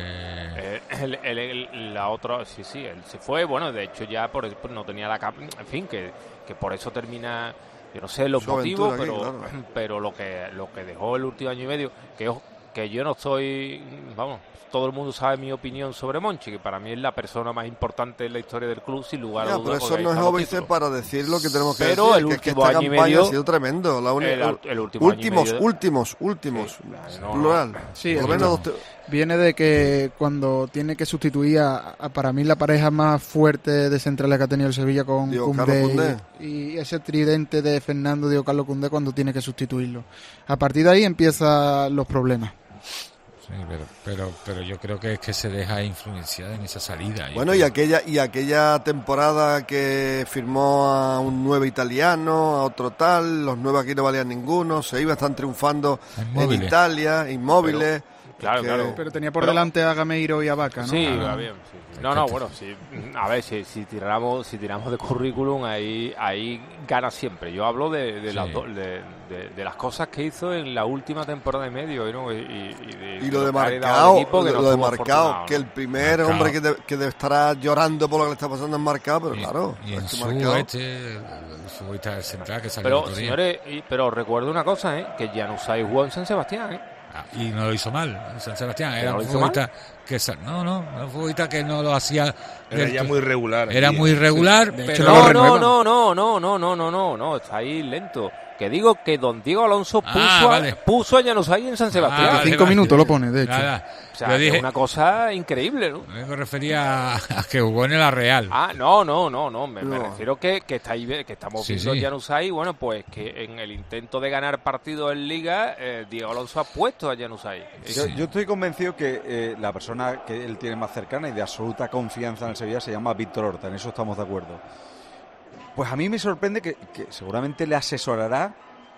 La otra, sí, él se fue, bueno, de hecho ya por no tenía la capa, en fin, que por eso termina, yo no sé los
Su
motivos,
aventura aquí,
pero lo que dejó el último año y medio, que yo no estoy, vamos, todo el mundo sabe mi opinión sobre Monchi, que para mí es la persona más importante en la historia del club, sin lugar a
Ya,
dudas.
pero eso no es óbice para decir lo que tenemos que
pero
decir.
el
que
último
esta
año y
campaña
medio,
ha sido tremendo.
el último año y medio,
últimos, plural.
Sí,
por lo menos
viene de que cuando tiene que sustituir a para mí la pareja más fuerte de centrales que ha tenido el Sevilla con
Diego Carlos
Koundé y ese tridente de Fernando Diego Carlos Koundé cuando tiene que sustituirlo. A partir de ahí empiezan los problemas.
Sí, pero yo creo que es que se deja influenciar en esa salida.
Bueno, y aquella temporada que firmó a un 9 italiano, a otro tal, los 9 aquí no valían ninguno, se están triunfando en Italia, Inmóviles.
Claro.
Pero tenía por delante a Gameiro y a Vaca, ¿no?
Sí, va bien. Sí. No, bueno, sí. A ver, si tiramos de currículum, ahí gana siempre. Yo hablo de las cosas que hizo en la última temporada y medio, ¿no?
Y lo de Marcao, que el primer hombre que estará llorando por lo que le está pasando es Marcao, pero claro.
Y en su futbolista central que salió
pero,
otro día.
señores, pero recuerdo una cosa, que Januzaj jugó en San Sebastián,
y no lo hizo mal en San Sebastián. Era un
hizo
futbolista que un futbolista que no lo hacía.
Era ya muy regular.
Era muy regular.
Sí.
Pero
No, está ahí lento. Que digo que don Diego Alonso puso a Januzaj en San Sebastián.
5 minutos lo pone, de hecho.
O sea, es una cosa increíble, ¿no?
Me refería a que jugó en la Real.
No. Me refiero que está ahí, que estamos viendo a Januzaj, bueno, pues que en el intento de ganar partidos en Liga, Diego Alonso ha puesto a Januzaj.
Yo estoy convencido que la persona que él tiene más cercana y de absoluta confianza en el Sevilla se llama Víctor Horta, en eso estamos de acuerdo. Pues a mí me sorprende que seguramente le asesorará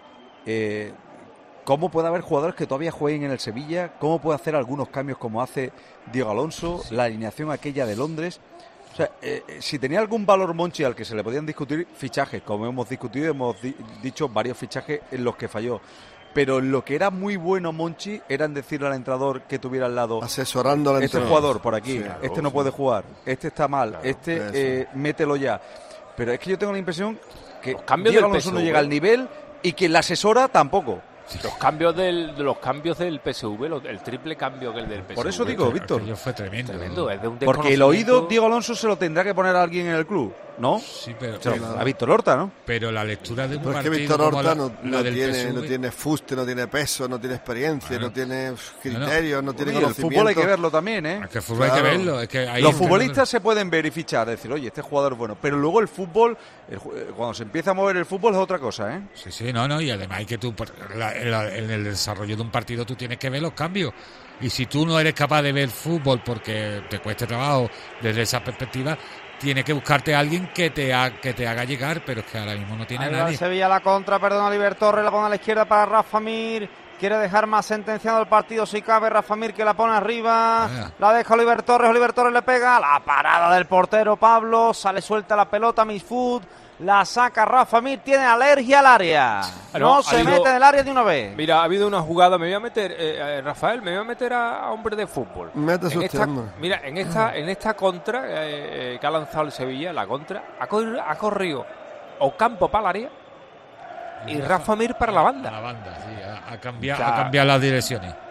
cómo puede haber jugadores que todavía jueguen en el Sevilla, cómo puede hacer algunos cambios como hace Diego Alonso, la alineación aquella de Londres. O sea, si tenía algún valor Monchi al que se le podían discutir fichajes, como hemos discutido, hemos dicho varios fichajes en los que falló. Pero lo que era muy bueno Monchi era en decirle al entrenador que tuviera al lado,
asesorando al entrenador.
Jugador por aquí, este no puede jugar, este está mal, mételo ya. Pero es que yo tengo la impresión que Diego Alonso no llega al nivel y que la asesora tampoco.
Los cambios del PSV, el triple cambio que el del PSV.
Por eso digo, Víctor.
Fue tremendo.
Es de un
porque el oído Diego Alonso se lo tendrá que poner a alguien en el club, ¿no?
Sí, pero
a Víctor Horta, ¿no?
Pero la lectura de un partido.
Es que Víctor Horta no
PSV,
tiene fuste, no tiene peso, no tiene experiencia, no tiene criterios, no tiene conocimiento.
El fútbol hay que verlo también, ¿eh?
Es que el fútbol hay que verlo. Es que ahí
los futbolistas se pueden ver y fichar, decir, oye, este jugador es bueno. Pero luego el fútbol, cuando se empieza a mover el fútbol es otra cosa, ¿eh?
Sí, y además hay que tú, en el desarrollo de un partido tú tienes que ver los cambios. Y si tú no eres capaz de ver fútbol porque te cueste trabajo desde esa perspectiva, tienes que buscarte a alguien que te haga llegar, pero es que ahora mismo no tiene a nadie.
Sevilla la contra, perdona, Oliver Torres, la pone a la izquierda para Rafa Mir. Quiere dejar más sentenciado el partido si cabe. Rafa Mir que la pone arriba. La deja Oliver Torres le pega. La parada del portero Pablo. Sale suelta la pelota Misfood. La saca Rafa Mir. Tiene alergia al área. No se mete en el área de una vez.
Mira, ha habido una jugada. Me voy a meter, Rafael, me voy a meter a hombre de fútbol. Mira, en esta contra que ha lanzado el Sevilla, la contra, ha corrido Ocampo para el área y Rafa Mir para la banda.
Sí, ha cambiado las direcciones.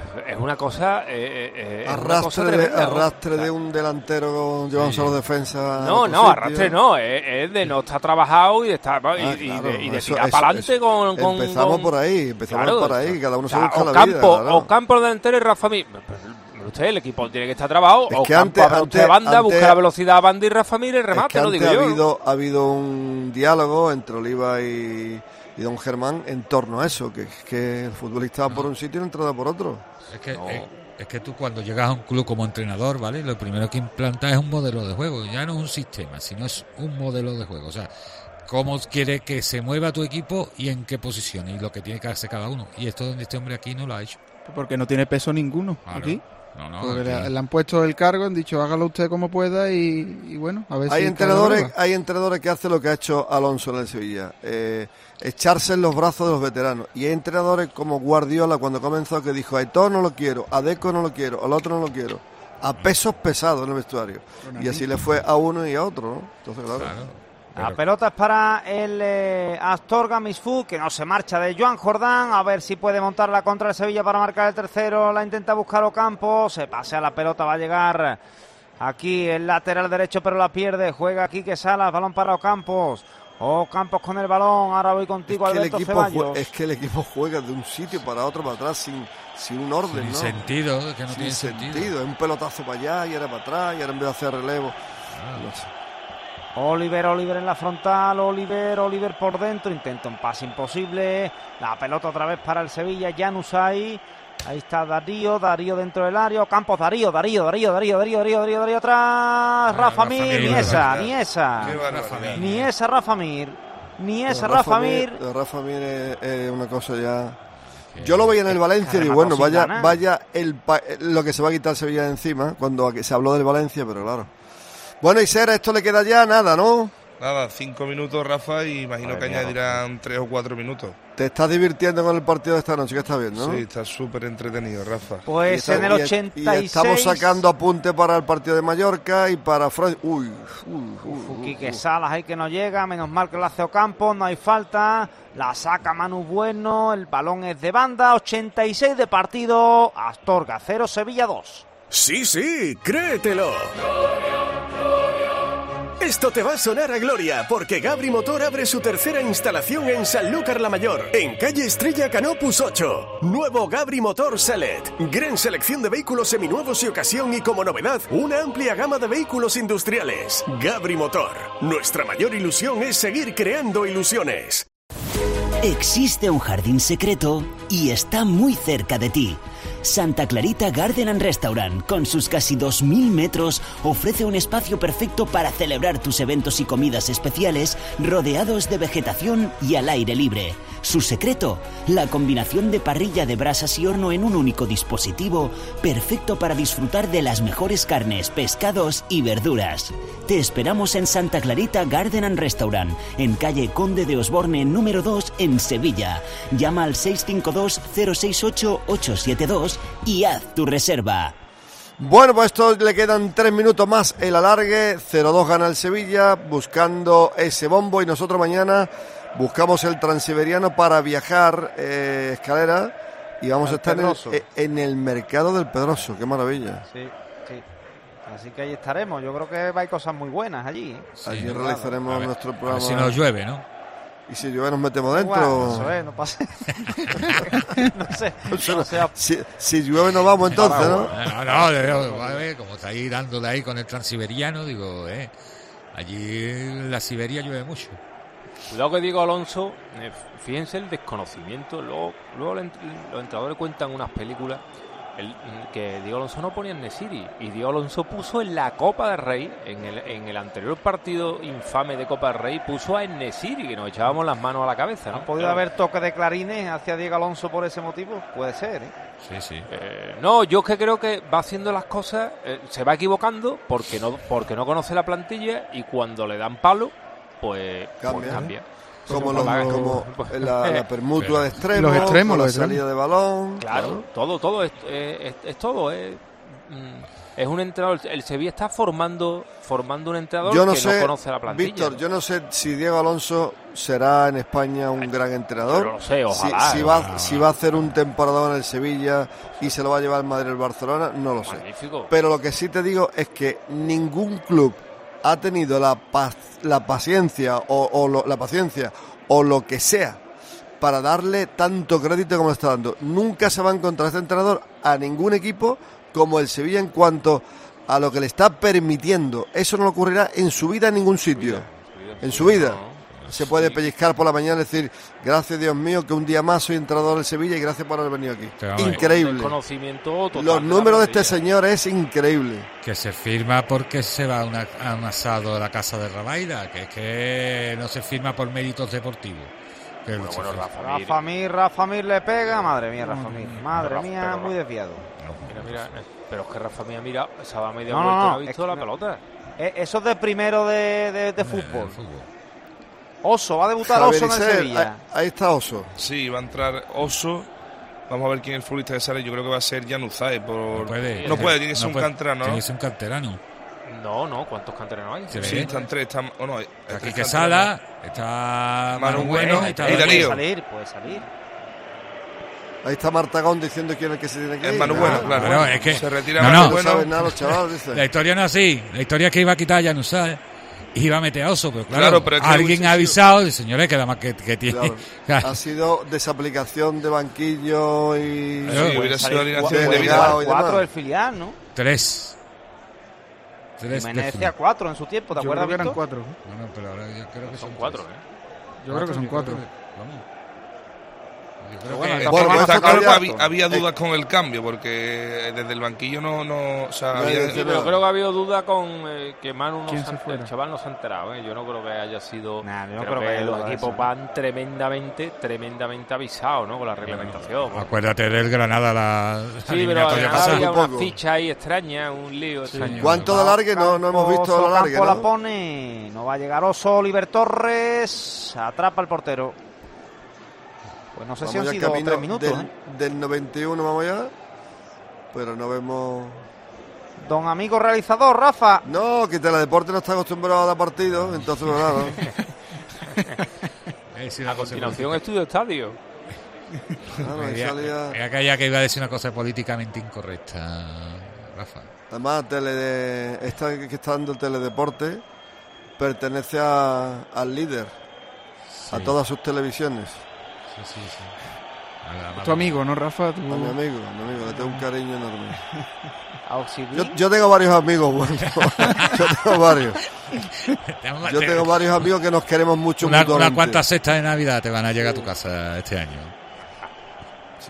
es una cosa...
arrastre de un delantero llevándose a los defensas.
No, arrastre no, es de no estar trabajado y de estar y de tirar para adelante con...
Empezamos por ahí, cada uno se busca la vida.
O Campos delantero y Rafa Mir. Usted, el equipo tiene que estar trabajado,
es
o
que
Campos de banda, busca la velocidad a banda y Rafa Mir el remate,
es que
lo digo yo.
Ha habido un diálogo entre Oliva y don Germán en torno a eso, que el futbolista va por un sitio y el entrenador por otro.
Es que tú cuando llegas a un club como entrenador, ¿vale? Lo primero que implantas es un modelo de juego, ya no es un sistema, sino es un modelo de juego, o sea, cómo quiere que se mueva tu equipo y en qué posición, y lo que tiene que hacer cada uno, y esto donde este hombre aquí no lo ha hecho.
Porque no tiene peso ninguno, claro. Aquí.
Porque
le han puesto el cargo, han dicho hágalo usted como pueda y bueno, a ver
hay
si
hay entrenadores que hacen lo que ha hecho Alonso en el Sevilla, echarse en los brazos de los veteranos, y hay entrenadores como Guardiola cuando comenzó que dijo a Eto'o no lo quiero, a Deco no lo quiero, al otro no lo quiero, a pesos pesados en el vestuario, y así le fue a uno y a otro, ¿no? Entonces claro.
La pelota es para el Astorga Misfú, que no se marcha de Joan Jordán, a ver si puede montar la contra el Sevilla para marcar el tercero, la intenta buscar Ocampos, se pasea la pelota, va a llegar aquí el lateral derecho pero la pierde, juega Quique Salas, balón para Ocampos con el balón, ahora voy contigo Alberto Ceballos.
Es que el equipo juega de un sitio para otro, para atrás, sin un orden,
sin
¿no?
Sentido, que no
sin
tiene sentido.
Es un pelotazo para allá y ahora para atrás y ahora en vez de hacer relevo, no sé.
Oliver en la frontal, Oliver por dentro, intenta un pase imposible, la pelota otra vez para el Sevilla, Januzaj, ahí está Darío dentro del área, Campos, Darío atrás, Rafa Mir, ni esa Rafa Mir, Rafa Mir
es una cosa ya. Yo lo veía en el Valencia y digo, bueno, vaya lo que se va a quitar el Sevilla de encima cuando se habló del Valencia, pero claro. Bueno, Isera, esto le queda ya nada, ¿no?
Nada, 5 minutos, Rafa, y imagino que añadirán 3 o 4 minutos.
¿Te estás divirtiendo con el partido de esta noche? ¿Qué estás viendo, no?
Sí, está súper entretenido, Rafa.
Pues en el 86...
Y estamos sacando apunte para el partido de Mallorca y para Francia.
Quique Salas ahí que no llega, menos mal que lo hace Ocampos, no hay falta, la saca Manu Bueno, el balón es de banda, 86 de partido, Astorga 0, Sevilla 2.
Sí, créetelo. Esto te va a sonar a gloria, porque Gabri Motor abre su tercera instalación en Sanlúcar la Mayor, en calle Estrella Canopus 8. Nuevo Gabri Motor Select. Gran selección de vehículos seminuevos y ocasión, y como novedad, una amplia gama de vehículos industriales. Gabri Motor. Nuestra mayor ilusión es seguir creando ilusiones.
Existe un jardín secreto y está muy cerca de ti. Santa Clarita Garden and Restaurant, con sus casi 2.000 metros, ofrece un espacio perfecto para celebrar tus eventos y comidas especiales, rodeados de vegetación y al aire libre. Su secreto, la combinación de parrilla de brasas y horno en un único dispositivo, perfecto para disfrutar de las mejores carnes, pescados y verduras. Te esperamos en Santa Clarita Garden and Restaurant, en calle Conde de Osborne número 2 en Sevilla. Llama al 652-068-872 y haz tu reserva.
Bueno, pues esto le quedan 3 minutos más el alargue. 0-2 gana el Sevilla, buscando ese bombo, y nosotros mañana buscamos el Transiberiano para viajar, Escalera, y vamos a estar en el mercado del Pedroso. Qué maravilla.
Sí. Así que ahí estaremos. Yo creo que hay cosas muy buenas allí.
Sí, allí realizaremos nuestro programa.
A ver si nos llueve, ¿no?
Y si llueve nos metemos dentro.
Bueno, eso es, no pasa. no sé.
Si llueve nos vamos entonces, ¿no?
No, como está ahí dándole ahí con el Transiberiano, digo, allí en la Siberia llueve mucho.
Cuidado que Diego Alonso, fíjense el desconocimiento. Luego los entrenadores cuentan unas películas que Diego Alonso no ponía en Nesiri, y Diego Alonso puso en la Copa del Rey, en el anterior partido infame de Copa del Rey, puso a Nesiri, que nos echábamos las manos a la cabeza, ¿no?
¿Ha podido haber toque de clarines hacia Diego Alonso por ese motivo? Puede ser,
Sí.
No, yo es que creo que va haciendo las cosas, se va equivocando porque no conoce la plantilla, y cuando le dan palo, pues cambia.
Como la permutua de extremos,
los extremos,
la salida de balón.
Claro, todo es todo. es un entrenador. El Sevilla está formando un entrenador
Yo no
que
sé,
no conoce la plantilla.
Víctor, yo no sé si Diego Alonso será en España un gran entrenador.
Pero lo sé, ojalá.
Si va a hacer un temporadón en el Sevilla y se lo va a llevar al Madrid el Barcelona, no lo sé.
Magnífico.
Pero lo que sí te digo es que ningún club ha tenido la paciencia la paciencia o lo que sea para darle tanto crédito como le está dando. Nunca se va a encontrar este entrenador a ningún equipo como el Sevilla en cuanto a lo que le está permitiendo. Eso no le ocurrirá en su vida en ningún sitio. En su vida. Se puede pellizcar por la mañana y decir, gracias Dios mío que un día más soy entrenador del Sevilla y gracias por haber venido aquí.
Pero,
increíble. Los números de este señor es increíble.
Que se firma porque se va a un asado a la casa de Rabaida, que es que no se firma por méritos deportivos.
Rafa Mir le pega, madre mía, Rafa Mir, madre mía, muy desviado.
Mira, pero es que Rafa Mir, mira, se va a media vuelta y no ha visto la pelota.
Eso es de primero de fútbol. Oso, va a debutar Oso en el Sevilla.
Ahí está Oso.
Sí, va a entrar Oso. Vamos a ver quién es el futbolista que sale. Yo creo que va a ser Januzaj. No puede, tiene que ser un canterano.
Tiene que ser un canterano.
No, ¿cuántos canteranos hay?
Sí, están tres.
Aquí que Sala, está Manu Bueno,
puede salir.
Ahí está Martagón diciendo quién es el que se tiene que ir.
Es Manu Bueno, claro.
Pero es que
se retira Manu Bueno.
No saben nada los chavales, dicen.
La historia no es así. La historia es que iba a quitar a Januzaj y iba a meter a Oso, pero claro pero es que alguien ha avisado y señores, queda más que tiene.
Claro. Ha sido desaplicación de banquillo y...
Sí, hubiera sido alineación
de vida. 4 del filial, ¿no?
3.
Jiménez decía 4 en su tiempo, ¿te acuerdas?
Yo creo que eran 4.
No, pero ahora yo creo que
son 4,
Yo creo que son 4.
Vamos.
Está claro que había dudas con el cambio, porque desde el banquillo
pero creo que ha habido dudas con que Manu el chaval no se ha enterado. Yo no creo que haya sido.
Yo
creo que los equipos van tremendamente avisados, ¿no? Con la reglamentación.
Acuérdate del Granada
sí, pero había una ficha ahí extraña, un lío extraño.
¿Cuánto de alargue? No hemos visto la alargue, ¿no?
La pone, no va a llegar Oso. Oliver Torres atrapa al portero. Pues no sé si han sido 3 minutos.
Del 91 vamos ya, pero no vemos...
Don amigo realizador, Rafa.
No, que Teledeporte no está acostumbrado a dar partidos, entonces no nada.
A continuación Estudio Estadio.
Mira que iba a decir una cosa políticamente incorrecta, Rafa.
Además, esta que está dando el Teledeporte pertenece al líder, a todas sus televisiones.
Sí.
Tu amigo, ¿no, Rafa?
A mi amigo, le tengo un cariño enorme. Yo tengo varios amigos, bueno. Yo tengo varios amigos que nos queremos mucho.
Unas cuantas cestas de Navidad te van a llegar a tu casa este año.
Sí.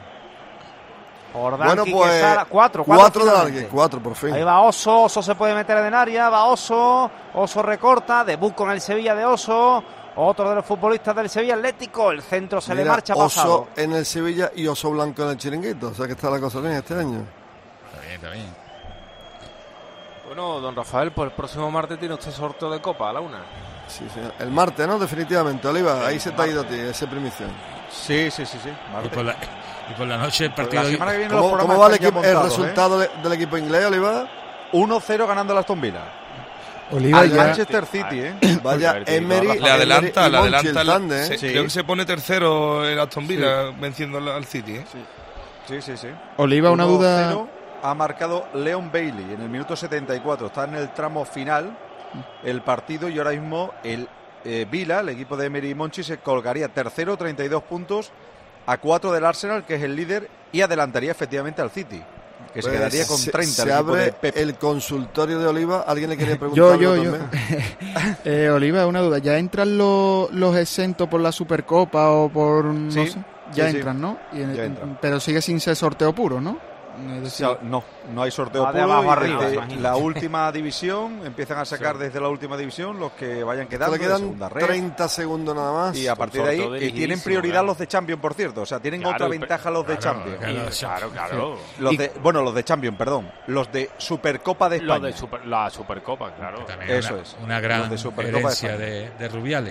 Bueno, pues 4
por fin.
Ahí va Oso se puede meter en área, va Oso recorta, debut con el Sevilla de Oso. Otro de los futbolistas del Sevilla Atlético, el centro le marcha pasado.
Oso en el Sevilla y Oso Blanco en el Chiringuito, o sea que está la cosa bien este año.
Está bien.
Bueno, don Rafael, pues el próximo martes tiene usted sorteo de Copa a la 1.
Sí. El martes, ¿no? Definitivamente, Oliva, ahí se te ha ido a ti, ese primicia.
Sí.
Y por la noche el partido...
¿Cómo va el resultado del equipo inglés, Oliva?
1-0 ganando el Aston Villa.
Oliva
al Manchester City,
Vaya, Emery
le adelanta
sí.
Creo que se pone tercero el Aston Villa venciendo al City,
Sí.
Oliva, una duda.
Ha marcado Leon Bailey en el minuto 74. Está en el tramo final el partido y ahora mismo el Villa, el equipo de Emery y Monchi, se colgaría tercero, 32 puntos, a 4 del Arsenal, que es el líder, y adelantaría efectivamente al City, que se quedaría con 30.
Se abre el consultorio de Oliva. ¿Alguien le quería preguntar?
Yo. Oliva, una duda. ¿Ya entran los exentos por la Supercopa o por... no sé? Ya entran, ¿no? Ya entran. Pero sigue sin ser sorteo puro, ¿no?
No hay sorteo puro. Arriba, la última división empiezan a sacar desde la última división los que vayan quedando.
Le quedan 30 segundos nada más.
Y a partir de ahí tienen prioridad los de Champions, por cierto. O sea, tienen otra ventaja los de Champions.
Claro.
Los de Champions, perdón. Los de Supercopa de España.
La Supercopa, claro.
Eso es. Una gran herencia de Rubiales.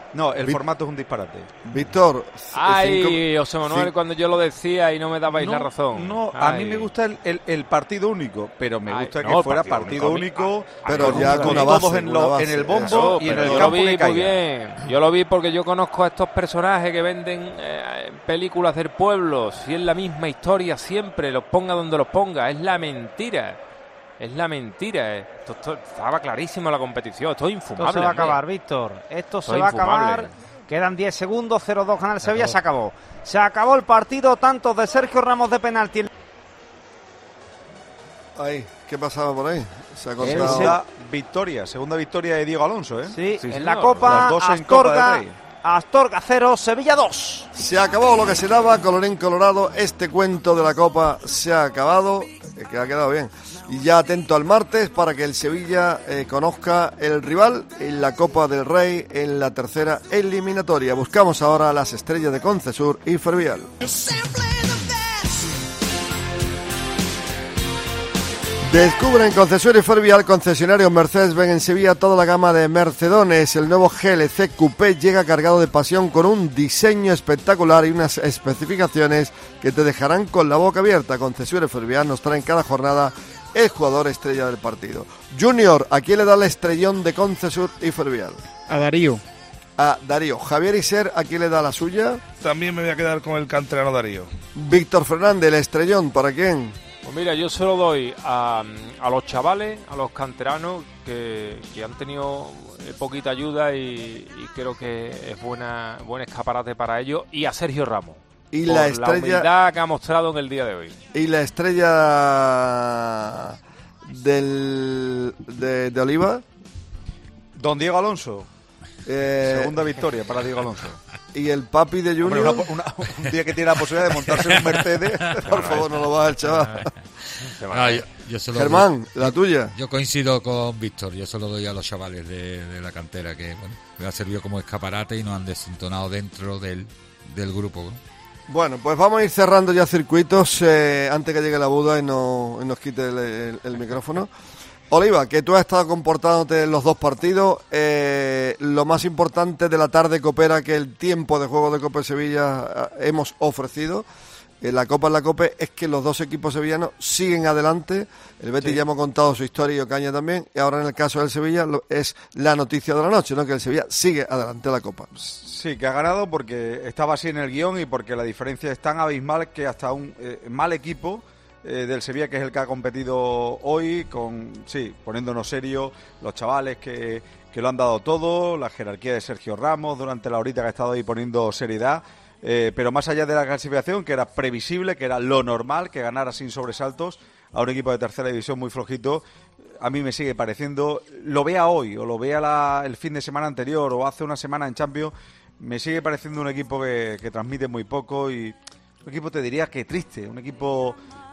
No, el formato es un disparate.
Víctor.
Ay, José Manuel, cuando yo lo decía y no me dabais la razón.
No, a mí me gusta el partido único, pero me gusta que fuera partido único,
pero ya con una
todos
base,
en el bombo y en el campo que caiga.
Muy bien. Yo lo vi porque yo conozco a estos personajes que venden películas del pueblo. Si es la misma historia siempre, los ponga donde los ponga. Es la mentira. Es la mentira. Esto estaba clarísimo la competición. Esto es infumable.
Esto se va a acabar, Víctor. Esto se va a acabar. Quedan 10 segundos. 0-2 gana el Sevilla. Se acabó. Se acabó el partido. Tanto de Sergio Ramos de penalti.
Ahí, ¿qué pasaba por ahí? Se ha
segunda victoria de Diego Alonso, ¿eh?
Sí, en la Copa. Astorga 0, Sevilla 2.
Se acabó lo que se daba, colorín colorado. Este cuento de la Copa se ha acabado. Que ha quedado bien. Y ya atento al martes para que el Sevilla conozca el rival en la Copa del Rey en la tercera eliminatoria. Buscamos ahora a las estrellas de Concesur y Fervial. Descubre en Concesur y Fervial, concesionarios Mercedes-Benz en Sevilla, toda la gama de Mercedones. El nuevo GLC Coupé llega cargado de pasión con un diseño espectacular y unas especificaciones que te dejarán con la boca abierta. Concesur y Fervial nos traen cada jornada el jugador estrella del partido. Junior, ¿a quién le da el estrellón de Concesur y Fervial?
A Darío.
A Darío. Javier Iser, ¿a quién le da la suya?
También me voy a quedar con el canterano Darío.
Víctor Fernández, el estrellón, ¿para quién?
Pues mira, yo se lo doy a los chavales, a los canteranos que han tenido poquita ayuda y creo que es buen escaparate para ellos, y a Sergio Ramos.
Y la estrella,
la humildad que ha mostrado en el día de hoy.
Y la estrella de Oliva,
don Diego Alonso. Segunda victoria para Diego Alonso.
Y el papi de Junior.
Un día que tiene la posibilidad de montarse un Mercedes.
Por favor, no lo bajes, chaval.
Germán,
la tuya.
Yo coincido con Víctor. Yo se lo doy a los chavales de la cantera que me ha servido como escaparate y nos han desentonado dentro del grupo, ¿no?
Bueno, pues vamos a ir cerrando ya circuitos antes que llegue la Buda y nos quite el micrófono. Oliva, que tú has estado comportándote en los dos partidos. Lo más importante de la tarde copera que el tiempo de juego de Copa Sevilla hemos ofrecido. La Copa es que los dos equipos sevillanos siguen adelante. El Betis ya hemos contado su historia y Ocaña también. Y ahora en el caso del Sevilla es la noticia de la noche, ¿no? Que el Sevilla sigue adelante en la Copa.
Sí, que ha ganado porque estaba así en el guión y porque la diferencia es tan abismal que hasta un mal equipo del Sevilla, que es el que ha competido hoy, poniéndonos serio, los chavales que lo han dado todo, la jerarquía de Sergio Ramos durante la horita que ha estado ahí poniendo seriedad, pero más allá de la clasificación, que era previsible, que era lo normal, que ganara sin sobresaltos a un equipo de tercera división muy flojito, a mí me sigue pareciendo, lo vea hoy o lo vea el fin de semana anterior o hace una semana en Champions, me sigue pareciendo un equipo que transmite muy poco y un equipo, te diría, que triste, un equipo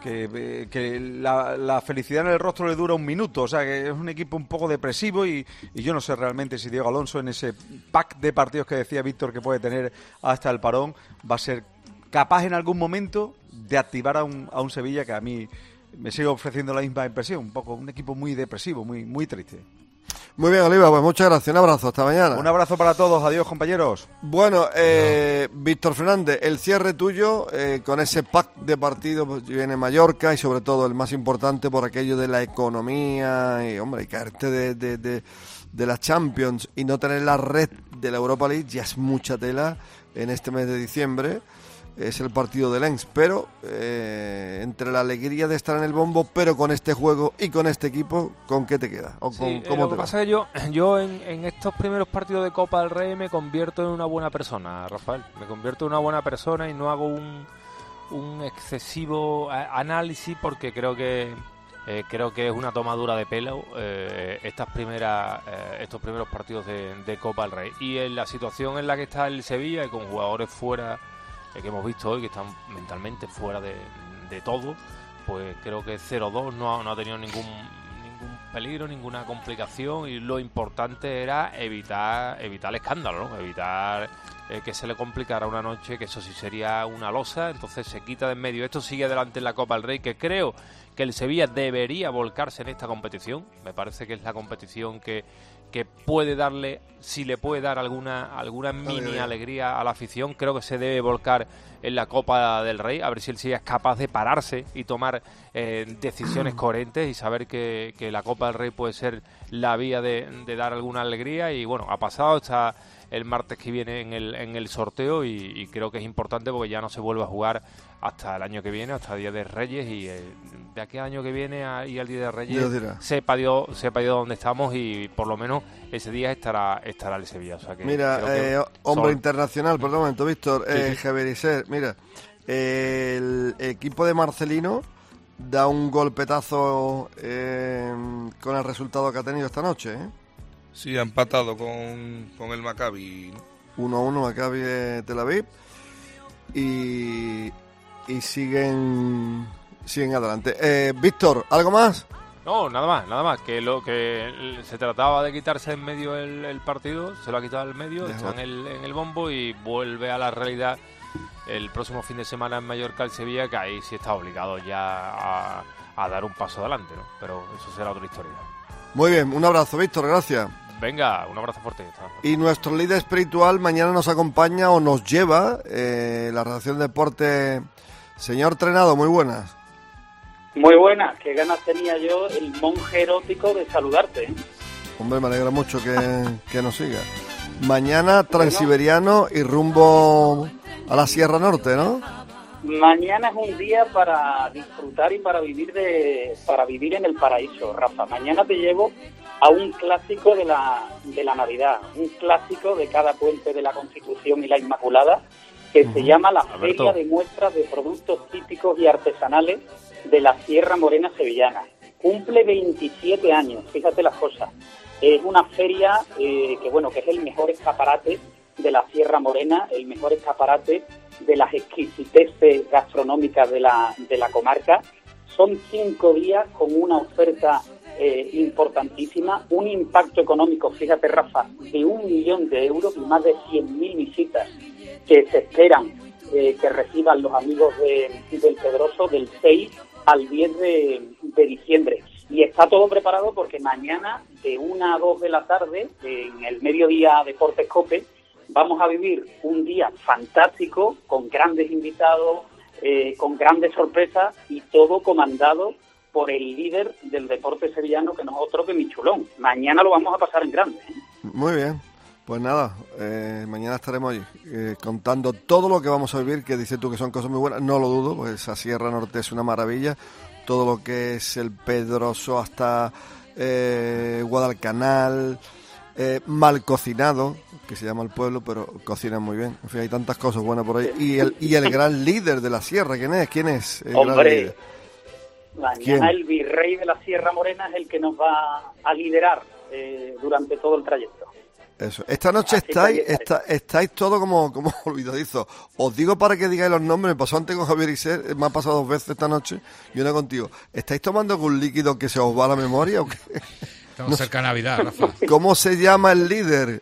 que la felicidad en el rostro le dura un minuto, o sea que es un equipo un poco depresivo y yo no sé realmente si Diego Alonso en ese pack de partidos que decía Víctor que puede tener hasta el parón va a ser capaz en algún momento de activar a un Sevilla que a mí me sigue ofreciendo la misma impresión, un equipo muy depresivo, muy, muy triste.
Muy bien, Oliva, pues muchas gracias, un abrazo, hasta mañana.
Un abrazo para todos, adiós compañeros.
Bueno, Víctor Fernández, el cierre tuyo, con ese pack de partidos pues, viene Mallorca y sobre todo el más importante por aquello de la economía y, hombre, y caerte de la Champions y no tener la red de la Europa League ya es mucha tela en este mes de diciembre. Es el partido de Lens, pero entre la alegría de estar en el bombo, pero con este juego y con este equipo, ¿con qué te queda? ¿O con, cómo
lo que pasa es que yo en estos primeros partidos de Copa del Rey me convierto en una buena persona, Rafael. Me convierto en una buena persona y no hago un excesivo análisis porque creo que es una tomadura de pelo estos primeros partidos de Copa del Rey. Y en la situación en la que está el Sevilla y con jugadores fuera que hemos visto hoy, que están mentalmente fuera de todo, pues creo que 0-2 no ha tenido ningún peligro, ninguna complicación y lo importante era evitar el escándalo, ¿no? Evitar que se le complicara una noche, que eso sí sería una losa. Entonces se quita de en medio. Esto sigue adelante en la Copa del Rey, que creo que el Sevilla debería volcarse en esta competición. Me parece que es la competición que puede darle, si le puede dar alguna mini alegría a la afición, creo que se debe volcar en la Copa del Rey, a ver si el Sevilla es capaz de pararse y tomar decisiones coherentes y saber que la Copa del Rey puede ser la vía de dar alguna alegría. Y bueno, ha pasado, está el martes que viene en el sorteo y creo que es importante porque ya no se vuelve a jugar hasta el año que viene, hasta el Día de Reyes, y de aquí al año que viene y al Día de Reyes sepa Dios dónde estamos, y por lo menos ese día estará el Sevilla. O sea que
mira, hombre internacional, por un momento, Víctor, Javier Isser, mira, el equipo de Marcelino da un golpetazo con el resultado que ha tenido esta noche, ¿eh?
Sí, ha empatado con el Maccabi.
1-1 Maccabi de Tel Aviv y siguen adelante. Víctor, ¿algo más?
No, nada más, que lo que se trataba de quitarse en medio el partido, se lo ha quitado en medio, está en el bombo y vuelve a la realidad el próximo fin de semana en Mallorca el Sevilla, que ahí sí está obligado ya a dar un paso adelante, ¿no? Pero eso será otra historia.
Muy bien, un abrazo, Víctor, gracias.
Venga, un abrazo fuerte.
Y nuestro líder espiritual mañana nos acompaña o nos lleva la redacción de deporte. Señor Trenado, muy buenas.
Muy buenas, qué ganas tenía yo, el monje erótico, de saludarte.
Hombre, me alegra mucho que nos siga. Mañana Transiberiano y rumbo a la Sierra Norte, ¿no?
Mañana es un día para disfrutar y para vivir en el paraíso, Rafa. Mañana te llevo a un clásico de la Navidad, un clásico de cada puente de la Constitución y la Inmaculada, que se llama la Feria de Muestras de Productos Típicos y Artesanales de la Sierra Morena Sevillana. Cumple 27 años, fíjate las cosas. Es una feria que es el mejor escaparate de la Sierra Morena, el mejor escaparate de las exquisiteces gastronómicas de la comarca. Son 5 días con una oferta importantísima, un impacto económico, fíjate, Rafa, de 1 millón de euros y más de 100.000 visitas que se esperan que reciban los amigos del Pedroso del 6 al 10 de diciembre. Y está todo preparado porque mañana, de 1 a 2 de la tarde, en el Mediodía Deportes Cope, vamos a vivir un día fantástico, con grandes invitados, con grandes sorpresas, y todo comandado por el líder del deporte sevillano, que no es otro que Michulón. Mañana lo vamos a pasar en grande, ¿eh?
Muy bien. Pues nada, mañana estaremos ahí contando todo lo que vamos a vivir, que dices tú que son cosas muy buenas, no lo dudo, pues esa Sierra Norte es una maravilla, todo lo que es el Pedroso hasta Guadalcanal, mal cocinado, que se llama el pueblo, pero cocinan muy bien, en fin, hay tantas cosas buenas por ahí, y el gran líder de la Sierra, ¿quién es el gran líder?
Mañana el virrey de la Sierra Morena es el que nos va a liderar durante todo el trayecto.
Eso. Esta noche estáis todo como olvidadizos. Os digo para que digáis los nombres. Me pasó antes con Javier Isser, me ha pasado 2 veces esta noche y una contigo. ¿Estáis tomando algún líquido que se os va a la memoria o qué?
Estamos cerca de Navidad, Rafa.
¿Cómo se llama el líder?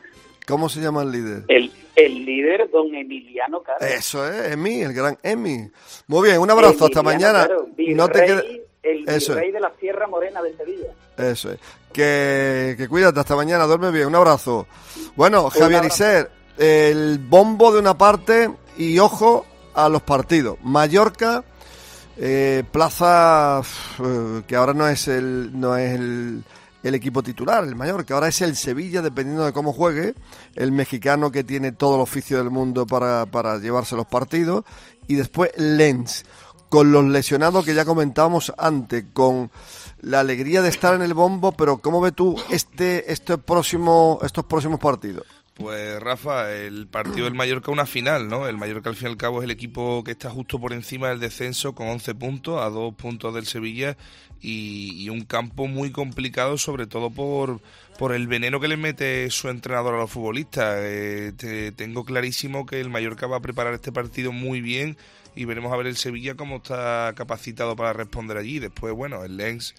El líder, don Emiliano Caro.
Eso es, Emi, el gran Emi. Muy bien, un abrazo, hasta mañana.
Caro, el virrey de la Sierra Morena de Sevilla.
Eso es. Que cuídate, hasta mañana, duerme bien, un abrazo. Bueno, Javier Isser, el bombo de una parte y ojo a los partidos. Mallorca, plaza que ahora no es el equipo titular, el Mallorca, ahora es el Sevilla, dependiendo de cómo juegue, el mexicano que tiene todo el oficio del mundo para llevarse los partidos, y después Lens, con los lesionados que ya comentábamos antes, con la alegría de estar en el bombo, pero ¿cómo ves tú estos próximos partidos?
Pues Rafa, el partido del Mallorca una final, ¿no? El Mallorca al fin y al cabo es el equipo que está justo por encima del descenso con 11 puntos, a 2 puntos del Sevilla, y un campo muy complicado, sobre todo por el veneno que le mete su entrenador a los futbolistas. Tengo clarísimo que el Mallorca va a preparar este partido muy bien y veremos a ver el Sevilla cómo está capacitado para responder allí. Después, bueno, el Lens,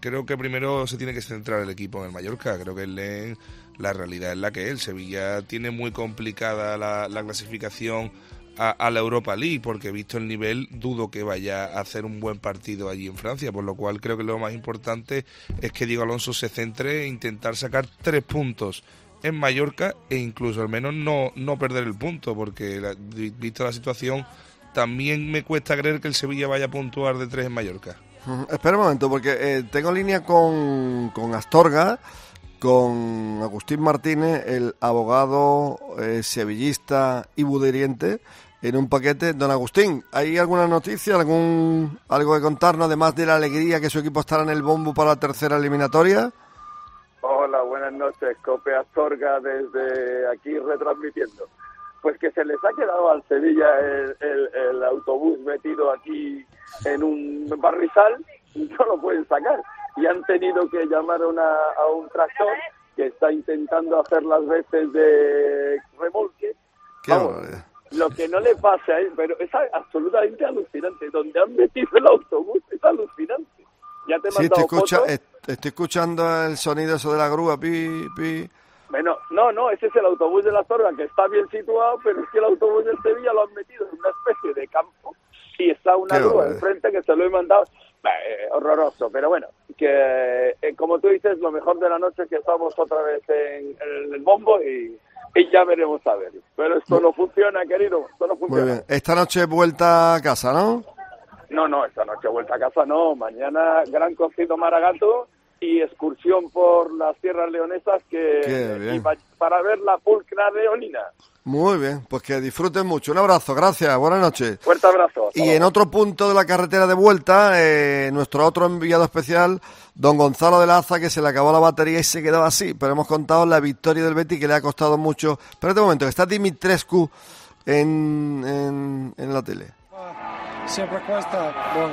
creo que primero se tiene que centrar el equipo en el Mallorca. Creo que la realidad es la que es. El Sevilla tiene muy complicada la clasificación a la Europa League, porque visto el nivel dudo que vaya a hacer un buen partido allí en Francia, por lo cual creo que lo más importante es que Diego Alonso se centre en intentar sacar 3 puntos en Mallorca e incluso al menos no perder el punto, porque visto la situación también me cuesta creer que el Sevilla vaya a puntuar de 3 en Mallorca.
Espera un momento, porque tengo línea con Astorga, con Agustín Martínez, el abogado sevillista y buderiente, en un paquete. Don Agustín, ¿hay alguna noticia, algo que contarnos, además de la alegría que su equipo estará en el bombo para la tercera eliminatoria?
Hola, buenas noches, Cope Astorga desde aquí retransmitiendo. Pues que se les ha quedado al Sevilla el autobús metido aquí en un barrizal y no lo pueden sacar. Y han tenido que llamar a un tractor que está intentando hacer las veces de remolque. Lo que no le pasa a él, pero es absolutamente alucinante. Donde han metido el autobús es alucinante. Ya te he mandado fotos.
Estoy escuchando el sonido eso de la grúa, pi.
Bueno, no, ese es el autobús de la Astorga, que está bien situado, pero es que el autobús del Sevilla lo han metido en una especie de campo y está una grúa enfrente que se lo he mandado. Horroroso, pero bueno, que como tú dices, lo mejor de la noche es que estamos otra vez en el bombo y ya veremos a ver. Pero esto no funciona, querido, esto no funciona.
Muy bien, esta noche vuelta a casa, ¿no?
No, esta noche vuelta a casa no, mañana gran cocido Maragato y excursión por las tierras leonesas para ver la pulcra leonina.
Muy bien, pues que disfruten mucho. Un abrazo, gracias, buenas noches.
Fuerte abrazo.
Y en otro punto de la carretera de vuelta, nuestro otro enviado especial, don Gonzalo de la Aza, que se le acabó la batería y se quedaba así, pero hemos contado la victoria del Betis que le ha costado mucho. Espérate un momento, que está Dimitrescu en la tele.
Siempre cuesta,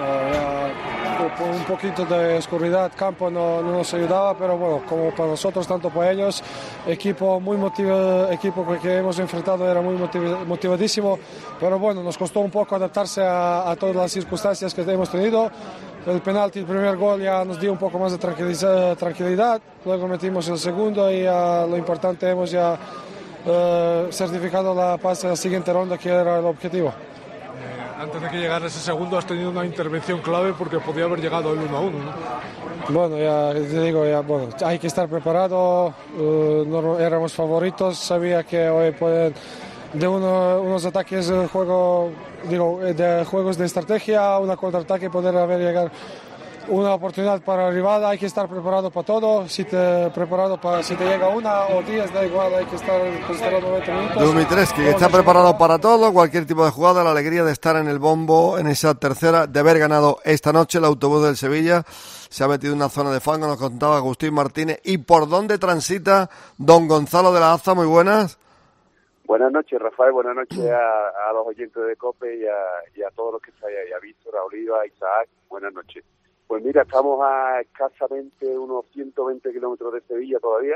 un poquito de oscuridad, campo no nos ayudaba, pero bueno, como para nosotros, tanto para ellos, equipo que hemos enfrentado era muy motivadísimo, pero bueno, nos costó un poco adaptarse a todas las circunstancias que hemos tenido. El penalti, el primer gol ya nos dio un poco más de tranquilidad, luego metimos el segundo y lo importante hemos ya certificado la pase a la siguiente ronda, que era el objetivo.
Antes de que llegara ese segundo has tenido una intervención clave porque podía haber llegado el 1-1, ¿no?
Bueno, ya te digo, hay que estar preparado, no éramos favoritos, sabía que hoy pueden de unos ataques de juegos de estrategia, una contraataque, poder haber llegado una oportunidad para el rival. Hay que estar preparado para todo. Si te llega una o 10, da igual, hay que estar considerando 90 minutos.
Dumitrescu, que está preparado para todo, cualquier tipo de jugada. La alegría de estar en el bombo, en esa tercera, de haber ganado esta noche el autobús del Sevilla. Se ha metido en una zona de fango, nos contaba Agustín Martínez. ¿Y por dónde transita don Gonzalo de la Aza? Muy buenas.
Buenas noches, Rafael. Buenas noches a los oyentes de COPE y a todos los que estáis ahí. A Víctor, a Oliva, a Isaac. Buenas noches. Pues mira, estamos a escasamente unos 120 kilómetros de Sevilla todavía.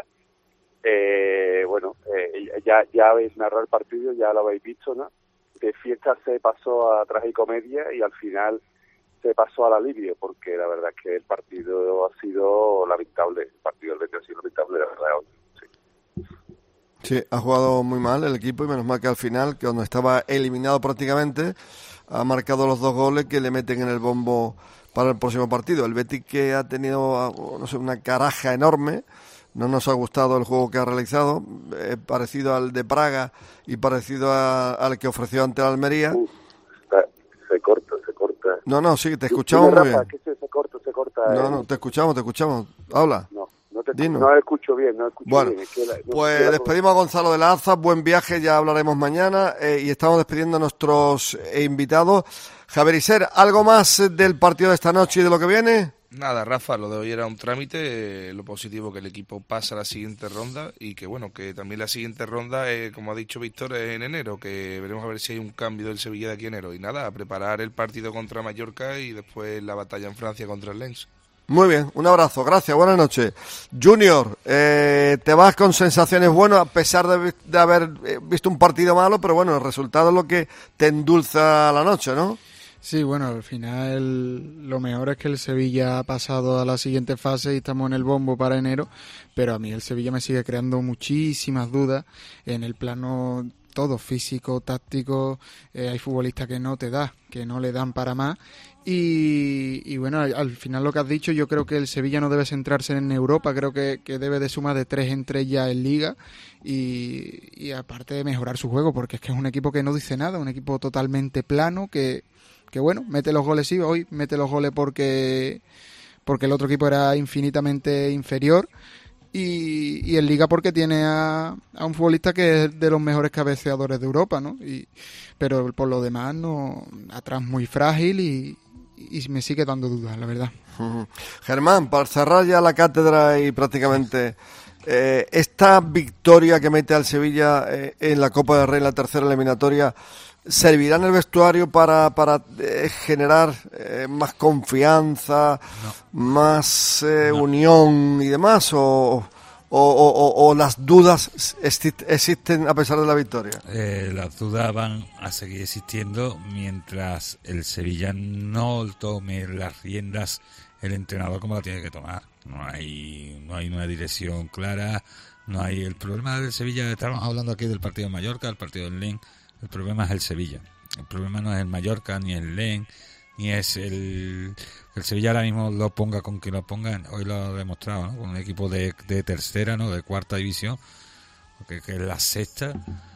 Ya habéis narrado el partido, ya lo habéis visto, ¿no? De fiesta se pasó a tragicomedia y al final se pasó al alivio, porque la verdad es que el partido ha sido lamentable. El partido del Betis ha sido lamentable, la verdad.
Sí, ha jugado muy mal el equipo y menos mal que al final, que cuando estaba eliminado prácticamente, ha marcado los 2 goles que le meten en el bombo para el próximo partido. El Betis, que ha tenido una caraja enorme, no nos ha gustado el juego que ha realizado, parecido al de Praga y parecido al que ofreció ante el Almería.
Se corta.
No, sí, te escuchamos muy bien.
Que se corta.
No, te escuchamos. Habla.
No escucho bien.
Bueno,
bien.
Pues despedimos a Gonzalo de la Aza, buen viaje, ya hablaremos mañana, y estamos despidiendo a nuestros invitados. Javier Iser, ¿algo más del partido de esta noche y de lo que viene?
Nada, Rafa, lo de hoy era un trámite, lo positivo que el equipo pasa a la siguiente ronda y que bueno, que también la siguiente ronda, como ha dicho Víctor, es en enero, que veremos a ver si hay un cambio del Sevilla de aquí en enero. Y nada, a preparar el partido contra Mallorca y después la batalla en Francia contra el Lens.
Muy bien, un abrazo, gracias, buenas noches. Junior, te vas con sensaciones buenas a pesar de haber visto un partido malo, pero bueno, el resultado es lo que te endulza la noche, ¿no?
Sí, bueno, al final lo mejor es que el Sevilla ha pasado a la siguiente fase y estamos en el bombo para enero, pero a mí el Sevilla me sigue creando muchísimas dudas en el plano todo físico, táctico. Hay futbolistas que no te da, que no le dan para más. Y bueno, al final lo que has dicho, yo creo que el Sevilla no debe centrarse en Europa, creo que debe de sumar de 3 en 3 ya en Liga y aparte de mejorar su juego, porque es que es un equipo que no dice nada, un equipo totalmente plano que bueno, mete los goles, sí, hoy mete los goles porque el otro equipo era infinitamente inferior y en Liga porque tiene a un futbolista que es de los mejores cabeceadores de Europa, ¿no? Pero por lo demás, no, atrás muy frágil y me sigue dando dudas, la verdad.
Germán, para cerrar ya la cátedra y prácticamente esta victoria que mete al Sevilla en la Copa del Rey, en la tercera eliminatoria, ¿servirá en el vestuario para generar más confianza, más unión y demás? ¿O las dudas existen a pesar de la victoria?
Las dudas van a seguir existiendo mientras el Sevilla no tome las riendas el entrenador como la tiene que tomar. No hay una dirección clara, no hay. El problema del Sevilla, estamos hablando aquí del partido de Mallorca, el partido del Lens. El problema es el Sevilla. El problema no es el Mallorca, ni el Lens, ni es el Sevilla ahora mismo lo ponga con quien lo ponga. Hoy lo ha demostrado, ¿no? Con un equipo de tercera, ¿no? De cuarta división, que es la sexta,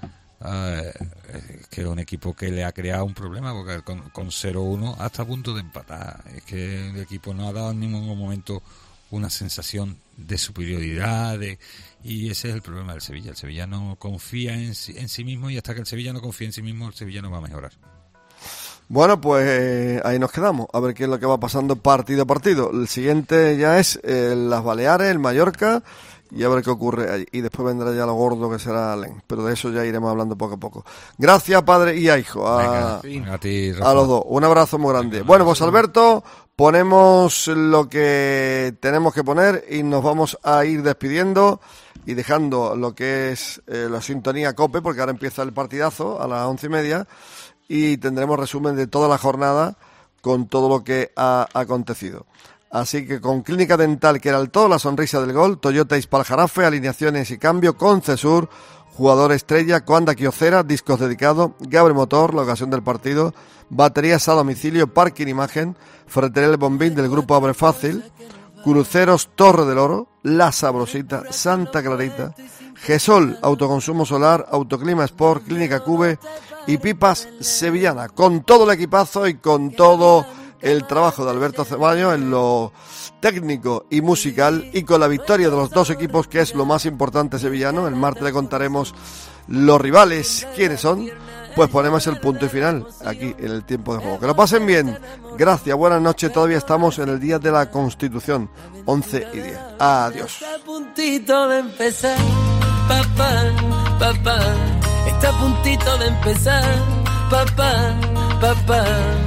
que es un equipo que le ha creado un problema, porque con 0-1 hasta a punto de empatar. Es que el equipo no ha dado en ningún momento una sensación de superioridad, y ese es el problema del Sevilla. El Sevilla no confía en sí mismo, y hasta que el Sevilla no confía en sí mismo, el Sevilla no va a mejorar.
Bueno, pues ahí nos quedamos, a ver qué es lo que va pasando partido a partido. El siguiente ya es las Baleares, el Mallorca, y a ver qué ocurre allí. Y después vendrá ya lo gordo que será Lens, pero de eso ya iremos hablando poco a poco. Gracias, padre y a hijo, a
ti,
a los dos. Un abrazo muy grande. Bueno, pues Alberto, ponemos lo que tenemos que poner y nos vamos a ir despidiendo y dejando lo que es la sintonía COPE, porque ahora empieza el partidazo a las 11:30 y tendremos resumen de toda la jornada con todo lo que ha acontecido. Así que con Clínica Dental Queraltó, la sonrisa del gol, Toyota Ispal-Jarafe, alineaciones y cambio, Concesur, jugador estrella, Coanda Kyocera, discos dedicados, Gabriel Motor, la ocasión del partido, baterías a domicilio, parking imagen, Ferretería El Bombín del grupo Abre Fácil, Cruceros Torre del Oro, La Sabrosita, Santa Clarita, Gesol, autoconsumo solar, Autoclima Sport, Clínica Cube y Pipas Sevillana, con todo el equipazo y con todo el trabajo de Alberto Ceballos en lo técnico y musical, y con la victoria de los dos equipos, que es lo más importante sevillano. El martes le contaremos los rivales, quiénes son, pues ponemos el punto y final aquí en el tiempo de juego. Que lo pasen bien, gracias, buenas noches, todavía estamos en el día de la Constitución, 11:10. Adiós.
Está a puntito de empezar, papá, papá, está a puntito de empezar, papá, papá.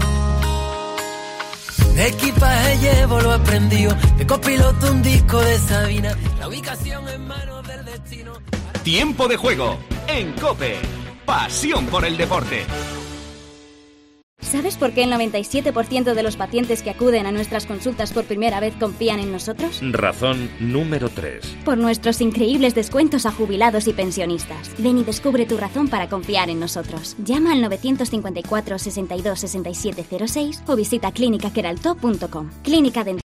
De equipaje llevo lo aprendido, de copiloto un disco de Sabina, la ubicación en manos del destino.
Tiempo de juego en COPE. Pasión por el deporte.
¿Sabes por qué el 97% de los pacientes que acuden a nuestras consultas por primera vez confían en nosotros?
Razón número 3.
Por nuestros increíbles descuentos a jubilados y pensionistas. Ven y descubre tu razón para confiar en nosotros. Llama al 954 62 67 06 o visita clínicaqueraltó.com. Clínica Dental